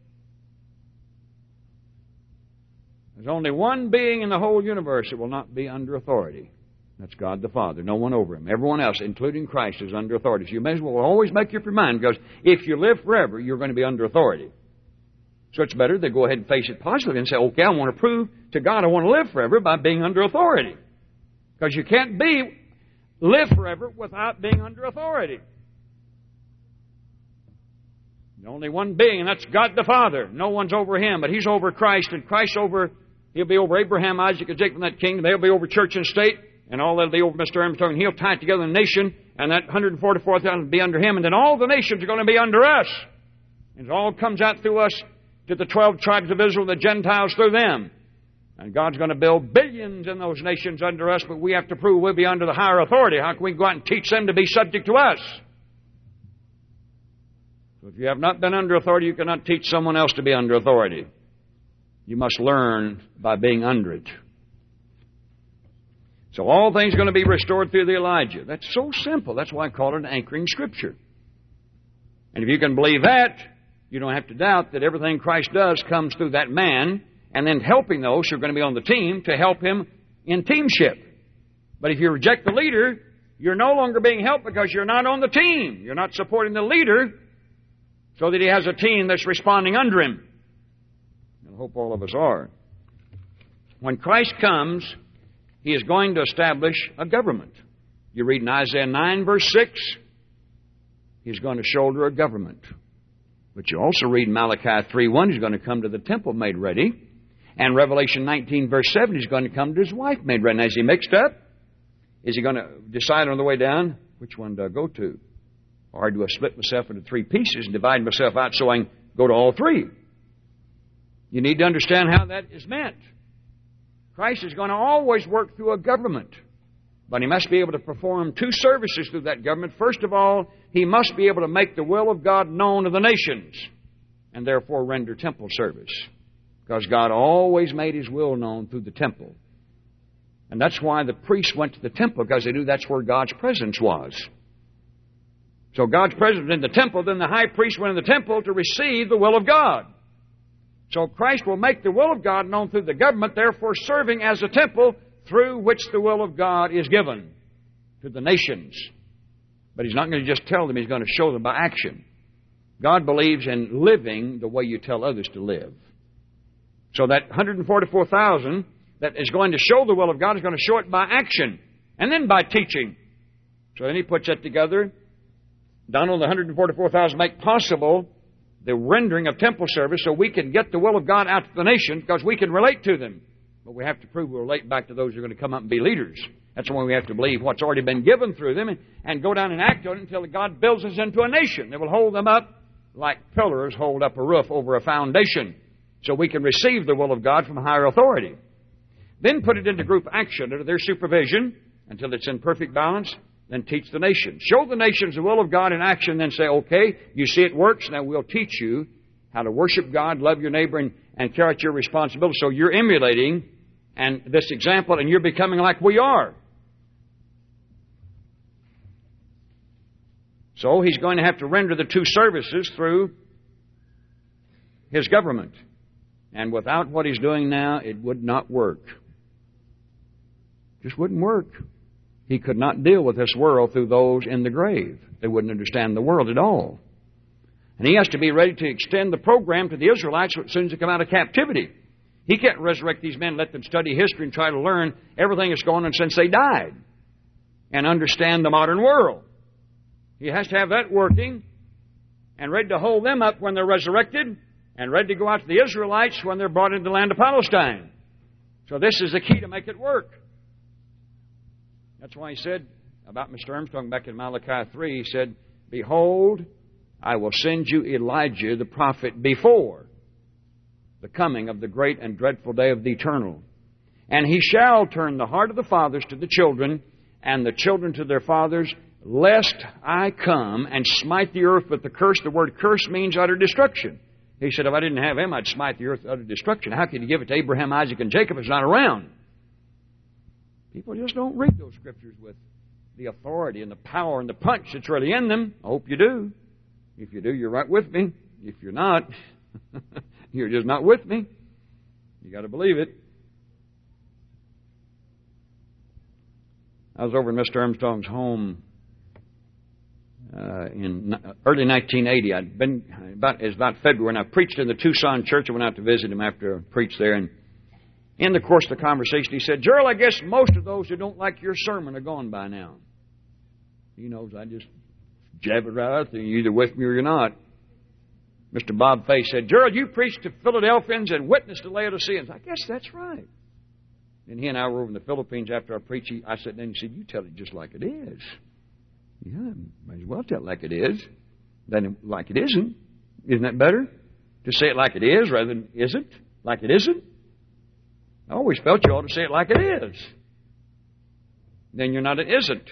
There's only one being in the whole universe that will not be under authority. That's God the Father. No one over Him. Everyone else, including Christ, is under authority. So you may as well always make up your mind, because if you live forever, you're going to be under authority. So it's better to go ahead and face it positively and say, okay, I want to prove to God I want to live forever by being under authority. Because you can't live forever without being under authority. There's only one being, and that's God the Father. No one's over Him, but He's over Christ, and He'll be over Abraham, Isaac, and Jacob in that kingdom. They'll be over church and state, and all that'll be over Mr. Armstrong, and He'll tie it together in a nation, and that 144,000 will be under Him, and then all the nations are going to be under us. And it all comes out through us to the 12 tribes of Israel, the Gentiles through them. And God's going to build billions in those nations under us, but we have to prove we'll be under the higher authority. How can we go out and teach them to be subject to us? So if you have not been under authority, you cannot teach someone else to be under authority. You must learn by being under it. So all things are going to be restored through the Elijah. That's so simple. That's why I call it an anchoring Scripture. And if you can believe that, you don't have to doubt that everything Christ does comes through that man, and then helping those who are going to be on the team to help him in teamship. But if you reject the leader, you're no longer being helped because you're not on the team. You're not supporting the leader so that he has a team that's responding under him. I hope all of us are. When Christ comes, He is going to establish a government. You read in Isaiah 9, verse 6, He's going to shoulder a government. But you also read in Malachi 3:1, He's going to come to the temple made ready. And Revelation 19, verse 7, He's going to come to His wife made ready. Now, is He mixed up? Is He going to decide on the way down, which one do I go to? Or do I split myself into 3 pieces and divide myself out so I can go to all 3? You need to understand how that is meant. Christ is going to always work through a government. But He must be able to perform 2 services through that government. First of all, He must be able to make the will of God known to the nations, and therefore render temple service. Because God always made His will known through the temple. And that's why the priests went to the temple, because they knew that's where God's presence was. So God's presence was in the temple, then the high priest went in the temple to receive the will of God. So Christ will make the will of God known through the government, therefore serving as a temple through which the will of God is given to the nations. But He's not going to just tell them, He's going to show them by action. God believes in living the way you tell others to live. So that 144,000 that is going to show the will of God is going to show it by action and then by teaching. So then He puts that together. Not only the 144,000 make possible the rendering of temple service so we can get the will of God out to the nations because we can relate to them. But we have to prove we relate back to those who are going to come up and be leaders. That's why we have to believe what's already been given through them and go down and act on it until God builds us into a nation that will hold them up like pillars hold up a roof over a foundation so we can receive the will of God from higher authority. Then put it into group action under their supervision until it's in perfect balance. Then teach the nations. Show the nations the will of God in action, then say, okay, you see it works, now we'll teach you how to worship God, love your neighbor, and carry out your responsibility. So you're emulating and this example, and you're becoming like we are. So He's going to have to render the 2 services through His government. And without what He's doing now, it would not work. Just wouldn't work. He could not deal with this world through those in the grave. They wouldn't understand the world at all. And He has to be ready to extend the program to the Israelites as soon as they come out of captivity. He can't resurrect these men, let them study history and try to learn everything that's going on since they died and understand the modern world. He has to have that working and ready to hold them up when they're resurrected and ready to go out to the Israelites when they're brought into the land of Palestine. So this is the key to make it work. That's why He said about Mr. Armstrong back in Malachi 3, He said, behold, I will send you Elijah the prophet before the coming of the great and dreadful day of the eternal. And he shall turn the heart of the fathers to the children, and the children to their fathers, lest I come and smite the earth with the curse. The word curse means utter destruction. He said, if I didn't have him, I'd smite the earth with utter destruction. How could he give it to Abraham, Isaac, and Jacob if he's not around? People just don't read those scriptures with the authority and the power and the punch that's really in them. I hope you do. If you do, you're right with me. If you're not, you're just not with me. You got to believe it. I was over in Mr. Armstrong's home in early 1980. I'd been about February, and I preached in the Tucson church. I went out to visit him after I preached there, and in the course of the conversation, he said, Gerald, I guess most of those who don't like your sermon are gone by now. He knows I just jab it right out there. You're either with me or you're not. Mr. Bob Fay said, Gerald, you preached to Philadelphians and witnessed to Laodiceans. I guess that's right. And he and I were over in the Philippines after I preached. I sat down and he said, you tell it just like it is. Yeah, might as well tell it like it is than like it isn't. Isn't that better? To say it like it is rather than isn't, like it isn't. I always felt you ought to say it like it is. Then you're not an isn't.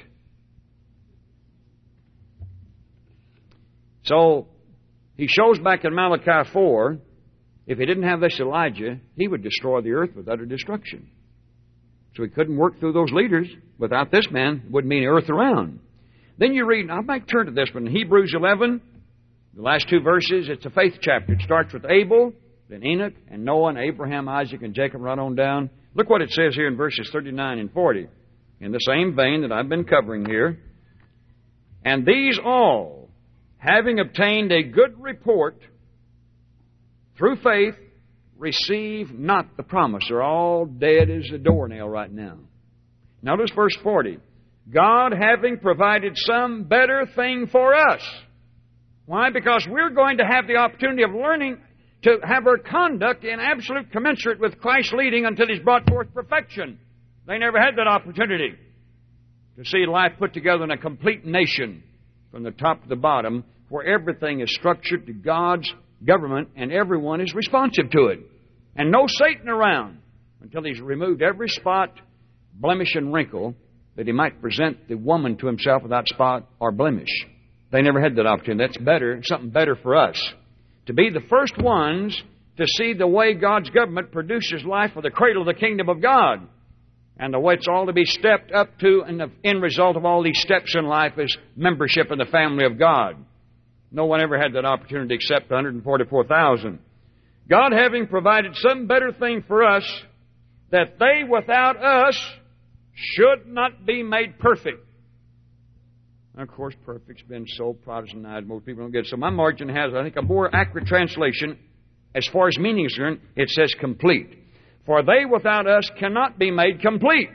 So, he shows back in Malachi 4, if he didn't have this Elijah, he would destroy the earth with utter destruction. So he couldn't work through those leaders. Without this man, wouldn't be any earth around. Then you read, I might turn to this one, in Hebrews 11, the last two verses, it's a faith chapter. It starts with Abel, then Enoch, and Noah, and Abraham, Isaac, and Jacob, right on down. Look what it says here in verses 39 and 40. In the same vein that I've been covering here. And these all, having obtained a good report through faith, receive not the promise. They're all dead as a doornail right now. Notice verse 40. God having provided some better thing for us. Why? Because we're going to have the opportunity of learning to have our conduct in absolute commensurate with Christ's leading until He's brought forth perfection. They never had that opportunity to see life put together in a complete nation from the top to the bottom, where everything is structured to God's government and everyone is responsive to it. And no Satan around until He's removed every spot, blemish, and wrinkle that He might present the woman to Himself without spot or blemish. They never had that opportunity. That's better, something better for us. To be the first ones to see the way God's government produces life for the cradle of the kingdom of God. And the way it's all to be stepped up to, and the end result of all these steps in life is membership in the family of God. No one ever had that opportunity except 144,000. God having provided some better thing for us, that they without us should not be made perfect. And of course, perfect's been so Protestantized, most people don't get it. So my margin has, I think, a more accurate translation. As far as meaning is concerned, it says complete. For they without us cannot be made complete.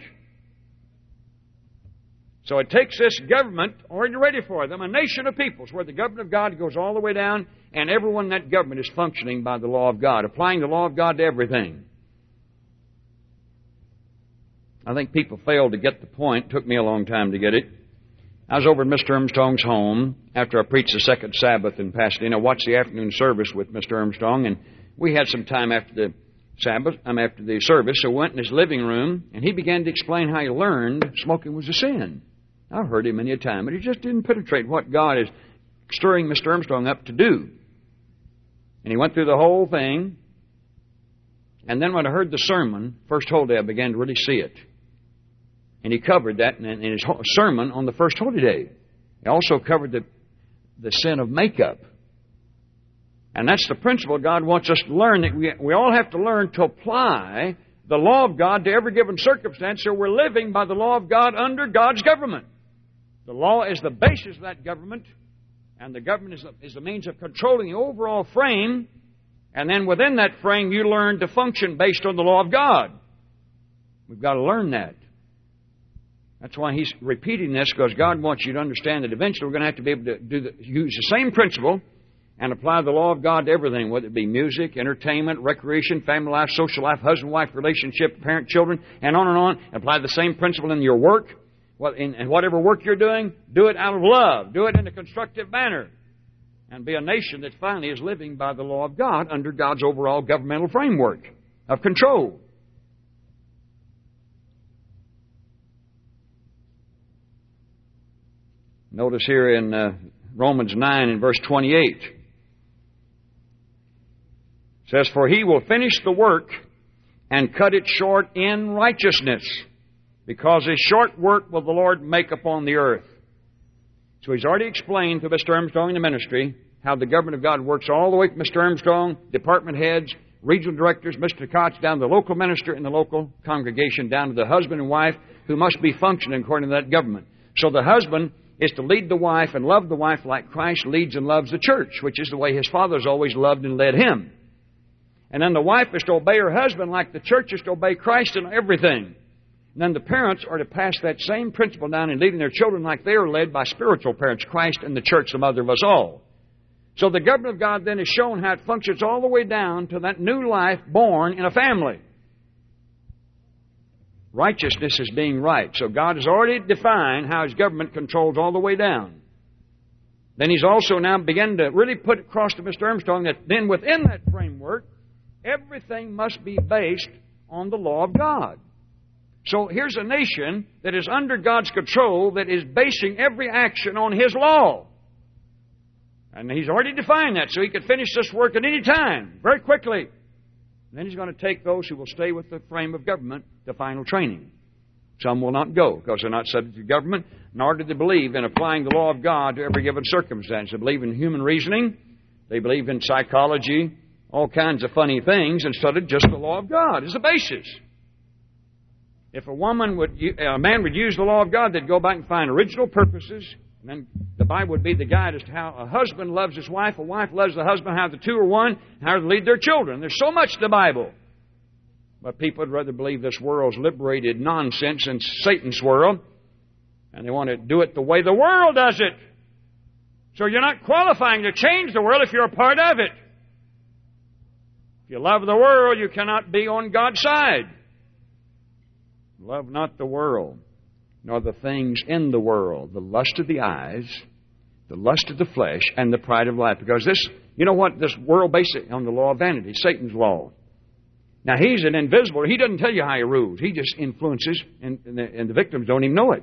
So it takes this government, already ready for them, a nation of peoples, where the government of God goes all the way down, and everyone in that government is functioning by the law of God, applying the law of God to everything. I think people failed to get the point. It took me a long time to get it. I was over at Mr. Armstrong's home after I preached the second Sabbath in Pasadena. I watched the afternoon service with Mr. Armstrong, and we had some time after the after the service, so I went in his living room, and he began to explain how he learned smoking was a sin. I've heard him many a time, but he just didn't penetrate what God is stirring Mr. Armstrong up to do. And he went through the whole thing, and then when I heard the sermon, first Holy Day, I began to really see it. And he covered that in his sermon on the first Holy Day. He also covered the sin of makeup. And that's the principle God wants us to learn, that we all have to learn to apply the law of God to every given circumstance, so we're living by the law of God under God's government. The law is the basis of that government, and the government is the means of controlling the overall frame, and then within that frame you learn to function based on the law of God. We've got to learn that. That's why he's repeating this, because God wants you to understand that eventually we're going to have to be able to use the same principle and apply the law of God to everything, whether it be music, entertainment, recreation, family life, social life, husband-wife relationship, parent-children, and on and on. Apply the same principle in your work. In whatever work you're doing, do it out of love. Do it in a constructive manner. And be a nation that finally is living by the law of God under God's overall governmental framework of control. Notice here in Romans 9 and verse 28. It says, "For he will finish the work and cut it short in righteousness, because his short work will the Lord make upon the earth." So he's already explained to Mr. Armstrong in the ministry how the government of God works all the way from Mr. Armstrong, department heads, regional directors, Mr. Koch, down to the local minister and the local congregation, down to the husband and wife who must be functioning according to that government. So the husband is to lead the wife and love the wife like Christ leads and loves the church, which is the way his fathers always loved and led him. And then the wife is to obey her husband like the church is to obey Christ in everything. And then the parents are to pass that same principle down in leading their children like they are led by spiritual parents, Christ and the church, the mother of us all. So the government of God then is shown how it functions all the way down to that new life born in a family. Righteousness is being right. So God has already defined how His government controls all the way down. Then He's also now begun to really put across to Mr. Armstrong that then within that framework, everything must be based on the law of God. So here's a nation that is under God's control that is basing every action on His law. And He's already defined that, so He could finish this work at any time, very quickly. And then He's going to take those who will stay with the frame of government to final training. Some will not go because they're not subject to government, nor do they believe in applying the law of God to every given circumstance. They believe in human reasoning. They believe in psychology, all kinds of funny things, instead of just the law of God as the basis. If a man would use the law of God, they'd go back and find original purposes, and then the Bible would be the guide as to how a husband loves his wife, a wife loves the husband, how the two are one, how to lead their children. There's so much to the Bible. But people would rather believe this world's liberated nonsense than Satan's world, and they want to do it the way the world does it. So you're not qualifying to change the world if you're a part of it. If you love the world, you cannot be on God's side. Love not the world, nor the things in the world, the lust of the eyes, the lust of the flesh, and the pride of life. Because this, you know what, this world based on the law of vanity, Satan's law. Now, he's an invisible. He doesn't tell you how he rules. He just influences, and the victims don't even know it.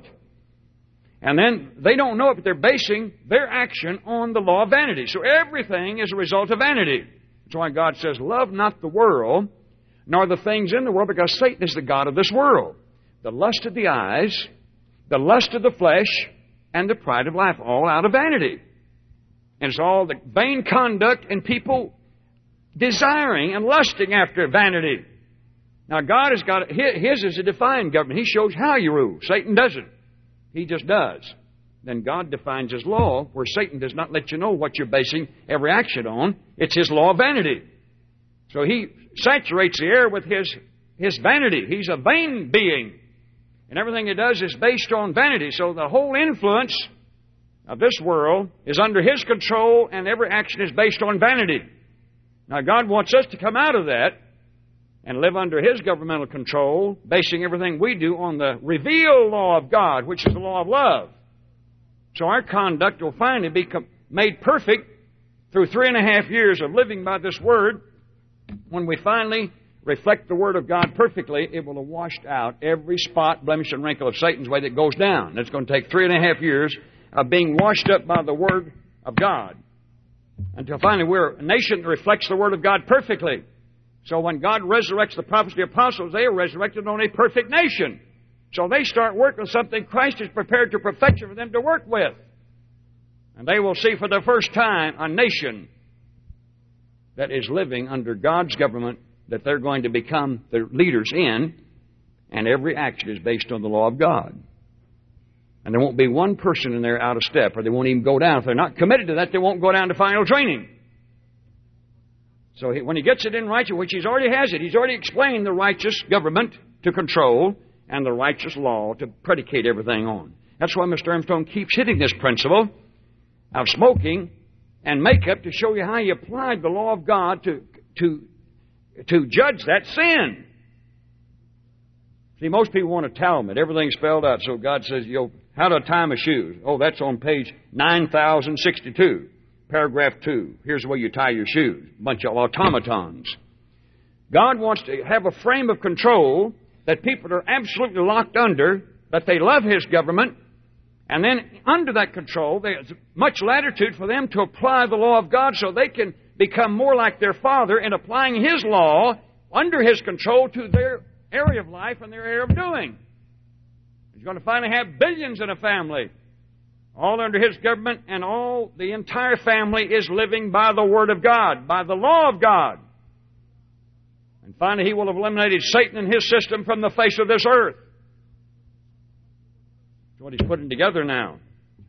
And then they don't know it, but they're basing their action on the law of vanity. So everything is a result of vanity. That's why God says, love not the world, nor the things in the world, because Satan is the god of this world. The lust of the eyes, the lust of the flesh, and the pride of life, all out of vanity. And it's all the vain conduct and people desiring and lusting after vanity. Now, God has got, His is a defined government. He shows how you rule. Satan doesn't. He just does. Then God defines His law, where Satan does not let you know what you're basing every action on. It's his law of vanity. So he saturates the air with his vanity. He's a vain being. And everything He does is based on vanity. So the whole influence of this world is under His control, and every action is based on vanity. Now, God wants us to come out of that and live under His governmental control, basing everything we do on the revealed law of God, which is the law of love. So our conduct will finally be made perfect through 3.5 years of living by this Word. When we finally reflect the Word of God perfectly, it will have washed out every spot, blemish, and wrinkle of Satan's way that goes down. It's going to take 3.5 years of being washed up by the Word of God, until finally we're a nation that reflects the Word of God perfectly. So when God resurrects the prophets, the apostles, they are resurrected on a perfect nation. So they start working with something Christ is prepared to perfection for them to work with. And they will see for the first time a nation that is living under God's government, that they're going to become the leaders in, and every action is based on the law of God. And there won't be one person in there out of step, or they won't even go down. If they're not committed to that, they won't go down to final training. So when He gets it in righteous, which He's already has it, He's already explained the righteous government to control and the righteous law to predicate everything on. That's why Mr. Armstrong keeps hitting this principle of smoking and makeup to show you how He applied the law of God to judge that sin. See, most people want a Talmud. Everything's spelled out. So God says, how to tie my shoes. Oh, that's on page 9062, paragraph 2. Here's the way you tie your shoes. A bunch of automatons. God wants to have a frame of control that people are absolutely locked under, that they love His government, And then under that control, there's much latitude for them to apply the law of God so they can become more like their Father in applying His law under His control to their area of life and their area of doing. He's going to finally have billions in a family, all under His government, and the entire family is living by the Word of God, by the law of God. And finally, He will have eliminated Satan and his system from the face of this earth. That's what He's putting together now.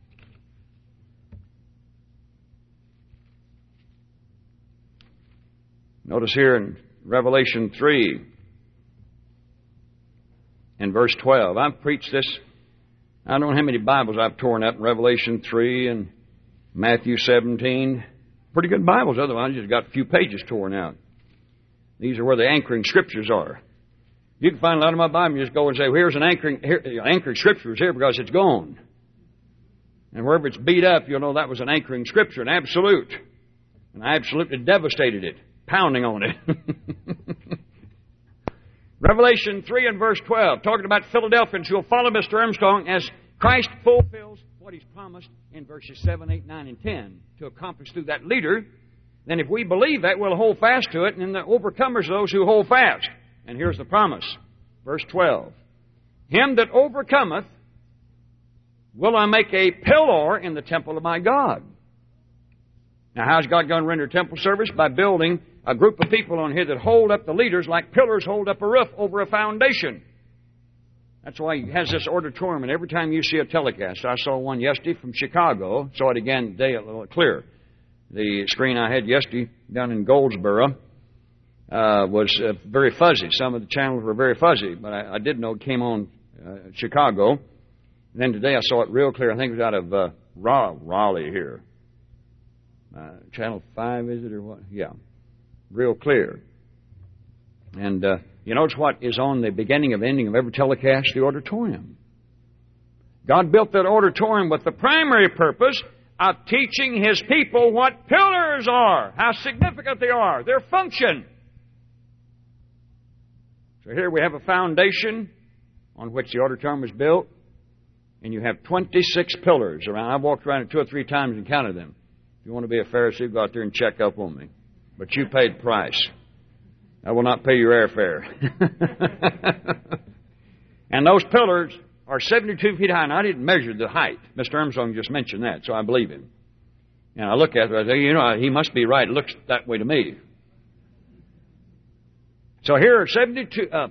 Notice here in Revelation 3 and verse 12. I've preached this. I don't know how many Bibles I've torn up in Revelation 3 and Matthew 17. Pretty good Bibles, otherwise you just got a few pages torn out. These are where the anchoring scriptures are. You can find a lot of my Bible and just go and say, well, here's an anchoring scriptures here because it's gone. And wherever it's beat up, you'll know that was an anchoring scripture, an absolute. And I absolutely devastated it, pounding on it. Revelation 3 and verse 12, talking about Philadelphians who will follow Mr. Armstrong as Christ fulfills what He's promised in verses 7, 8, 9, and 10 to accomplish through that leader. Then if we believe that, we'll hold fast to it, and the overcomers are those who hold fast. And here's the promise. Verse 12. Him that overcometh will I make a pillar in the temple of my God. Now, how's God going to render temple service? By building a group of people on here that hold up the leaders like pillars hold up a roof over a foundation. That's why He has this auditorium, and every time you see a telecast, I saw one yesterday from Chicago, saw it again today a little clearer. The screen I had yesterday down in Goldsboro was very fuzzy. Some of the channels were very fuzzy, but I did know it came on Chicago. And then today I saw it real clear. I think it was out of Raleigh here. Channel 5, is it, or what? Yeah. Real clear. And you notice what is on the beginning of ending of every telecast? The auditorium. God built that auditorium with the primary purpose of teaching His people what pillars are, how significant they are, their function. So here we have a foundation on which the auditorium was built, and you have 26 pillars around. I've walked around it 2 or 3 times and counted them. If you want to be a Pharisee, go out there and check up on me. But you paid the price. I will not pay your airfare. And those pillars are 72 feet high. And I didn't measure the height. Mr. Armstrong just mentioned that, so I believe him. And I look at it, I say, he must be right. It looks that way to me. So here are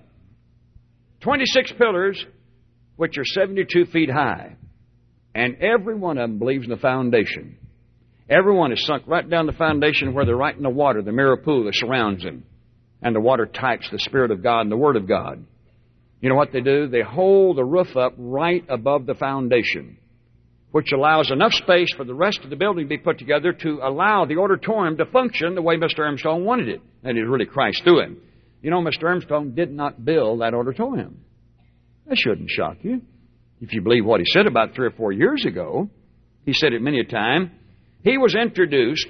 26 pillars, which are 72 feet high. And every one of them believes in the foundation. Every one is sunk right down the foundation where they're right in the water, the mirror pool that surrounds them. And the water types the Spirit of God and the Word of God. You know what they do? They hold the roof up right above the foundation, which allows enough space for the rest of the building to be put together to allow the auditorium to function the way Mr. Armstrong wanted it. And it's really Christ through him. You know, Mr. Armstrong did not build that auditorium. That shouldn't shock you. If you believe what he said about 3 or 4 years ago, he said it many a time. He was introduced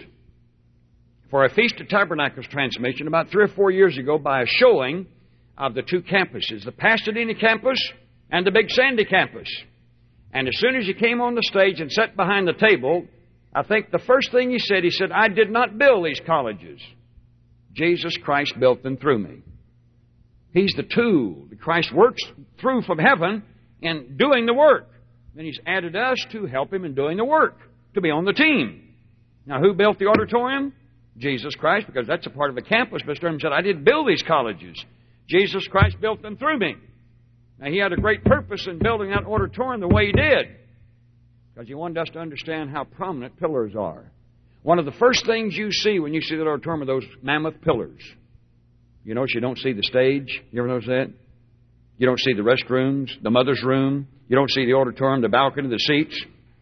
for a Feast of Tabernacles transmission about 3 or 4 years ago by a showing of the 2 campuses, the Pasadena campus and the Big Sandy campus. And as soon as he came on the stage and sat behind the table, I think the first thing he said, I did not build these colleges. Jesus Christ built them through me. He's the tool that Christ works through from heaven in doing the work. Then He's added us to help Him in doing the work, to be on the team. Now, who built the auditorium? Jesus Christ, because that's a part of the campus. Mr. Armstrong said, I didn't build these colleges. Jesus Christ built them through me. Now, He had a great purpose in building that auditorium the way He did, because He wanted us to understand how prominent pillars are. One of the first things you see when you see that auditorium are those mammoth pillars. You notice you don't see the stage. You ever notice that? You don't see the restrooms, the mother's room. You don't see the auditorium, the balcony, the seats.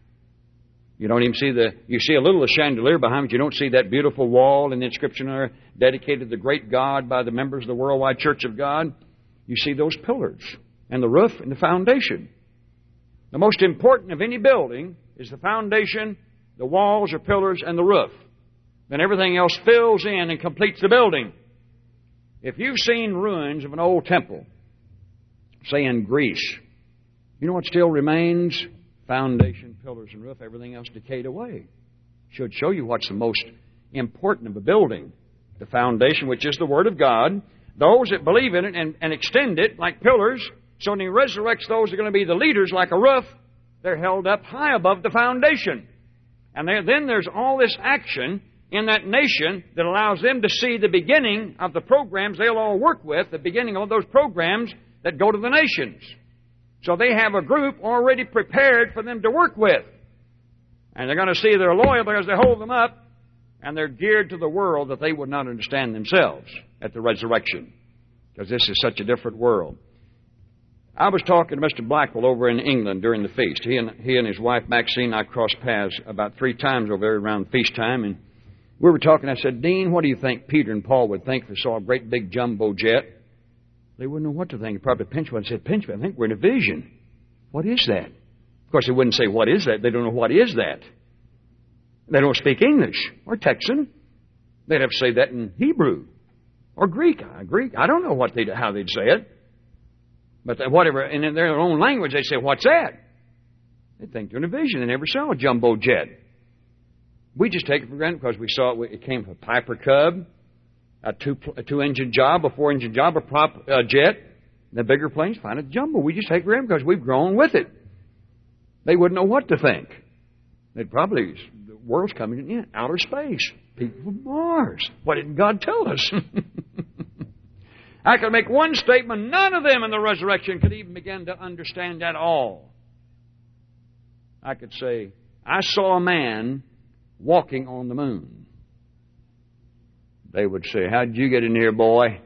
You don't even see you see a little of the chandelier behind it. You don't see that beautiful wall and the inscription there, dedicated to the great God by the members of the Worldwide Church of God. You see those pillars and the roof and the foundation. The most important of any building is the foundation, the walls or pillars, and the roof. Then everything else fills in and completes the building. If you've seen ruins of an old temple, say in Greece, you know what still remains? foundation, pillars, and roof, everything else decayed away. Should show you what's the most important of a building. The foundation, which is the Word of God. Those that believe in it and extend it like pillars. So when He resurrects those that are going to be the leaders like a roof, they're held up high above the foundation. And then there's all this action in that nation that allows them to see the beginning of the programs they'll all work with, the beginning of those programs that go to the nations. So they have a group already prepared for them to work with. And they're going to see they're loyal because they hold them up, and they're geared to the world that they would not understand themselves at the resurrection, because this is such a different world. I was talking to Mr. Blackwell over in England during the feast. He and his wife Maxine and I crossed paths about 3 times over there around feast time, and we were talking. I said, Dean, what do you think Peter and Paul would think if they saw a great big jumbo jet? They wouldn't know what to think. They'd probably pinch one and said, pinch me, I think we're in a vision. What is that? Of course, they wouldn't say, what is that? They don't know what is that. They don't speak English or Texan. They'd have to say that in Hebrew or Greek. I don't know how they'd say it. But whatever, and in their own language, they say, what's that? They think they're in a vision. They never saw a jumbo jet. We just take it for granted because we saw it came from a Piper Cub, a two-engine job, a 4-engine job, a prop jet. The bigger planes find it jumbo. We just take it for granted because we've grown with it. They wouldn't know what to think. They'd probably, the world's coming in outer space. People from Mars. What did God tell us? I could make one statement. None of them in the resurrection could even begin to understand at all. I could say, I saw a man walking on the moon. They would say, how did you get in here, boy?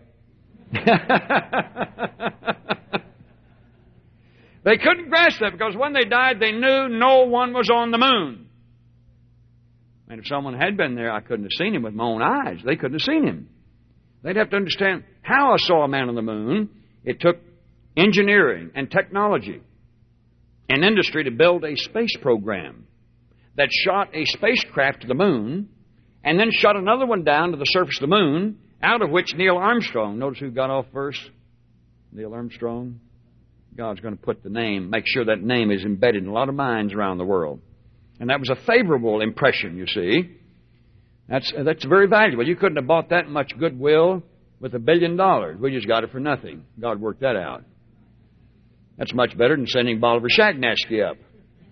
They couldn't grasp that because when they died, they knew no one was on the moon. And if someone had been there, I couldn't have seen him with my own eyes. They couldn't have seen him. They'd have to understand how I saw a man on the moon. It took engineering and technology and industry to build a space program that shot a spacecraft to the moon and then shot another one down to the surface of the moon, out of which Neil Armstrong, notice who got off first? Neil Armstrong. God's going to put the name, make sure that name is embedded in a lot of minds around the world. And that was a favorable impression, you see. That's very valuable. You couldn't have bought that much goodwill with $1 billion. We just got it for nothing. God worked that out. That's much better than sending Bolivar Shacknasky up.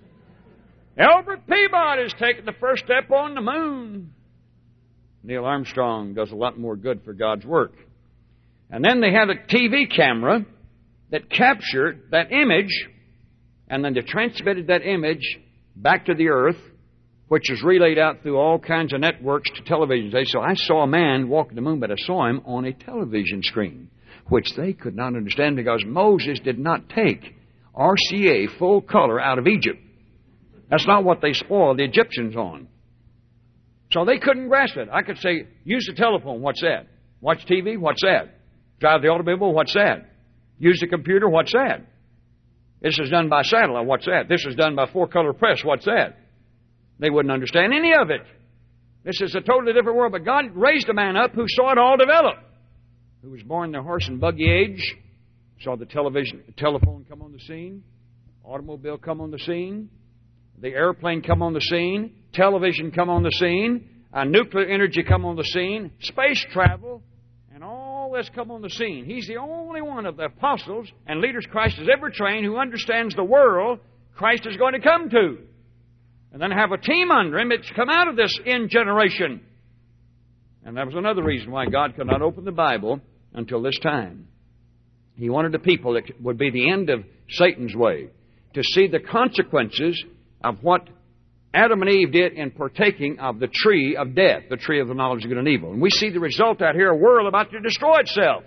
Albert Peabody's taken the first step on the moon. Neil Armstrong does a lot more good for God's work. And then they had a TV camera that captured that image, and then they transmitted that image back to the earth, which is relayed out through all kinds of networks to television. So I saw a man walking the moon, but I saw him on a television screen, which they could not understand because Moses did not take RCA full color out of Egypt. That's not what they spoiled the Egyptians on. So they couldn't grasp it. I could say, use the telephone, what's that? Watch TV, what's that? Drive the automobile, what's that? Use the computer, what's that? This is done by satellite, what's that? This is done by 4-color press, what's that? They wouldn't understand any of it. This is a totally different world. But God raised a man up who saw it all develop, who was born in the horse and buggy age, saw the telephone come on the scene, automobile come on the scene, the airplane come on the scene, television come on the scene, nuclear energy come on the scene, space travel, and all this come on the scene. He's the only one of the apostles and leaders Christ has ever trained who understands the world Christ is going to come to. And then have a team under him that's come out of this end generation. And that was another reason why God could not open the Bible until this time. He wanted a people that would be the end of Satan's way, to see the consequences of what Adam and Eve did in partaking of the tree of death, the tree of the knowledge of good and evil. And we see the result out here, a world about to destroy itself.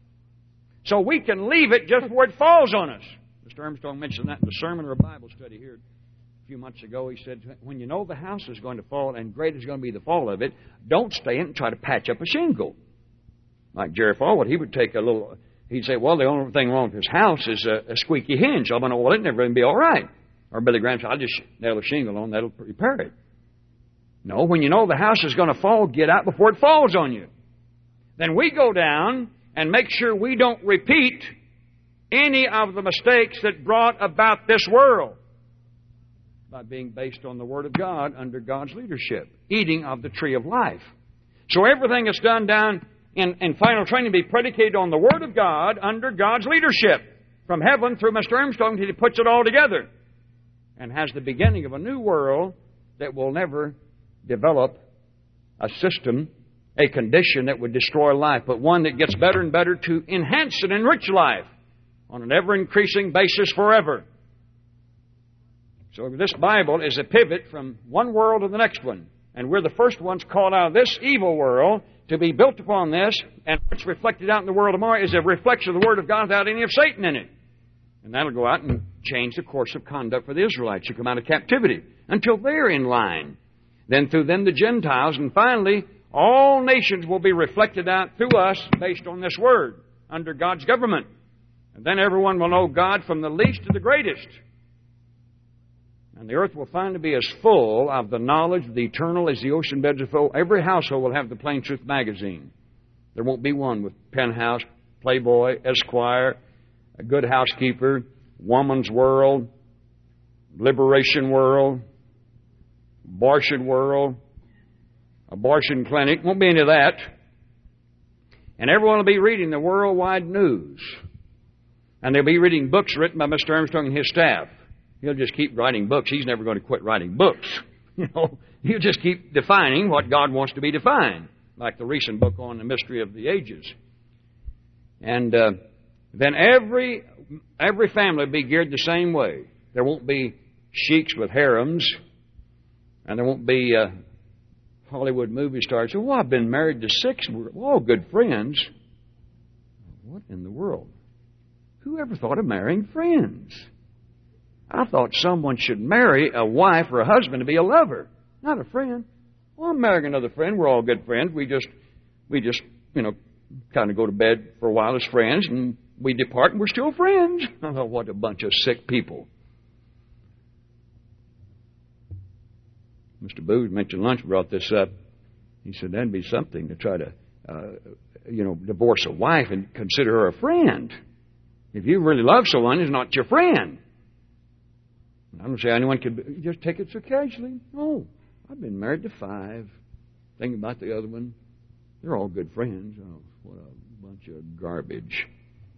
So we can leave it just before it falls on us. Mr. Armstrong mentioned that in the sermon or a Bible study here a few months ago. He said, when you know the house is going to fall and great is going to be the fall of it, don't stay in and try to patch up a shingle. Like Jerry Falwood, he would take a little, he'd say, well, the only thing wrong with his house is a squeaky hinge. I'm going to oil it and everything will be all right. Or Billy Graham said, I'll just nail a shingle on, that'll repair it. No, when you know the house is going to fall, get out before it falls on you. Then we go down and make sure we don't repeat any of the mistakes that brought about this world. by being based on the Word of God under God's leadership, eating of the tree of life. So everything that's done down in final training be predicated on the Word of God under God's leadership. From heaven through Mr. Armstrong, he puts it all together and has the beginning of a new world that will never develop a system, a condition that would destroy life, but one that gets better and better to enhance and enrich life on an ever-increasing basis forever. So this Bible is a pivot from one world to the next one. And we're the first ones called out of this evil world to be built upon this, and what's reflected out in the world tomorrow is a reflection of the Word of God without any of Satan in it. And that'll go out and change the course of conduct for the Israelites who come out of captivity until they're in line. Then through them the Gentiles, and finally all nations will be reflected out through us based on this Word under God's government. And then everyone will know God from the least to the greatest. And the earth will finally be as full of the knowledge of the eternal as the ocean beds are full. Every household will have the Plain Truth magazine. There won't be one with Penthouse, Playboy, Esquire, A Good Housekeeper, Woman's World, Liberation World, Abortion World, Abortion Clinic. Won't be any of that. And everyone will be reading the worldwide news. And they'll be reading books written by Mr. Armstrong and his staff. He'll just keep writing books. He's never going to quit writing books. He'll just keep defining what God wants to be defined, like the recent book on the mystery of the ages. And then every family will be geared the same way. There won't be sheiks with harems, and there won't be Hollywood movie stars who, I've been married to 6. We're all good friends. What in the world? Who ever thought of marrying friends? I thought someone should marry a wife or a husband to be a lover, not a friend. Well, I'm marrying another friend. We're all good friends. We just, kind of go to bed for a while as friends, and we depart, and we're still friends. I thought, what a bunch of sick people. Mr. Booth mentioned lunch, brought this up. He said, that'd be something to try to, divorce a wife and consider her a friend. If you really love someone, it's not your friend. I don't say anyone could just take it so casually. No, I've been married to 5. Thinking about the other one. They're all good friends. Oh, what a bunch of garbage.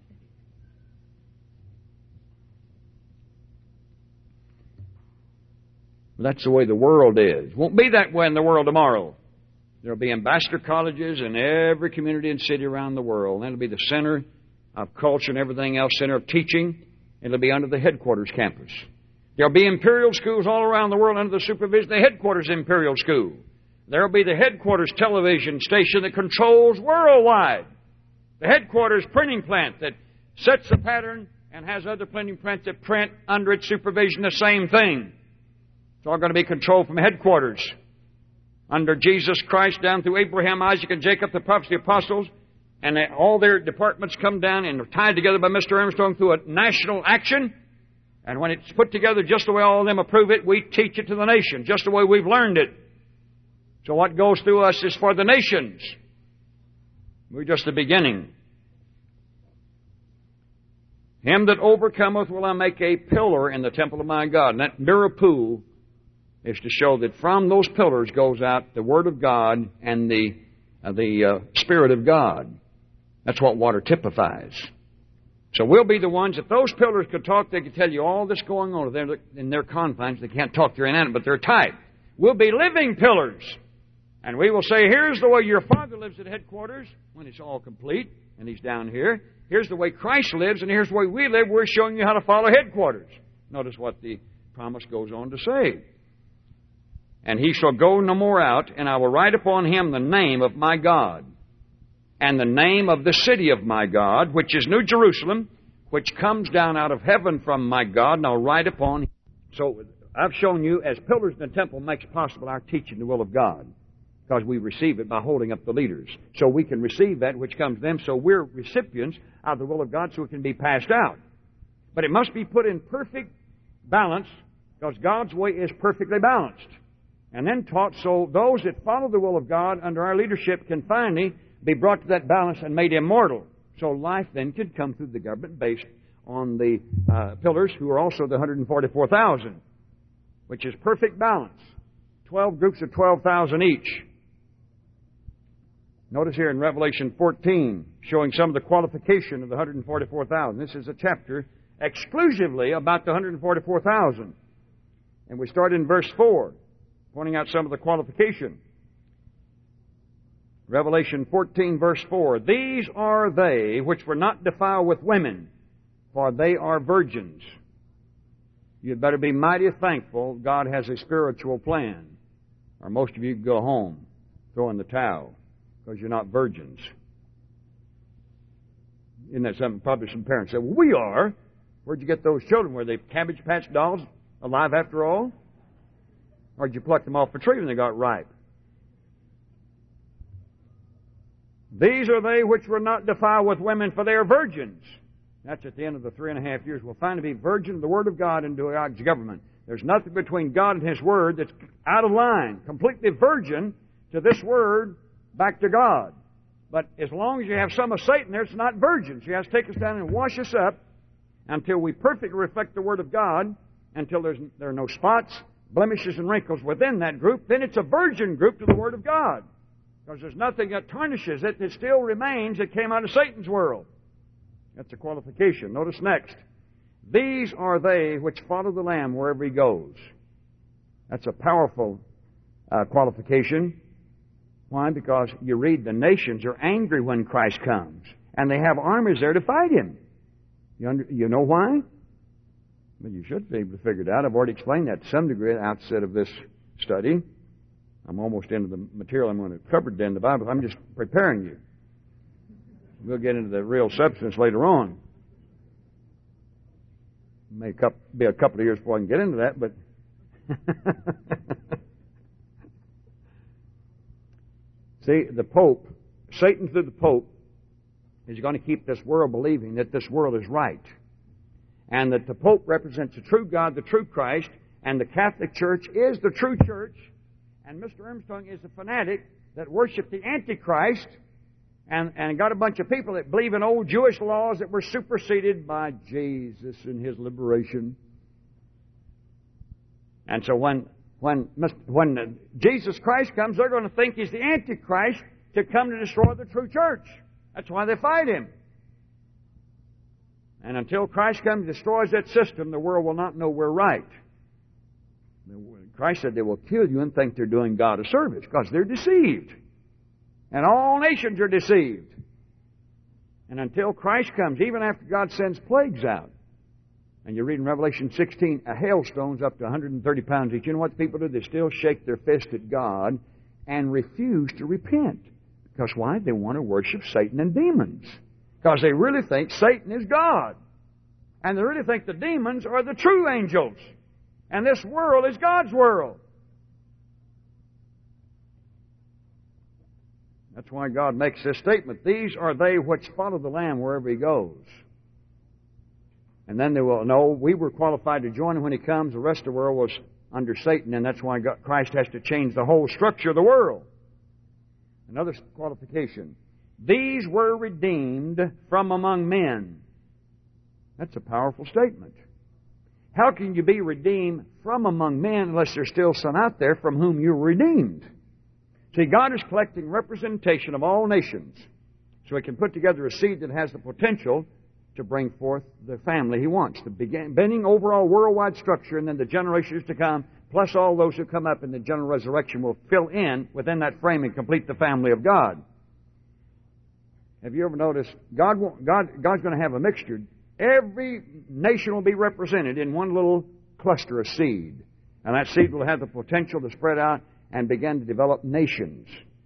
That's the way the world is. Won't be that way in the world tomorrow. There'll be ambassador colleges in every community and city around the world. That'll be the center of culture and everything else, center of teaching. It'll be under the headquarters campus. There'll be imperial schools all around the world under the supervision of the headquarters imperial school. There'll be the headquarters television station that controls worldwide. The headquarters printing plant that sets the pattern and has other printing plants that print under its supervision the same thing. It's all going to be controlled from headquarters. Under Jesus Christ, down through Abraham, Isaac, and Jacob, the prophets, the apostles, and all their departments come down and are tied together by Mr. Armstrong through a national action. And when it's put together just the way all of them approve it, we teach it to the nation, just the way we've learned it. So what goes through us is for the nations. We're just the beginning. Him that overcometh will I make a pillar in the temple of my God. And that mirror pool is to show that from those pillars goes out the Word of God and the Spirit of God. That's what water typifies. So we'll be the ones, if those pillars could talk, they could tell you all this going on in their confines. They can't talk, they're inanimate, but they're tight. We'll be living pillars. And we will say, here's the way your Father lives at headquarters, when it's all complete, and He's down here. Here's the way Christ lives, and here's the way we live. We're showing you how to follow headquarters. Notice what the promise goes on to say. And he shall go no more out, and I will write upon him the name of my God, and the name of the city of my God, which is New Jerusalem, which comes down out of heaven from my God, and I'll write upon him. So I've shown you, as pillars in the temple makes possible our teaching the will of God, because we receive it by holding up the leaders. So we can receive that which comes to them, so we're recipients of the will of God, so it can be passed out. But it must be put in perfect balance, because God's way is perfectly balanced. And then taught so those that follow the will of God under our leadership can finally be brought to that balance and made immortal. So life then could come through the government based on the pillars, who are also the 144,000. which is perfect balance. 12 groups of 12,000 each. Notice here in Revelation 14, showing some of the qualification of the 144,000. This is a chapter exclusively about the 144,000. And we start in verse 4, pointing out some of the qualification. Revelation 14, verse 4. These are they which were not defiled with women, for they are virgins. You'd better be mighty thankful God has a spiritual plan, or most of you could go home, throw in the towel, because you're not virgins. Isn't that something? Probably some parents say, well, we are. Where'd you get those children? Were they Cabbage Patch dolls, alive after all? Or did you pluck them off a tree when they got ripe? These are they which were not defiled with women, for they are virgins. That's at the end of the 3.5 years. We'll find to be virgin of the Word of God and do God's government. There's nothing between God and His Word that's out of line. Completely virgin to this Word back to God. But as long as you have some of Satan there, it's not virgin. She has to take us down and wash us up until we perfectly reflect the Word of God, until there are no spots, blemishes, and wrinkles within that group. Then it's a virgin group to the Word of God. Because there's nothing that tarnishes it. It still remains. It came out of Satan's world. That's a qualification. Notice next. These are they which follow the Lamb wherever He goes. That's a powerful qualification. Why? Because you read the nations are angry when Christ comes. And they have armies there to fight Him. You know why? Well, you should be able to figure it out. I've already explained that to some degree at the outset of this study. I'm almost into the material I'm going to cover in the Bible. I'm just preparing you. We'll get into the real substance later on. It may be a couple of years before I can get into that, but see, the Pope, Satan through the Pope, is going to keep this world believing that this world is right. And that the Pope represents the true God, the true Christ, and the Catholic Church is the true church. And Mr. Armstrong is a fanatic that worshiped the Antichrist and got a bunch of people that believe in old Jewish laws that were superseded by Jesus and His liberation. And so when Jesus Christ comes, they're going to think He's the Antichrist to come to destroy the true church. That's why they fight Him. And until Christ comes and destroys that system, the world will not know we're right. Christ said they will kill you and think they're doing God a service because they're deceived. And all nations are deceived. And until Christ comes, even after God sends plagues out, and you read in Revelation 16, a hailstone's up to 130 pounds each. You know what people do? They still shake their fist at God and refuse to repent. Because why? They want to worship Satan and demons. Because they really think Satan is God. And they really think the demons are the true angels. And this world is God's world. That's why God makes this statement. These are they which follow the Lamb wherever He goes. And then they will know we were qualified to join Him when He comes. The rest of the world was under Satan, and that's why Christ has to change the whole structure of the world. Another qualification. These were redeemed from among men. That's a powerful statement. How can you be redeemed from among men unless there's still some out there from whom you're redeemed? See, God is collecting representation of all nations so He can put together a seed that has the potential to bring forth the family He wants. The beginning overall worldwide structure, and then the generations to come, plus all those who come up in the general resurrection will fill in within that frame and complete the family of God. Have you ever noticed God's going to have a mixture? Every nation will be represented in one little cluster of seed. And that seed will have the potential to spread out and begin to develop nations.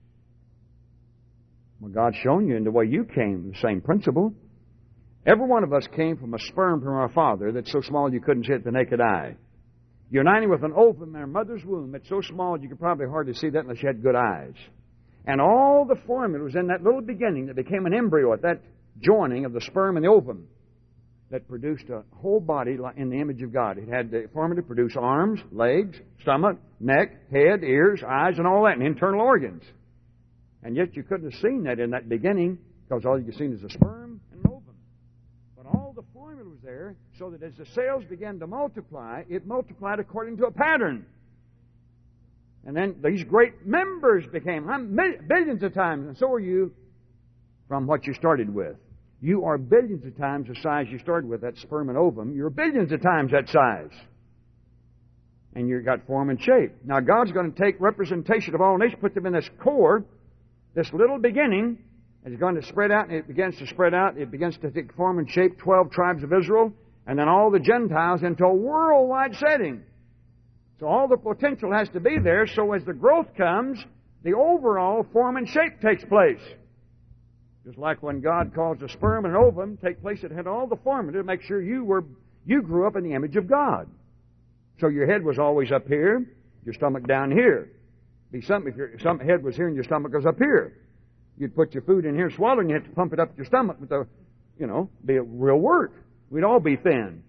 Well, God's shown you in the way you came, the same principle. Every one of us came from a sperm from our father that's so small you couldn't see it with the naked eye. Uniting with an ovum in our mother's womb, it's so small you could probably hardly see that unless you had good eyes. And all the formula was in that little beginning that became an embryo at that joining of the sperm and the ovum that produced a whole body in the image of God. It had the formula to produce arms, legs, stomach, neck, head, ears, eyes, and all that, and internal organs. And yet you couldn't have seen that in that beginning because all you could see is a sperm and an ovum. But all the formula was there. there, so that as the cells began to multiply, it multiplied according to a pattern. And then these great members became billions of times, and so are you from what you started with. You are billions of times the size you started with, that sperm and ovum. You're billions of times that size. And you've got form and shape. Now God's going to take representation of all nations, put them in this core, this little beginning, and it's going to spread out, and it begins to spread out. It begins to take form and shape, 12 tribes of Israel, and then all the Gentiles into a worldwide setting. So all the potential has to be there, so as the growth comes, the overall form and shape takes place. Just like when God caused a sperm and an ovum take place, it had all the form to make sure you grew up in the image of God. So your head was always up here, your stomach down here. If your head was here and your stomach was up here, you'd put your food in here, swallow, and you have to pump it up your stomach with be a real work. We'd all be thin.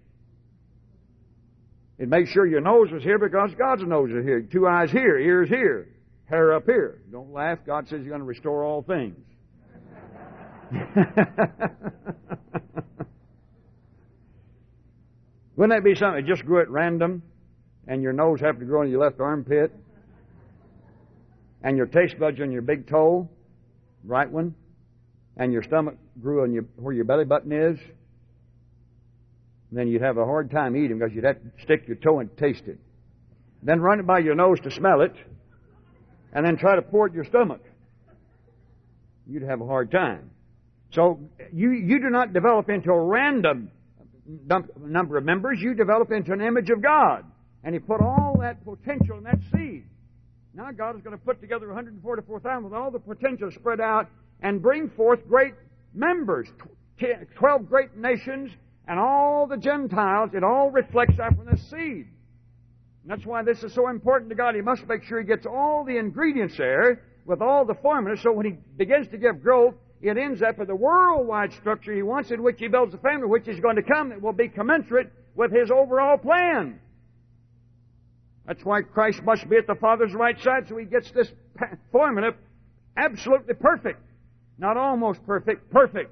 It made sure your nose was here because God's nose is here. 2 eyes here, ears here, hair up here. Don't laugh. God says He's going to restore all things. Wouldn't that be something that just grew at random, and your nose happened to grow in your left armpit, and your taste buds on your big toe, right one, and your stomach grew on where your belly button is? Then you'd have a hard time eating because you'd have to stick your toe and taste it. Then run it by your nose to smell it, and then try to pour it in your stomach. You'd have a hard time. So you do not develop into a random number of members. You develop into an image of God. And He put all that potential in that seed. Now God is going to put together 144,000 with all the potential spread out and bring forth great members, 12 great nations, and all the Gentiles. It all reflects out from this seed. And that's why this is so important to God. He must make sure He gets all the ingredients there with all the formulas, so when He begins to give growth, it ends up with a worldwide structure He wants, in which He builds a family which is going to come that will be commensurate with His overall plan. That's why Christ must be at the Father's right side, so He gets this formula absolutely perfect. Not almost perfect, perfect.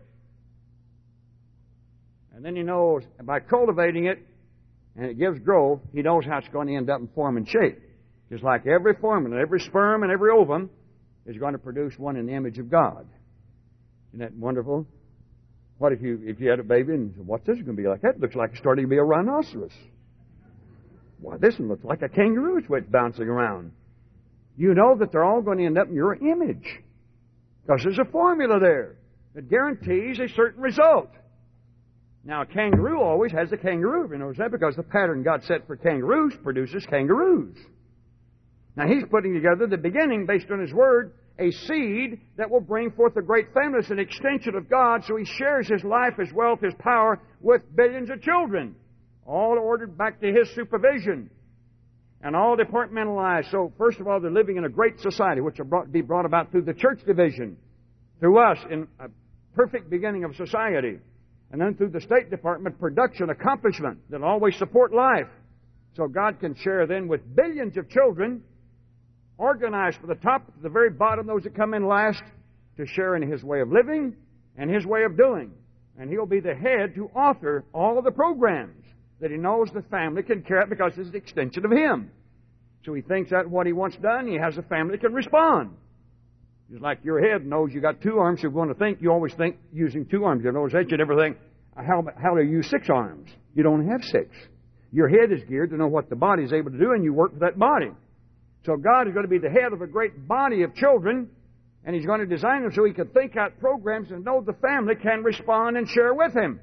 And then He knows, by cultivating it, and it gives growth, He knows how it's going to end up in form and shape. Just like every formula, every sperm and every ovum is going to produce one in the image of God. Isn't that wonderful? What if you had a baby and said, what's this going to be like? That looks like it's starting to be a rhinoceros. Why, this one looks like a kangaroo that's bouncing around. You know that they're all going to end up in your image. Because there's a formula there that guarantees a certain result. Now, a kangaroo always has a kangaroo. You know that? Because the pattern God set for kangaroos produces kangaroos. Now, He's putting together the beginning, based on His Word, a seed that will bring forth a great family. It's an extension of God, so He shares His life, His wealth, His power with billions of children, all ordered back to His supervision, and all departmentalized. So, first of all, they're living in a great society, which will be brought about through the church division, through us, in a perfect beginning of society, and then through the State Department, production, accomplishment that always support life. So God can share then with billions of children, organized from the top to the very bottom, those that come in last, to share in His way of living and His way of doing. And He'll be the head to author all of the programs that He knows the family can carry out, because it's an extension of Him. So He thinks out what He wants done. He has a family that can respond. Just like your head knows you got 2 arms. If you want to think, you always think using 2 arms. You notice that you never think, how do you use 6 arms? You don't have 6. Your head is geared to know what the body is able to do, and you work with that body. So God is going to be the head of a great body of children, and He's going to design them so He can think out programs and know the family can respond and share with Him.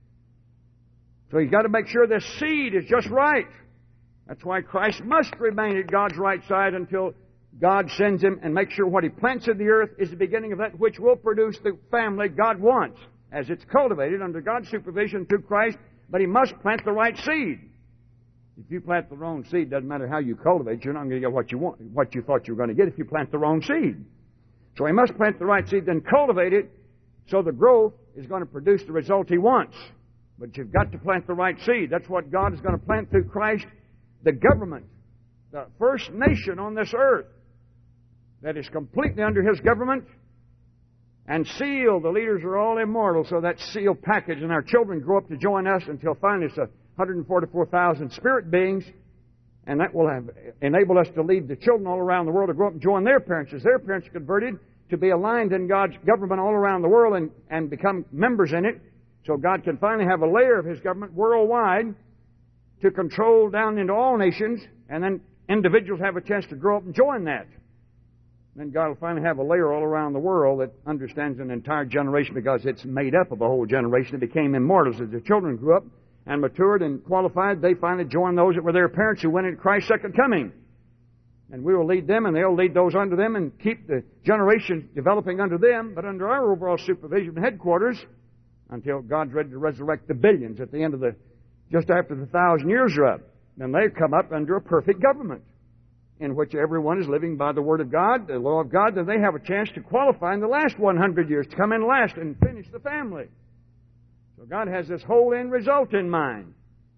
So He's got to make sure this seed is just right. That's why Christ must remain at God's right side until God sends Him, and make sure what He plants in the earth is the beginning of that which will produce the family God wants, as it's cultivated under God's supervision through Christ. But He must plant the right seed. If you plant the wrong seed, doesn't matter how you cultivate, you're not going to get what you want, what you thought you were going to get if you plant the wrong seed. So He must plant the right seed, then cultivate it, so the growth is going to produce the result He wants. But you've got to plant the right seed. That's what God is going to plant through Christ, the government, the first nation on this earth that is completely under His government, And seal, the leaders are all immortal, so that seal package, and our children grow up to join us until finally it's 144,000 spirit beings, and that will enable us to lead the children all around the world to grow up and join their parents as their parents are converted, to be aligned in God's government all around the world and become members in it, so God can finally have a layer of His government worldwide to control down into all nations, and then individuals have a chance to grow up and join that. Then God will finally have a layer all around the world that understands an entire generation, because it's made up of a whole generation. It became immortals. As the children grew up and matured and qualified, they finally joined those that were their parents who went into Christ's second coming. And we will lead them, and they'll lead those under them, and keep the generation developing under them, but under our overall supervision and headquarters, until God's ready to resurrect the billions at the end of just after the 1,000 years are up. Then they come up under a perfect government, in which everyone is living by the Word of God, the law of God, then they have a chance to qualify in the last 100 years, to come in last and finish the family. So God has this whole end result in mind.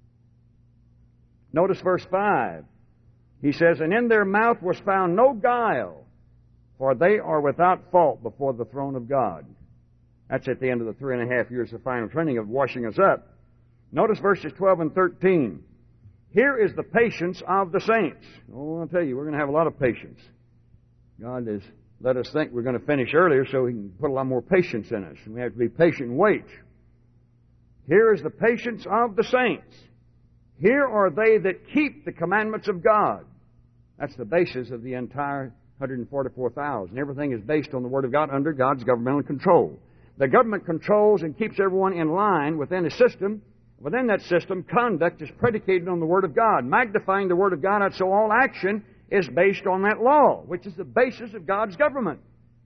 Notice verse 5. He says, "And in their mouth was found no guile, for they are without fault before the throne of God." That's at the end of the 3.5 years of final training of washing us up. Notice verses 12 and 13. "Here is the patience of the saints." Oh, I'll tell you, we're going to have a lot of patience. God has let us think we're going to finish earlier so He can put a lot more patience in us. And we have to be patient and wait. "Here is the patience of the saints. Here are they that keep the commandments of God." That's the basis of the entire 144,000. Everything is based on the Word of God under God's governmental control. The government controls and keeps everyone in line within a system. Within that system, conduct is predicated on the Word of God, magnifying the Word of God, so all action is based on that law, which is the basis of God's government.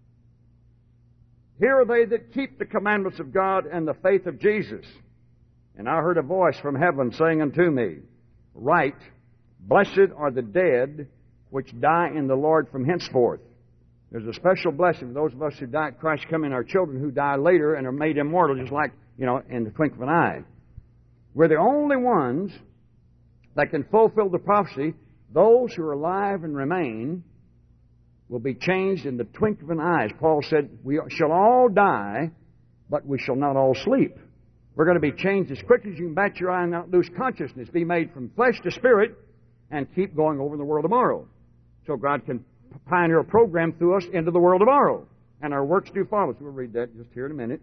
"Here are they that keep the commandments of God and the faith of Jesus. And I heard a voice from heaven saying unto me, Write, blessed are the dead which die in the Lord from henceforth." There's a special blessing for those of us who die at Christ's coming, our children who die later and are made immortal, just like, in the twinkling of an eye. We're the only ones that can fulfill the prophecy. Those who are alive and remain will be changed in the twinkling of an eye. As Paul said, we shall all die, but we shall not all sleep. We're going to be changed as quickly as you can bat your eye and not lose consciousness, be made from flesh to spirit, and keep going over in the world tomorrow. So God can pioneer a program through us into the world tomorrow. And our works do follow. So we'll read that just here in a minute.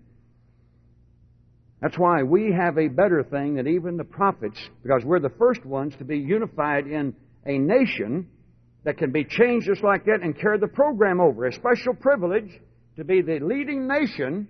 That's why we have a better thing than even the prophets, because we're the first ones to be unified in a nation that can be changed just like that and carry the program over. A special privilege to be the leading nation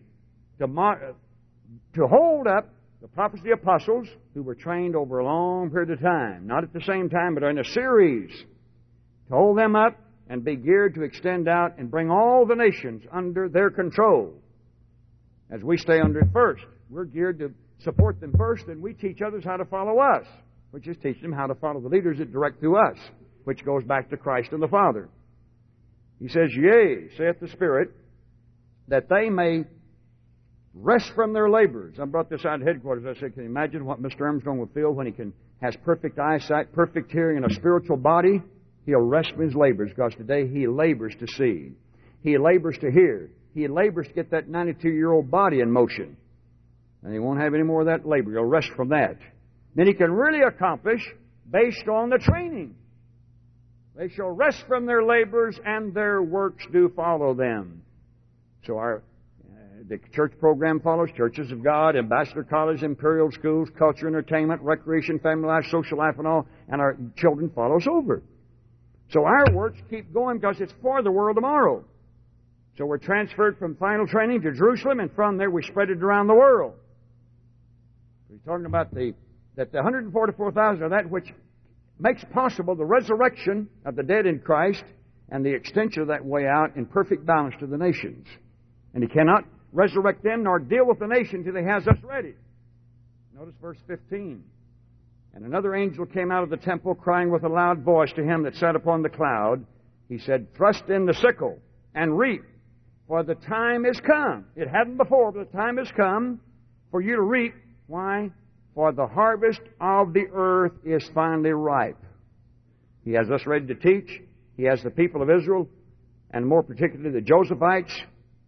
to hold up the prophets of the apostles who were trained over a long period of time. Not at the same time, but in a series. To hold them up and be geared to extend out and bring all the nations under their control. As we stay under it first. We're geared to support them first, and we teach others how to follow us, which is teach them how to follow the leaders that direct through us, which goes back to Christ and the Father. He says, "Yea, saith the Spirit, that they may rest from their labors." I brought this out at headquarters. I said, can you imagine what Mr. Armstrong will feel when he has perfect eyesight, perfect hearing, and a spiritual body? He'll rest from his labors, because today he labors to see. He labors to hear. He labors to get that 92-year-old body in motion. And he won't have any more of that labor. He'll rest from that. Then he can really accomplish based on the training. "They shall rest from their labors, and their works do follow them." So the church program follows Churches of God, Ambassador College, Imperial Schools, culture, entertainment, recreation, family life, social life, and all. And our children follows over. So our works keep going because it's for the world tomorrow. So we're transferred from final training to Jerusalem, and from there we spread it around the world. He's talking about that the 144,000 are that which makes possible the resurrection of the dead in Christ and the extension of that way out in perfect balance to the nations. And He cannot resurrect them nor deal with the nation till He has us ready. Notice verse 15. "And another angel came out of the temple, crying with a loud voice to him that sat upon the cloud. He said, Thrust in the sickle and reap, for the time is come." It hadn't before, but the time has come for you to reap. Why? "For the harvest of the earth is finally ripe." He has us ready to teach. He has the people of Israel, and more particularly the Josephites,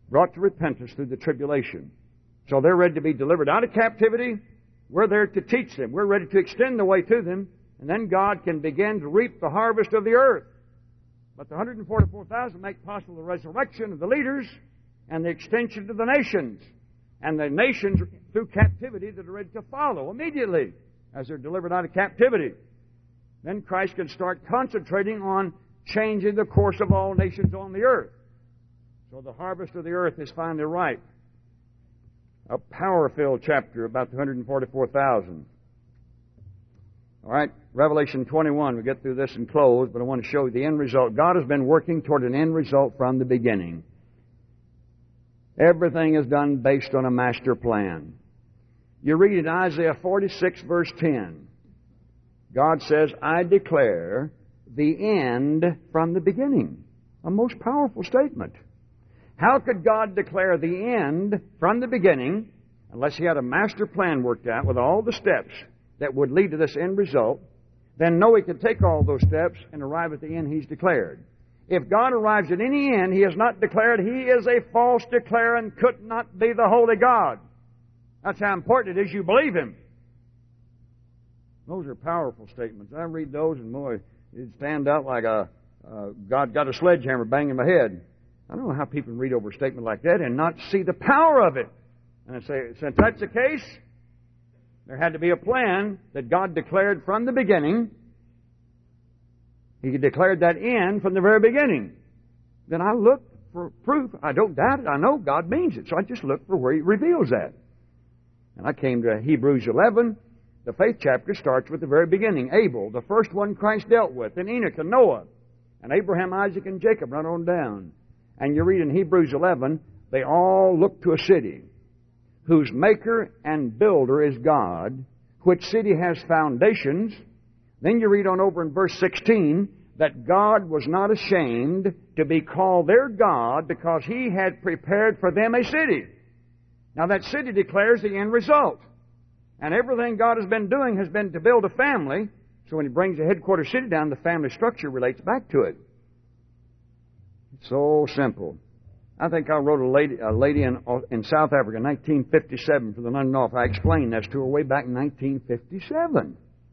brought to repentance through the tribulation. So they're ready to be delivered out of captivity. We're there to teach them. We're ready to extend the way to them. And then God can begin to reap the harvest of the earth. But the 144,000 make possible the resurrection of the leaders and the extension to the nations. And the nations through captivity that are ready to follow immediately as they're delivered out of captivity. Then Christ can start concentrating on changing the course of all nations on the earth. So the harvest of the earth is finally ripe. A power-filled chapter about the 144,000. All right, Revelation 21. We'll get through this and close, but I want to show you the end result. God has been working toward an end result from the beginning. Everything is done based on a master plan. You read in Isaiah 46, verse 10. God says, I declare the end from the beginning. A most powerful statement. How could God declare the end from the beginning unless He had a master plan worked out with all the steps that would lead to this end result? Then Noah could take all those steps and arrive at the end He's declared. If God arrives at any end He has not declared, He is a false declarer and could not be the holy God. That's how important it is you believe Him. Those are powerful statements. I read those and boy, it'd stand out like God got a sledgehammer banging my head. I don't know how people can read over a statement like that and not see the power of it. And I say, since that's the case, there had to be a plan that God declared from the beginning. He declared that end from the very beginning. Then I look for proof. I don't doubt it. I know God means it. So I just look for where He reveals that. And I came to Hebrews 11. The faith chapter starts with the very beginning. Abel, the first one Christ dealt with, and Enoch and Noah, and Abraham, Isaac, and Jacob, right on down. And you read in Hebrews 11, they all look to a city whose maker and builder is God, which city has foundations. Then you read on over in verse 16 that God was not ashamed to be called their God because He had prepared for them a city. Now that city declares the end result. And everything God has been doing has been to build a family. So when He brings the headquarters city down, the family structure relates back to it. It's so simple. I think I wrote a lady in South Africa in 1957 for the London office. I explained this to her way back in 1957.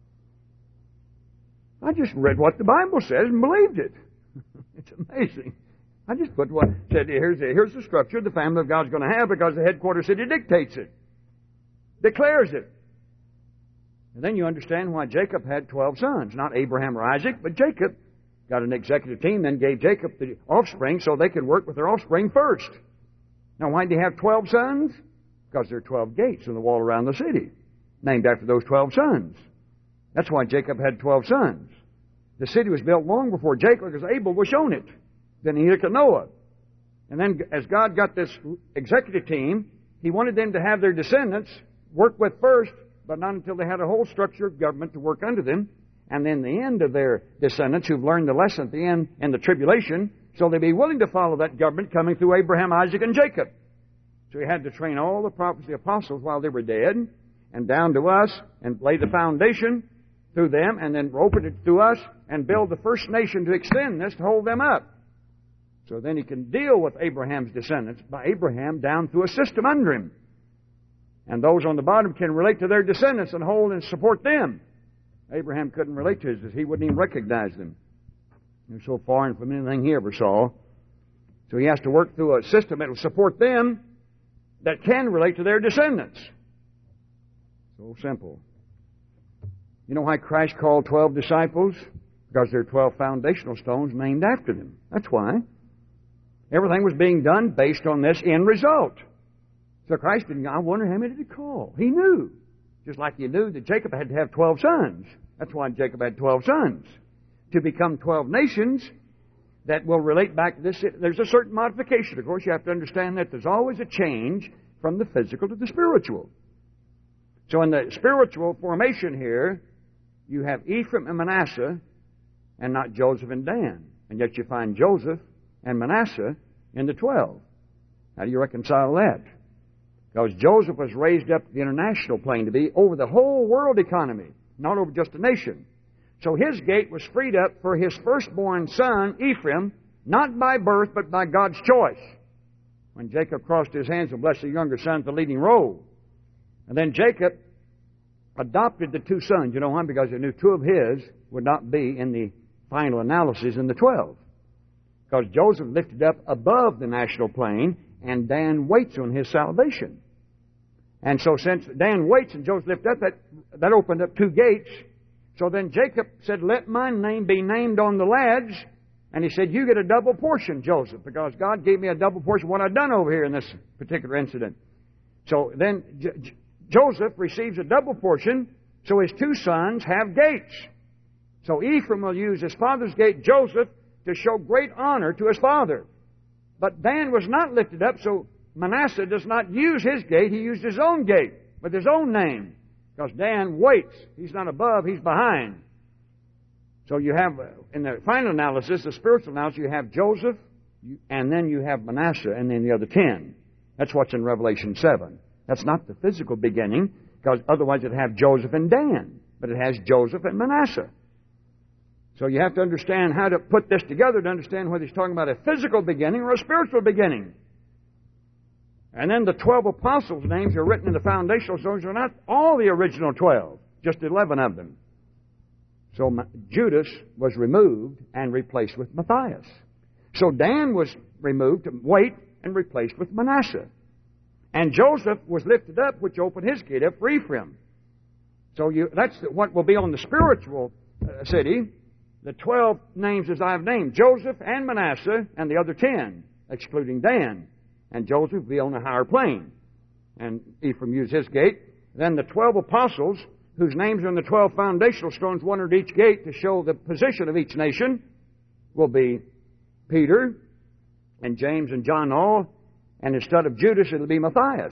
I just read what the Bible says and believed it. It's amazing. I just put what said here's the structure the family of God's going to have because the headquarters city dictates it, declares it. And then you understand why Jacob had 12 sons, not Abraham or Isaac, but Jacob. Got an executive team, then gave Jacob the offspring so they could work with their offspring first. Now, why did he have 12 sons? Because there are 12 gates in the wall around the city, named after those 12 sons. That's why Jacob had 12 sons. The city was built long before Jacob because Abel was shown it. Then Enoch and Noah. And then as God got this executive team, He wanted them to have their descendants work with first, but not until they had a whole structure of government to work under them. And then the end of their descendants who've learned the lesson at the end in the tribulation, so they'd be willing to follow that government coming through Abraham, Isaac, and Jacob. So He had to train all the prophets, the apostles, while they were dead, and down to us, and lay the foundation through them, and then open it through us, and build the first nation to extend this, to hold them up. So then He can deal with Abraham's descendants by Abraham down through a system under him. And those on the bottom can relate to their descendants and hold and support them. Abraham couldn't relate to his. He wouldn't even recognize them. They're so foreign from anything he ever saw. So he has to work through a system that will support them that can relate to their descendants. So simple. You know why Christ called 12 disciples? Because there are 12 foundational stones named after them. That's why. Everything was being done based on this end result. So Christ didn't, I wonder how many did He call? He knew. Just like you knew that Jacob had to have 12 sons. That's why Jacob had 12 sons. To become 12 nations that will relate back to this. There's a certain modification. Of course, you have to understand that there's always a change from the physical to the spiritual. So in the spiritual formation here, you have Ephraim and Manasseh and not Joseph and Dan. And yet you find Joseph and Manasseh in the 12. How do you reconcile that? Because Joseph was raised up the international plane to be over the whole world economy, not over just a nation. So his gate was freed up for his firstborn son, Ephraim, not by birth, but by God's choice. when Jacob crossed his hands and blessed the younger son with the leading role. And then Jacob adopted the 2 sons. You know why? Because he knew 2 of his would not be in the final analysis in the 12. Because Joseph lifted up above the national plane, and Dan waits on his salvation. And so since Dan waits and Joseph lifted up, that opened up 2 gates. So then Jacob said, let my name be named on the lads. And he said, you get a double portion, Joseph, because God gave me a double portion of what I've done over here in this particular incident. So then Joseph receives a double portion, so his 2 sons have gates. So Ephraim will use his father's gate, Joseph, to show great honor to his father. But Dan was not lifted up, so Manasseh does not use his gate. He used his own gate with his own name. Because Dan waits. He's not above, he's behind. So you have, in the final analysis, the spiritual analysis, you have Joseph, and then you have Manasseh, and then the other 10. That's what's in Revelation 7. That's not the physical beginning, because otherwise it'd have Joseph and Dan. But it has Joseph and Manasseh. So you have to understand how to put this together to understand whether he's talking about a physical beginning or a spiritual beginning. And then the 12 apostles' names are written in the foundational stones are not all the original 12, just 11 of them. So Judas was removed and replaced with Matthias. So Dan was removed to wait and replaced with Manasseh. And Joseph was lifted up, which opened his gate up for Ephraim. So that's what will be on the spiritual city. The 12 names as I have named, Joseph and Manasseh and the other 10, excluding Dan. And Joseph will be on the higher plane. And Ephraim used his gate. Then the 12 apostles, whose names are in the 12 foundational stones, one at each gate to show the position of each nation, will be Peter and James and John all. And instead of Judas, it'll be Matthias.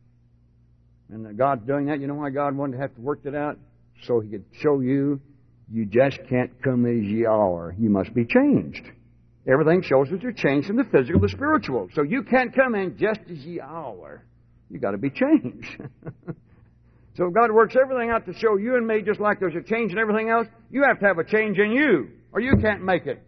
And God's doing that. You know why God wanted to have to work it out? So He could show you, you just can't come as ye are. You must be changed. Everything shows that you're changed from the physical to the spiritual. So you can't come in just as ye are. You've got to be changed. So God works everything out to show you and me, just like there's a change in everything else, you have to have a change in you, or you can't make it.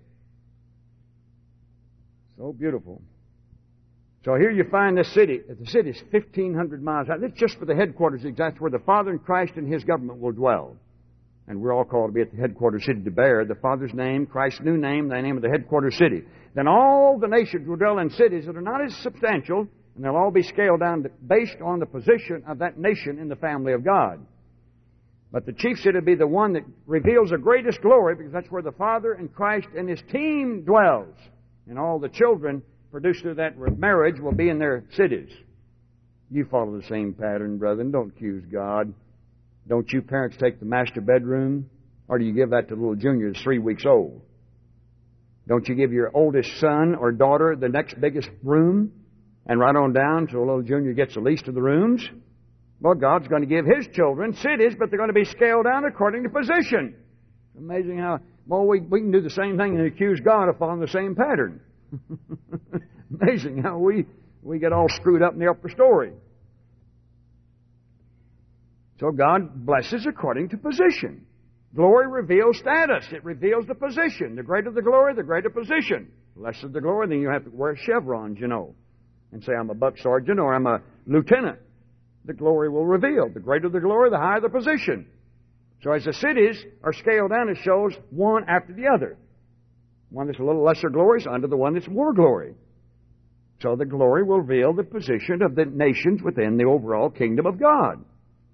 So beautiful. So here you find this city. The city is 1,500 miles out. It's just for the headquarters exactly where the Father and Christ and His government will dwell. And we're all called to be at the headquarters city to bear the Father's name, Christ's new name, the name of the headquarters city. Then all the nations will dwell in cities that are not as substantial, and they'll all be scaled down based on the position of that nation in the family of God. But the chief city will be the one that reveals the greatest glory, because that's where the Father and Christ and His team dwells. And all the children produced through that marriage will be in their cities. You follow the same pattern, brethren. Don't accuse God. Don't you parents take the master bedroom? Or do you give that to little Junior that's 3 weeks old? Don't you give your oldest son or daughter the next biggest room? And right on down so little Junior gets the least of the rooms? Well, God's going to give His children cities, but they're going to be scaled down according to position. It's amazing how, well, we can do the same thing and accuse God of following the same pattern. Amazing how we get all screwed up in the upper story. So God blesses according to position. Glory reveals status. It reveals the position. The greater the glory, the greater position. The less of the glory, then you have to wear chevrons, you know, and say, I'm a buck sergeant or I'm a lieutenant. The glory will reveal. The greater the glory, the higher the position. So as the cities are scaled down, it shows one after the other. One that's a little lesser glory is under the one that's more glory. So the glory will reveal the position of the nations within the overall kingdom of God.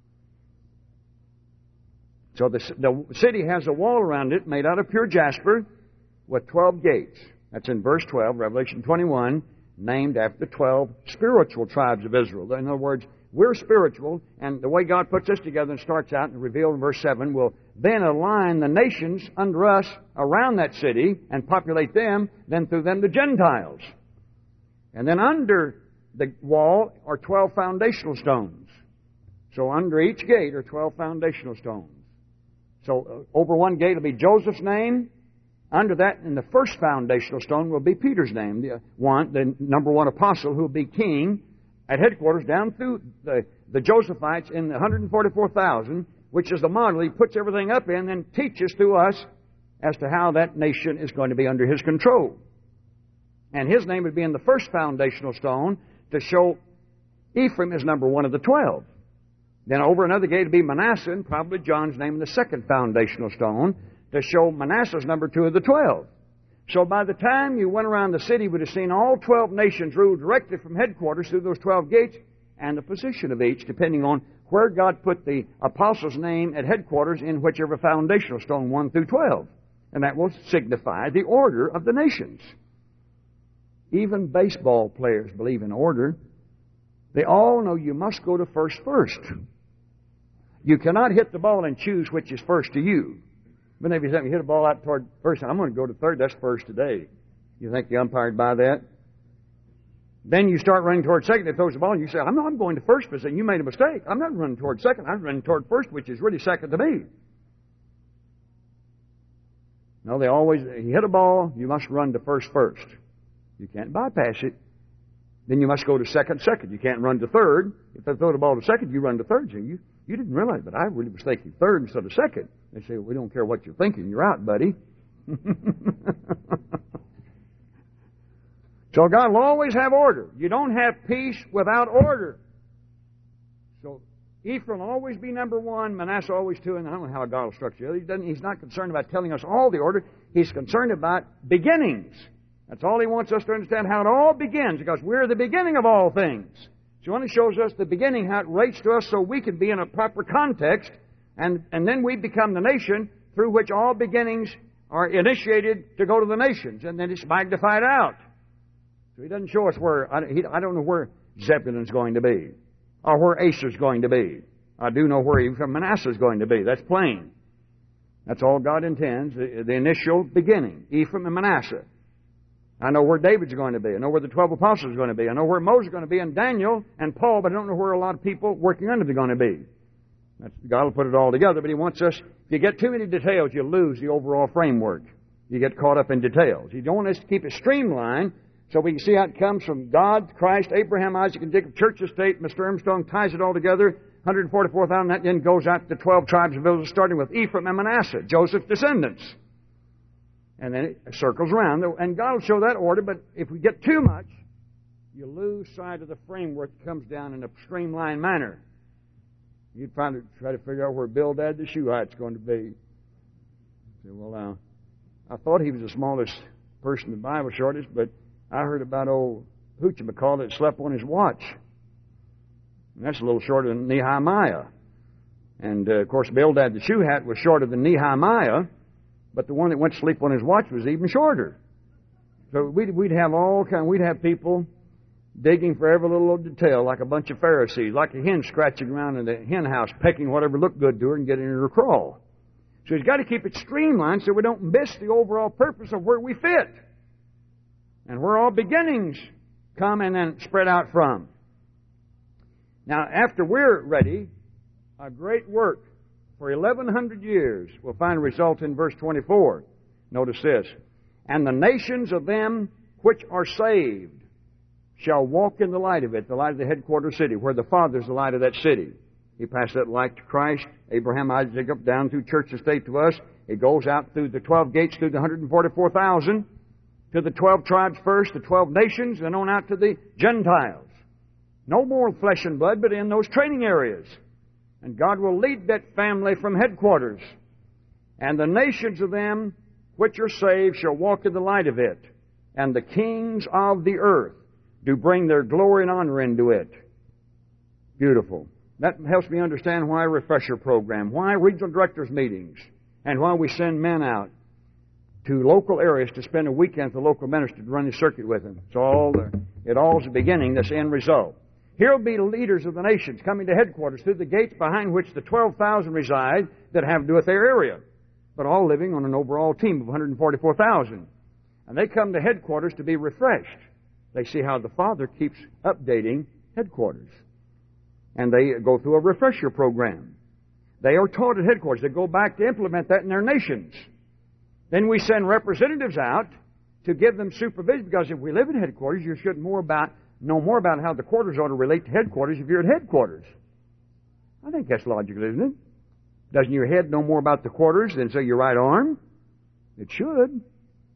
So the city has a wall around it made out of pure jasper with 12 gates. That's in verse 12, Revelation 21, named after the 12 spiritual tribes of Israel. In other words, we're spiritual, and the way God puts this together and starts out and revealed in verse 7 will then align the nations under us around that city and populate them, then through them the Gentiles. And then under the wall are 12 foundational stones. So under each gate are 12 foundational stones. So over one gate will be Joseph's name. Under that, in the first foundational stone, will be Peter's name, the number one apostle who will be king at headquarters down through the Josephites in the 144,000, which is the model he puts everything up in and teaches to us as to how that nation is going to be under his control. And his name would be in the first foundational stone to show Ephraim is number 1 of the 12. Then over another gate would be Manasseh, and probably John's name in the second foundational stone to show Manasseh's number 2 of the 12. So by the time you went around the city, you would have seen all 12 nations ruled directly from headquarters through those 12 gates and the position of each, depending on where God put the apostle's name at headquarters in whichever foundational stone, 1 through 12. And that will signify the order of the nations. Even baseball players believe in order. They all know you must go to first. You cannot hit the ball and choose which is first to you. But if you hit a ball out toward first, I'm going to go to third, that's first today. You think the umpire would buy that? Then you start running toward second, it throws the ball, and you say, I'm going to first position. You made a mistake. I'm not running toward second. I'm running toward first, which is really second to me. No, you hit a ball, you must run to first. You can't bypass it. Then you must go to second. You can't run to third. If they throw the ball to second, you run to third. So you didn't realize, but I really was thinking third instead of second. They say, we don't care what you're thinking. You're out, buddy. So God will always have order. You don't have peace without order. So Ephraim will always be number 1, Manasseh always 2, and I don't know how God will structure it. He's not concerned about telling us all the order. He's concerned about beginnings. That's all He wants us to understand, how it all begins, because we're the beginning of all things. So when He shows us the beginning, how it relates to us so we can be in a proper context, and then we become the nation through which all beginnings are initiated to go to the nations, and then it's magnified out. So He doesn't show us where, I don't know where Zebulun's going to be, or where Asher's going to be. I do know where Ephraim Manasseh's going to be. That's plain. That's all God intends, the initial beginning, Ephraim and Manasseh. I know where David's going to be. I know where the 12 apostles are going to be. I know where Moses is going to be, and Daniel and Paul, but I don't know where a lot of people working under them are going to be. God will put it all together, but He wants us, if you get too many details, you lose the overall framework. You get caught up in details. You don't want us to keep it streamlined so we can see how it comes from God, Christ, Abraham, Isaac, and Jacob, church estate. Mr. Armstrong ties it all together. 144,000, that then goes out to the 12 tribes of Israel, starting with Ephraim and Manasseh, Joseph's descendants. And then it circles around. And God will show that order, but if we get too much, you lose sight of the framework that comes down in a streamlined manner. You'd try to figure out where Bildad the Shuhite's going to be. Say, well, I thought he was the smallest person in the Bible, shortest, but I heard about old Hoochie that slept on his watch. And that's a little shorter than Nehemiah. And, of course, Bildad the Shuhite was shorter than Nehemiah, but the one that went to sleep on his watch was even shorter. So we'd have people digging for every little detail, like a bunch of Pharisees, like a hen scratching around in the hen house, pecking whatever looked good to her and getting her to crawl. So He's got to keep it streamlined so we don't miss the overall purpose of where we fit and where all beginnings come and then spread out from. Now, after we're ready, a great work for 1,100 years will find a result in verse 24. Notice this. And the nations of them which are saved shall walk in the light of it, the light of the headquarters city, where the Father is the light of that city. He passed that light to Christ, Abraham, Isaac, Jacob, down through church estate to us. It goes out through the 12 gates, through the 144,000, to the 12 tribes first, the 12 nations, and on out to the Gentiles. No more flesh and blood, but in those training areas. And God will lead that family from headquarters. And the nations of them which are saved shall walk in the light of it. And the kings of the earth do bring their glory and honor into it. Beautiful. That helps me understand why a refresher program, why regional directors meetings, and why we send men out to local areas to spend a weekend with the local minister to run the circuit with them. It all is the beginning, this end result. Here will be the leaders of the nations coming to headquarters through the gates behind which the 12,000 reside that have to do with their area, but all living on an overall team of 144,000. And they come to headquarters to be refreshed. They see how the Father keeps updating headquarters. And they go through a refresher program. They are taught at headquarters. They go back to implement that in their nations. Then we send representatives out to give them supervision, because if we live at headquarters, you should know more about how the quarters ought to relate to headquarters if you're at headquarters. I think that's logical, isn't it? Doesn't your head know more about the quarters than, say, your right arm? It should.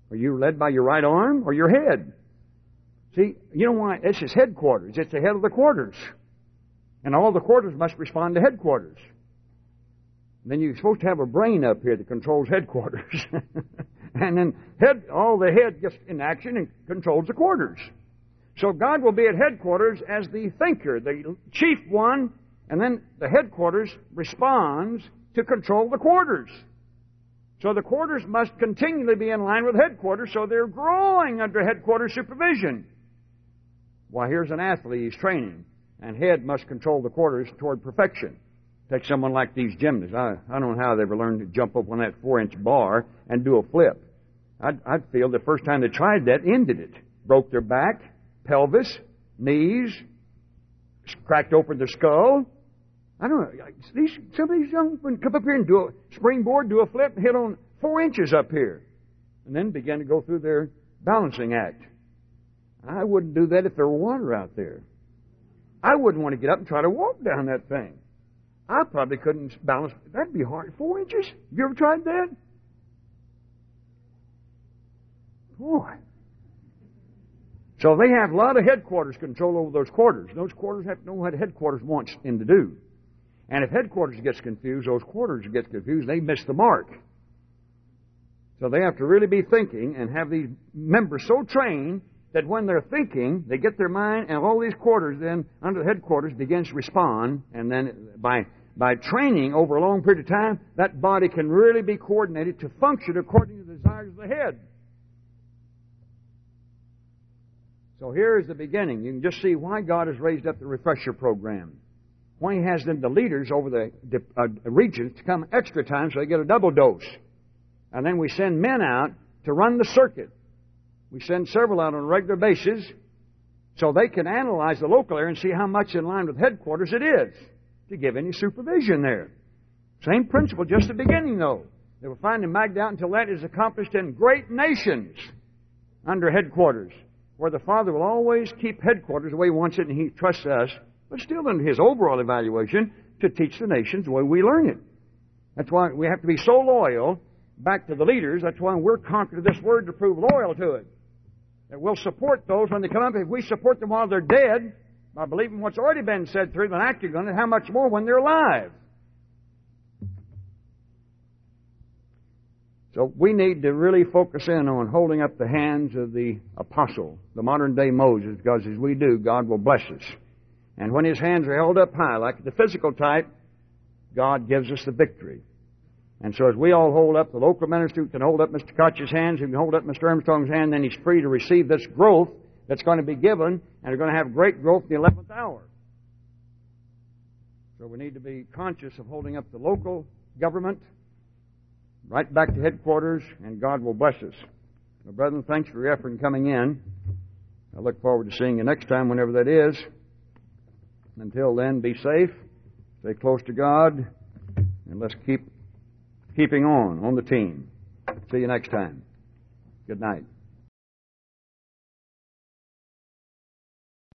Are you led by your right arm or your head? See, you know why? This is headquarters. It's the head of the quarters. And all the quarters must respond to headquarters. And then you're supposed to have a brain up here that controls headquarters. And then all the head gets in action and controls the quarters. So God will be at headquarters as the thinker, the chief one, and then the headquarters responds to control the quarters. So the quarters must continually be in line with headquarters, so they're growing under headquarters supervision. Why, here's an athlete he's training, and head must control the quarters toward perfection. Take someone like these gymnasts. I don't know how they ever learned to jump up on that 4-inch bar and do a flip. I'd feel the first time they tried that ended it. Broke their back, pelvis, knees, cracked open their skull. I don't know. Some of these young men come up here and do a springboard, do a flip, and hit on 4 inches up here, and then begin to go through their balancing act. I wouldn't do that if there were water out there. I wouldn't want to get up and try to walk down that thing. I probably couldn't balance. That'd be hard. 4 inches? Have you ever tried that? Boy. So they have a lot of headquarters control over those quarters. Those quarters have to know what headquarters wants them to do. And if headquarters gets confused, those quarters get confused, they miss the mark. So they have to really be thinking and have these members so trained that when they're thinking, they get their mind, and all these quarters then, under the headquarters, begins to respond. And then by training over a long period of time, that body can really be coordinated to function according to the desires of the head. So here is the beginning. You can just see why God has raised up the refresher program. Why He has them, the leaders over the regions, to come extra time so they get a double dose. And then we send men out to run the circuit. We send several out on a regular basis so they can analyze the local area and see how much in line with headquarters it is to give any supervision there. Same principle, just the beginning though. They will find and magged out until that is accomplished in great nations under headquarters, where the Father will always keep headquarters the way He wants it, and He trusts us, but still in His overall evaluation, to teach the nations the way we learn it. That's why we have to be so loyal back to the leaders. That's why we're conquered this word to prove loyal to it. That we'll support those when they come up. If we support them while they're dead, by believing what's already been said through them and acting on it, how much more when they're alive? So we need to really focus in on holding up the hands of the apostle, the modern day Moses, because as we do, God will bless us. And when his hands are held up high, like the physical type, God gives us the victory. And so as we all hold up, the local minister who can hold up Mr. Koch's hands, who can hold up Mr. Armstrong's hand, then he's free to receive this growth that's going to be given, and they're going to have great growth in the 11th hour. So we need to be conscious of holding up the local government right back to headquarters, and God will bless us. Well, brethren, thanks for your effort in coming in. I look forward to seeing you next time, whenever that is. Until then, be safe, stay close to God, and let's keeping on the team. See you next time. Good night.